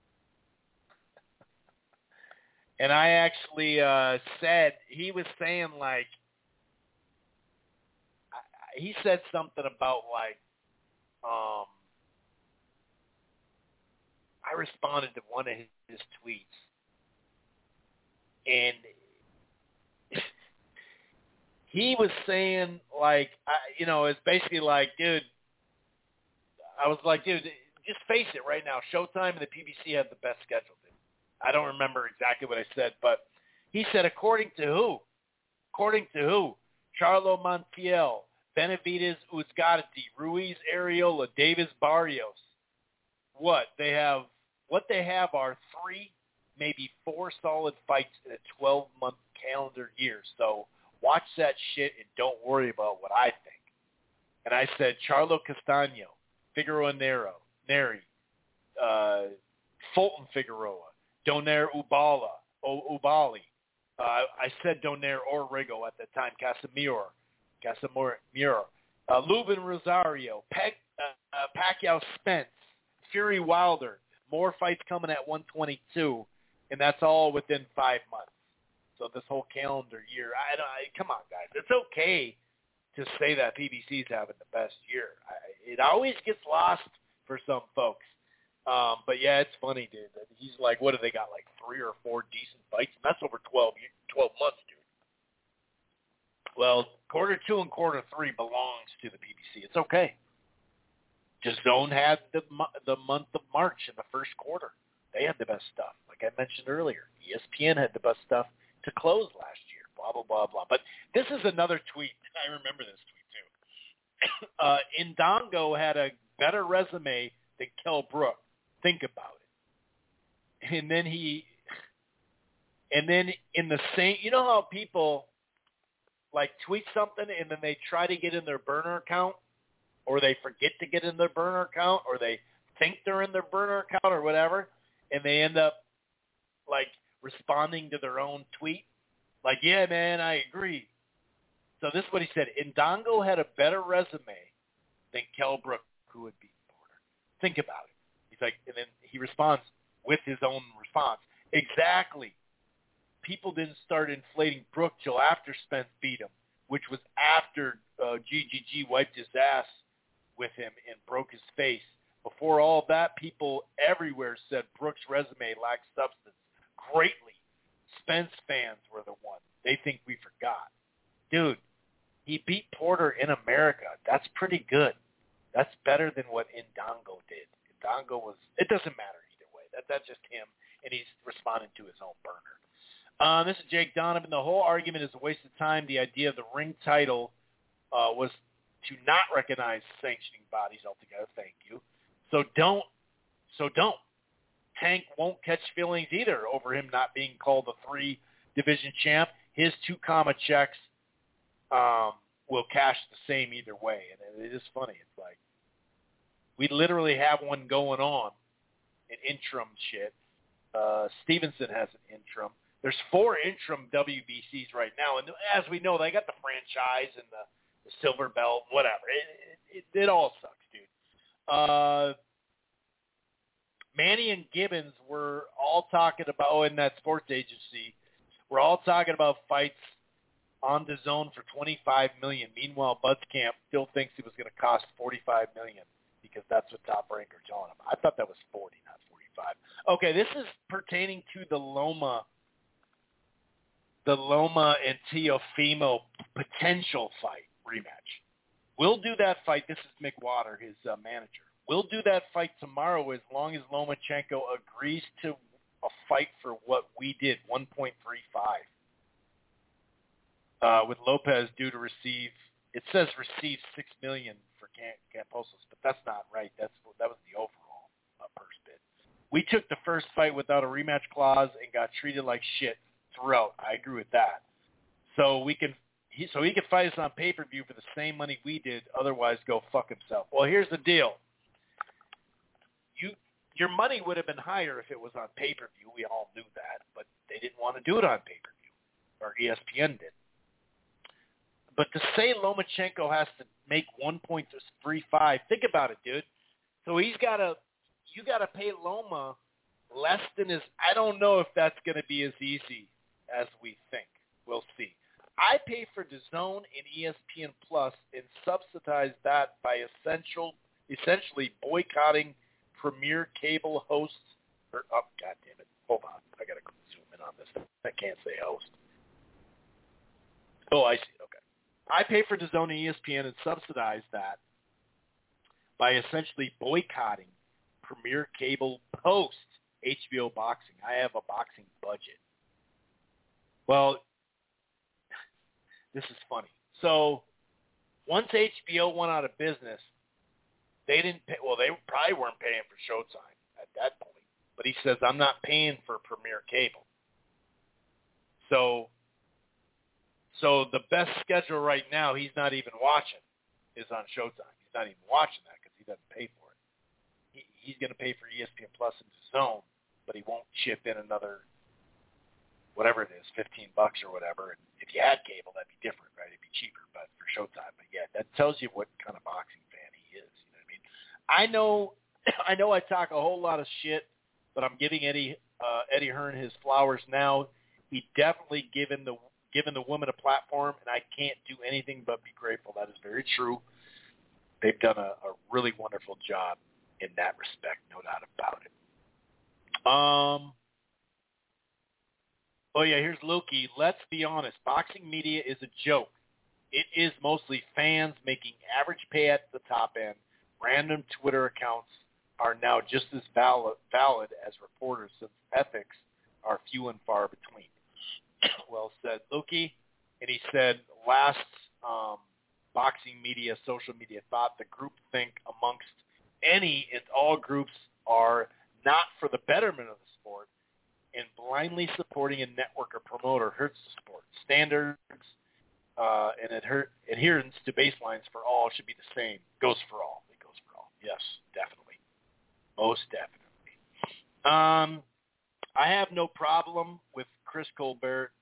And I actually said, he was saying like, he said something about like, I responded to one of his tweets, and he was saying like, it's basically like, dude, I was like, dude, just face it right now. Showtime and the PBC have the best schedule, dude. I don't remember exactly what I said, but he said, according to who? According to who? Charlo Montiel, Benavidez Uzgardi, Ruiz Arreola, Davis Barrios. What they have are 3, maybe 4 solid fights in a 12-month calendar year. So watch that shit and don't worry about what I think. And I said Charlo Castaño, Figueroa Neri, Fulton Figueroa, Donaire Ubali. I said Donaire or Rigo at the time. Casimiro, Lubin Rosario, Pacquiao Spence, Fury Wilder. More fights coming at 122, and that's all within 5 months. So this whole calendar year, come on, guys. It's okay to say that PBC's having the best year. It always gets lost for some folks. But yeah, it's funny, dude. He's like, what do they got, like 3 or 4 decent fights? And that's over 12 months, dude. Well, quarter 2 and quarter 3 belongs to the PBC. It's okay. DAZN had the month of March in the first quarter. They had the best stuff, like I mentioned earlier. ESPN had the best stuff to close last year, blah, blah, blah, blah. But this is another tweet. I remember this tweet, too. Indongo had a better resume than Kell Brook. Think about it. And then in the same, you know how people, like, tweet something and then they try to get in their burner account, or they forget to get in their burner account, or they think they're in their burner account or whatever, and they end up, like, responding to their own tweet. Like, yeah, man, I agree. So this is what he said. Indongo had a better resume than Kell Brook, who would beat Porter. Think about it. He's like, and then he responds with his own response. Exactly. People didn't start inflating Brook till after Spence beat him, which was after GGG wiped his ass with him and broke his face. Before all that, people everywhere said Brook's resume lacked substance greatly. Spence fans were the one. They think we forgot. Dude, he beat Porter in America. That's pretty good. That's better than what Indongo did. Indongo was, it doesn't matter either way. That's just him, and he's responding to his own burner. This is Jake Donovan. The whole argument is a waste of time. The idea of the ring title was to not recognize sanctioning bodies altogether. Thank you. So don't. Tank won't catch feelings either over him not being called the 3-division champ. His 2 comma checks will cash the same either way. And it is funny. It's like we literally have one going on, an interim shit. Stevenson has an interim. There's 4 interim WBCs right now. And as we know, they got the franchise and the silver belt, whatever. It all sucks, dude. Manny and Gibbons were all talking about, in that sports agency, we're all talking about fights on DAZN for $25 million. Meanwhile, Budskamp still thinks it was going to cost $45 million because that's what Top Ranker's on him. I thought that was 40, not 45. Okay, this is pertaining to the Loma and Teofimo potential fight rematch. We'll do that fight. This is Mick Water, his manager. We'll do that fight tomorrow as long as Lomachenko agrees to a fight for what we did, 1.35. With Lopez due to receive, it says receive $6 million for Kambosos, but that's not right. That was the overall purse bid. We took the first fight without a rematch clause and got treated like shit throughout. I agree with that. So he can fight us on pay-per-view for the same money we did. Otherwise, go fuck himself. Well, here's the deal. Your money would have been higher if it was on pay-per-view. We all knew that, but they didn't want to do it on pay-per-view. or ESPN did. But to say Lomachenko has to make 1.35, think about it, dude. So you got to pay Loma less than his. I don't know if that's going to be as easy as we think. We'll see. I pay for DAZN and ESPN Plus and subsidize that by essentially boycotting premier cable hosts. God damn it. Hold on. I got to zoom in on this. I can't say host. Oh, I see. Okay. I pay for DAZN and ESPN and subsidize that by essentially boycotting premier cable hosts, HBO Boxing. I have a boxing budget. Well, this is funny. So once HBO went out of business, they didn't pay. Well, they probably weren't paying for Showtime at that point. But he says, I'm not paying for premier cable. So the best schedule right now, he's not even watching, is on Showtime. He's not even watching that because he doesn't pay for it. He's going to pay for ESPN Plus and DAZN, but he won't chip in another, whatever it is, $15 or whatever. And if you had cable, that'd be different, right? It'd be cheaper, but for Showtime. But yeah, that tells you what kind of boxing fan he is. You know what I mean? I know I talk a whole lot of shit, but I'm giving Eddie Hearn his flowers now. He definitely given the women a platform, and I can't do anything but be grateful. That is very true. They've done a really wonderful job in that respect, no doubt about it. Oh, yeah, here's Loki. Let's be honest. Boxing media is a joke. It is mostly fans making average pay at the top end. Random Twitter accounts are now just as valid as reporters since ethics are few and far between. Well said, Loki. And he said last boxing media, social media thought the groupthink amongst any and all groups are not for the betterment of the sport, and blindly supporting a network or promoter hurts the sport. Standards and adherence to baselines for all should be the same. Goes for all. It goes for all. Yes, definitely. Most definitely. I have no problem with Chris Colbert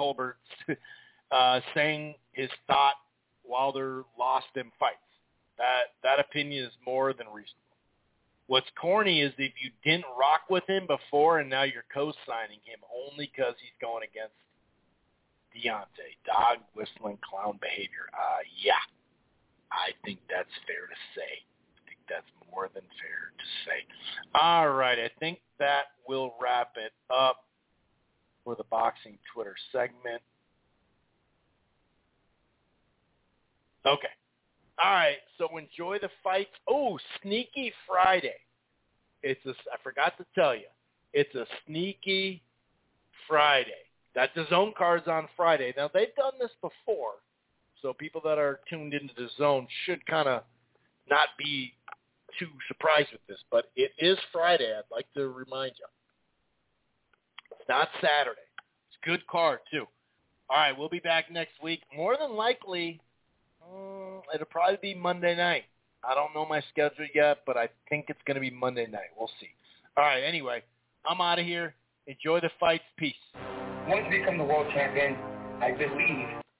saying his thought while they're lost in fights. That opinion is more than reasonable. What's corny is if you didn't rock with him before and now you're co-signing him only because he's going against Deontay. Dog whistling clown behavior. Yeah, I think that's fair to say. I think that's more than fair to say. All right, I think that will wrap it up for the Boxing Twitter segment. Okay. All right, so enjoy the fights. Oh, Sneaky Friday. I forgot to tell you, it's a Sneaky Friday. That DAZN card's on Friday. Now, they've done this before, so people that are tuned into DAZN should kind of not be too surprised with this, but it is Friday. I'd like to remind you. It's not Saturday. It's a good card, too. All right, we'll be back next week. More than likely, it'll probably be Monday night. I don't know my schedule yet, but I think it's going to be Monday night. We'll see. All right, anyway, I'm out of here. Enjoy the fights. Peace. Once you become the world champion, I believe